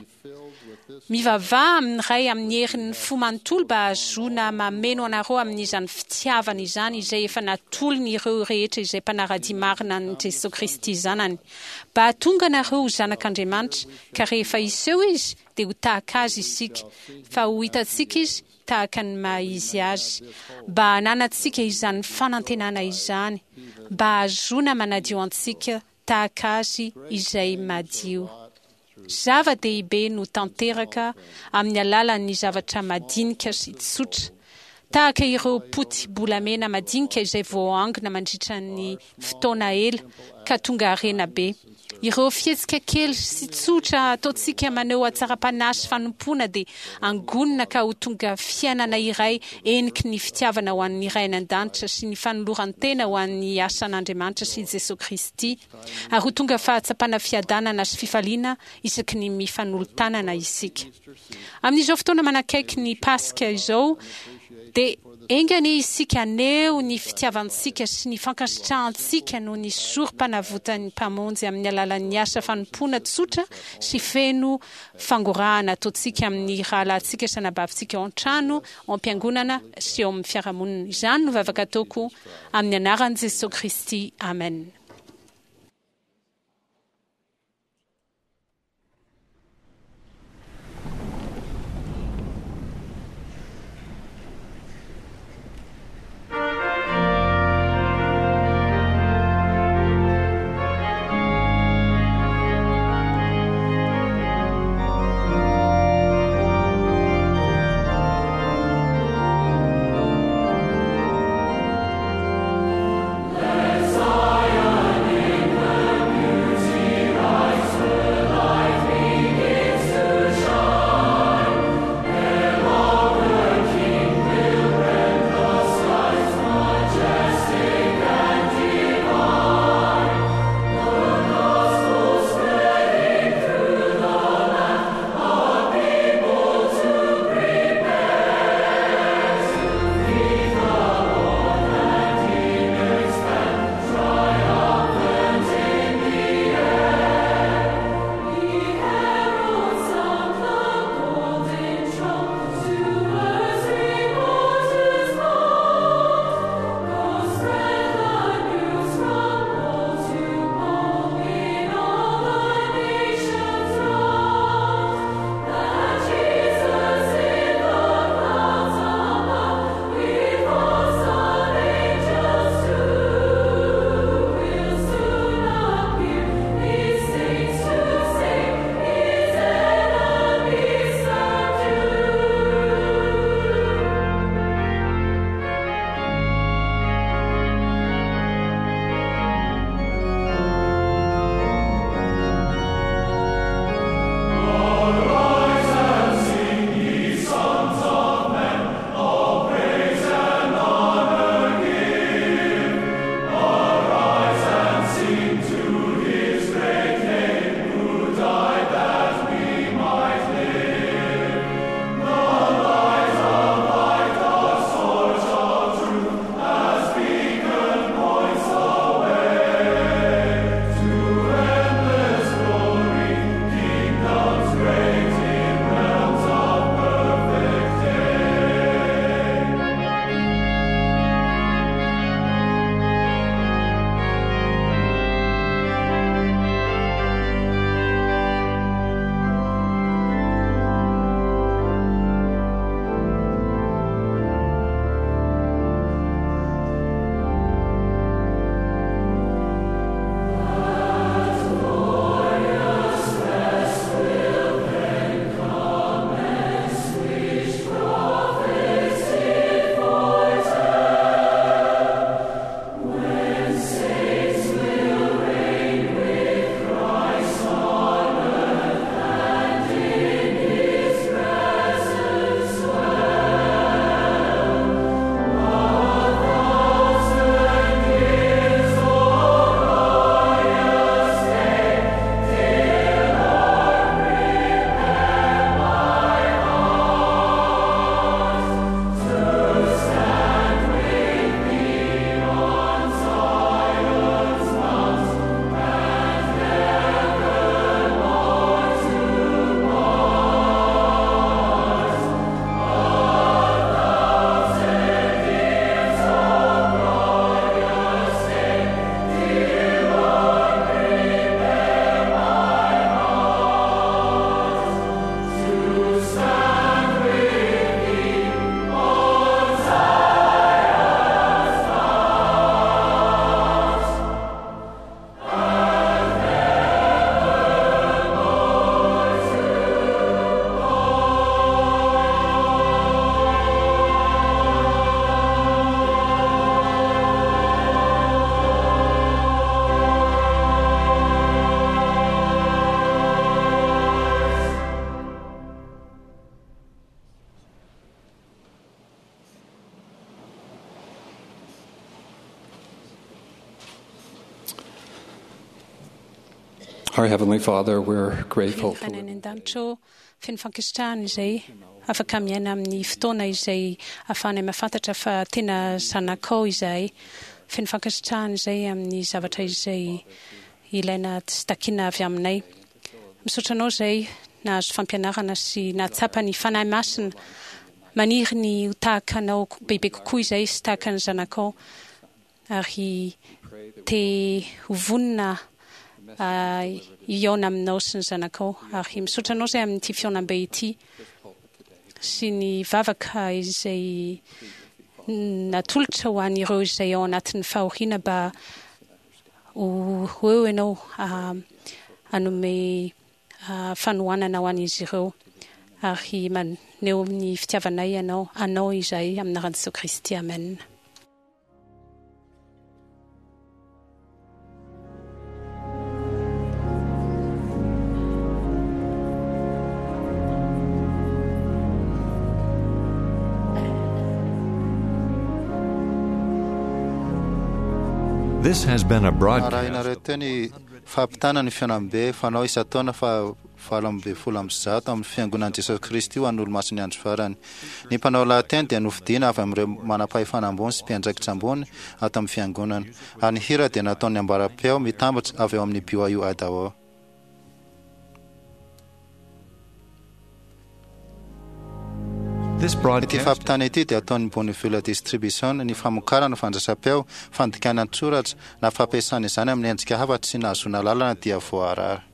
mivavaha amin'ny ray amin'ny herin'ny fo manontolo mba ahazoana mameno anareo amin'izany fitiavana izany izay efa natolony ireo rehetra izay mpanaradia marina ny Jesosy Kristy zanany. Mba hahatonga anareo ho zanak'Andriamanitra, ka rehefa iseho izy dia ho tahaka azy isika, fa ho hitantsika izy tahaka ny maha-izy azy. Mba hananantsika izany fanantenana izany, mba ahazoana manadio antsika tahaka azy izay madio. Zava-dehibe no tanteraka amin'ny alalan'ny zavatra madinika sy tsotra, tahaka ireo poti-bolamena madinika izay voangina mandritra ny fotoana ela ka tonga harena be. Ireo fihetsika kely sy tsotra ataontsika maneho atsara-panasy fanompoana dia angonina ka ho tonga fiainana iray eniky ny fitiavana ho an'ny iray an-danitra sy ny fanoloran-tena ho an'ny asan'Andriamanitra sy Jesosy Kristy, ary ho tonga fahatsapana fiadanana sy fifaliana isaky ny mifanolotanana isika. Amin'izao fotoana manakaiky ny Paska izao dia engany isika aneo ny fitiavantsika sy ny fankasitrahantsika no ny sorom-panavotan'ny mpamonjy amin'ny alalan'ny asa fanompoana tsotra sy feno fangorahana ataontsika amin'ny rahalahintsika sy anabavintsika ao an-trano, ao am-piangonana sy ao amin'ny fiarahamonina. Izany no vavaka ataoko amin'ny anaran'i Jesosy Kristy. Amen. Messiah. Our Heavenly Father, we're grateful for Fenanindantro fenfankisitrahana izay afaka miaina amin'ny fotoana izay ahafahana mahafantatra fa tena zanakao izay. Fenfankisitrahana izay amin'ny zavatra izay ilaina tsy takiana avy aminay. Misaotra anao izay nahazo fampianarana sy nahatsapa ny fanahy masina maniry ny ho tahaka anao bebe kokoa izay sy tahaka ny zanakao ary te ho vonina Uh, iona aminao sy ny zanakao ary misaotra anao izay amin'ity fionam-be ity sy ny vavaka izay natolotra ho an'ireo izay ao anatin'ny fahoriana mba ho eo ianao uh, hanome uh, fanohanana ho an'izy ireo ary maneho ny fitiavanay ianao anao izay amin'anaran'i Jesu Kristy. Amen. This has been a broadcast. Arahinareo ny fahampitana ny fianambe fanao isa-taona fa valo amby folo amby zato amin'ny fiangonan'i Jesosy Kristy ho an'olo masiny andro farany. Ny mpanao lahateny dia novidiana avy amin'ireo manam-pahefana ambony sy mpiandraikitra ambony ato amin'ny fiangonana. Ary ny hira dia nataony ambara-peo mitambatra avy eo amin'ny B Y U Adao. Ity fampitana ity dia ataon'ny Bonneville Distribution ny famokarana fandraisam-peo, fandikana an-tsoratra na fampiasana izany amin'ny endrika hafatra sy nahazoana lalana dia voarara.